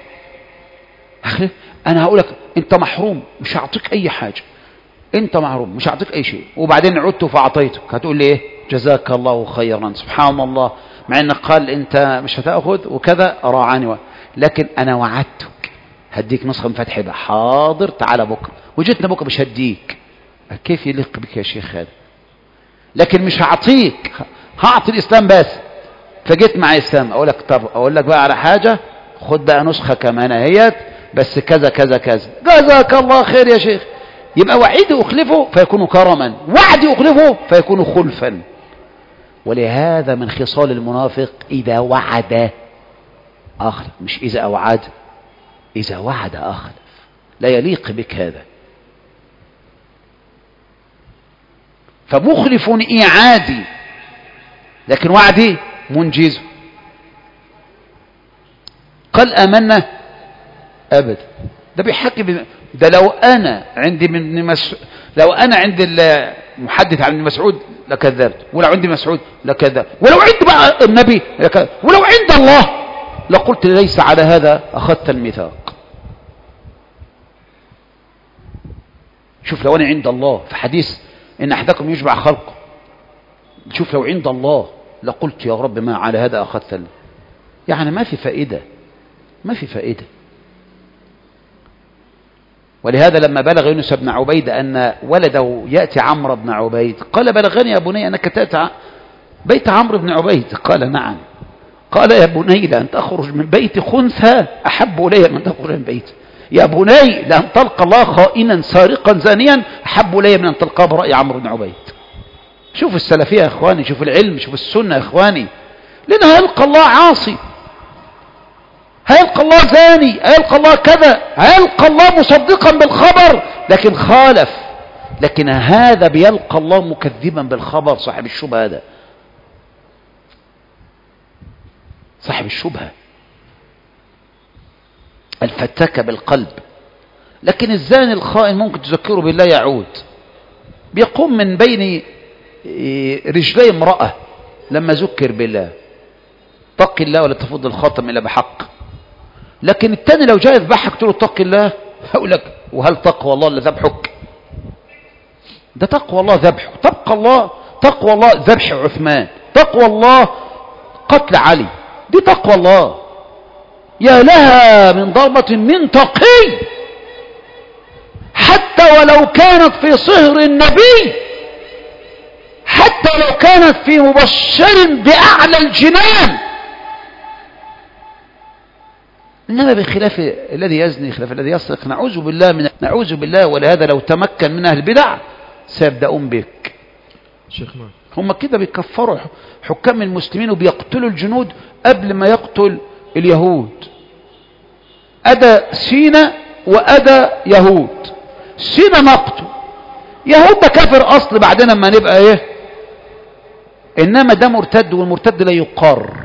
أنا هقول لك أنت محروم مش هعطيك أي حاجة، أنت محروم مش هعطيك أي شيء، وبعدين عدت فأعطيتك، هتقول لي إيه؟ جزاك الله خيرا. سبحان الله، مع أنك قال أنت مش هتأخذ وكذا راعني لكن أنا وعدتك هديك نسخة من فتح بقى. حاضر، تعال بكرة وجيتنا بكره مش هديك. كيف يليق بك يا شيخ هذا؟ لكن مش هعطيك، هعطي الإسلام بس. فجيت مع الإسلام أقول لك طب أقول لك بقى على حاجة، خد بقى نسخة كمان اهيت بس كذا كذا كذا، جزاك الله خير يا شيخ. يبقى وعيدي أخلفه فيكون كرما، وعدي أخلفه فيكون خلفا. ولهذا من خصال المنافق إذا وعد أخلف، مش إذا أوعد، إذا وعد أخلف. لا يليق بك هذا. فمخلف إيعادي لكن وعدي منجز. قال آمنا أبدا. ده بيحكي ده لو أنا عندي لو أنا عند المحدث عن ابن مسعود لكذبت، ولو عندي مسعود لكذبت، ولو عند بقى النبي لكذبت، ولو عند الله لقلت ليس على هذا أخذت الميثاق. شوف لو أنا عند الله في حديث إن أحدكم يشبع خلقه، شوف لو عند الله لقلت يا رب ما على هذا أخذت يعني ما في فائدة، ما في فائدة. ولهذا لما بلغ يونس بن عبيد أن ولده يأتي عمرو بن عبيد قال بلغني يا بني أنك تأتي بيت عمرو بن عبيد. قال نعم. قال يا بني لأن تخرج من بيت خنثى أحب إلي من تخرج من بيت. يا بني لأن تلقى الله خائنا سارقا زانيا أحب إلي من أن تلقى برأي عمرو بن عبيد. شوف السلفية يا إخواني، شوف العلم، شوف السنة يا إخواني. لأنه هيلقى الله عاصي، هيلقى الله زاني، هيلقى الله كذا، هيلقى الله مصدقا بالخبر لكن خالف. لكن هذا بيلقى الله مكذبا بالخبر. صاحب الشبهة هذا صاحب الشبهة الفتاكة بالقلب. لكن الزاني الخائن ممكن تذكره بالله يعود. بيقوم من بين رجلي امرأة لما ذكر بالله اتق الله ولا تفض الخاتم إلا بحق. لكن التاني لو جاء يذبحك تقول له اتق الله، هقول لك وهل تقوى الله الا ذبحك؟ ده تقوى الله ذبحه، تقوى الله ذبح عثمان، تقوى الله قتل علي، دي تقوى الله. يا لها من ضربة من تقي حتى ولو كانت في صهر النبي، حتى لو كانت في مبشر بأعلى الجنان. إنما بخلاف الذي يزني، خلاف الذي يسرق، نعوذ بالله. ولهذا لو تمكن من أهل البدع سيبدأون بك. شيخنا هم كده بيكفروا حكام المسلمين وبيقتلوا الجنود قبل ما يقتل اليهود. أدى سينا وأدى يهود. سينا نقتل، يهود ده كافر أصل بعدين لما نبقى إيه، إنما ده مرتد، والمرتد لا يقر.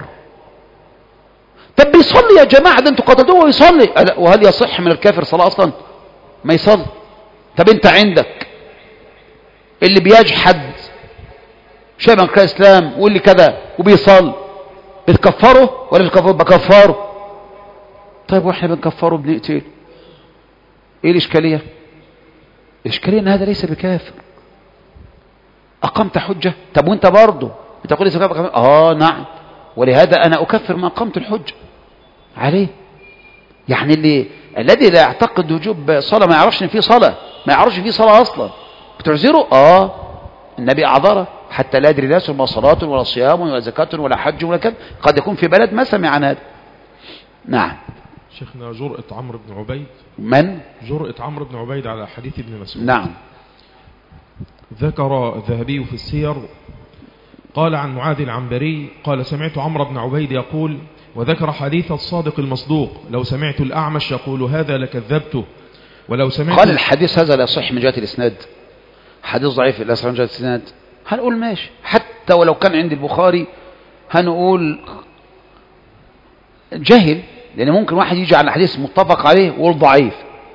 طب بيصلي يا جماعة، ده انتوا قتلتوه ويصلي، وهل يصح من الكافر صلاة أصلا؟ ما يصلي. طب انت عندك اللي بيجحد شيء من أركان الإسلام واللي كذا وبيصلي، بتكفره ولا بتكفره؟ بكفره. طيب واحنا بنكفره بنقتل، ايه الإشكالية؟ الإشكالية ان هذا ليس بكافر. أقمت حجة. طب وانت برضه بتقول لي كافر؟ نعم. ولهذا أنا أكفر ما أقمت الحجة عليه. يعني الذي لا يعتقد وجوب صلاة ما يعرفش إن في صلاة، ما يعرفش في صلاة أصلا، بتعذره؟ النبي أعذره حتى لا يدري ناس ما صلاة ولا صيام ولا زكاة ولا حج ولا كذا. قد يكون في بلد ما سمع عن هذا. نعم. شيخنا جرأة عمرو بن عبيد، من؟ جرأة عمرو بن عبيد على حديث ابن مسعود. نعم. ذكر الذهبي في السير قال عن معاذ العنبري قال سمعت عمرو بن عبيد يقول، وذكر حديث الصادق المصدوق لو سمعت الأعمش يقول هذا لكذبته، ولو سمعت قال الحديث هذا لا يصح من جهة الإسناد، حديث ضعيف لا يصح من جهة الإسناد. هنقول ماشي، حتى ولو كان عند البخاري هنقول جهل، لأن ممكن واحد يجي على حديث متفق عليه ويقول ضعيف،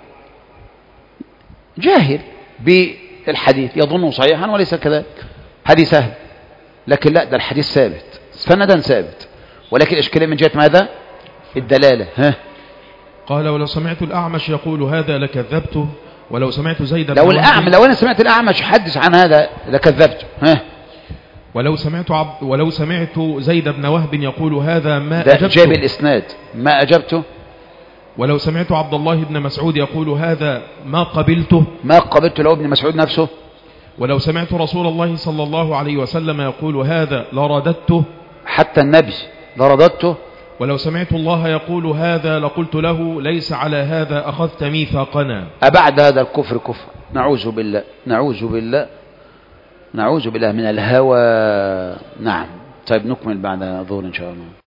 جاهل بالحديث يظنه صحيحا وليس كذلك، هذه سهل. لكن لا، ده الحديث ثابت سندا ثابت، ولكن الإشكالية من جهة ماذا؟ الدلالة. قال ولو سمعت الأعمش يقول هذا لكذبته، ولو سمعت زيد بن لو أنا سمعت الأعمش يحدث عن هذا لكذبته. ولو سمعت زيد بن وهب يقول هذا ما أجبته. أجبته. جاب الإسناد ما أجبته. ولو سمعت عبد الله بن مسعود يقول هذا ما قبلته. ما قبلت له ابن مسعود نفسه. ولو سمعت رسول الله صلى الله عليه وسلم يقول هذا لرددته. حتى النبي لرددته. ولو سمعت الله يقول هذا لقلت له ليس على هذا أخذت ميثاقنا. أبعد هذا الكفر كفر. نعوذ بالله نعوذ بالله نعوذ بالله من الهوى. نعم. طيب نكمل بعد ظهر إن شاء الله.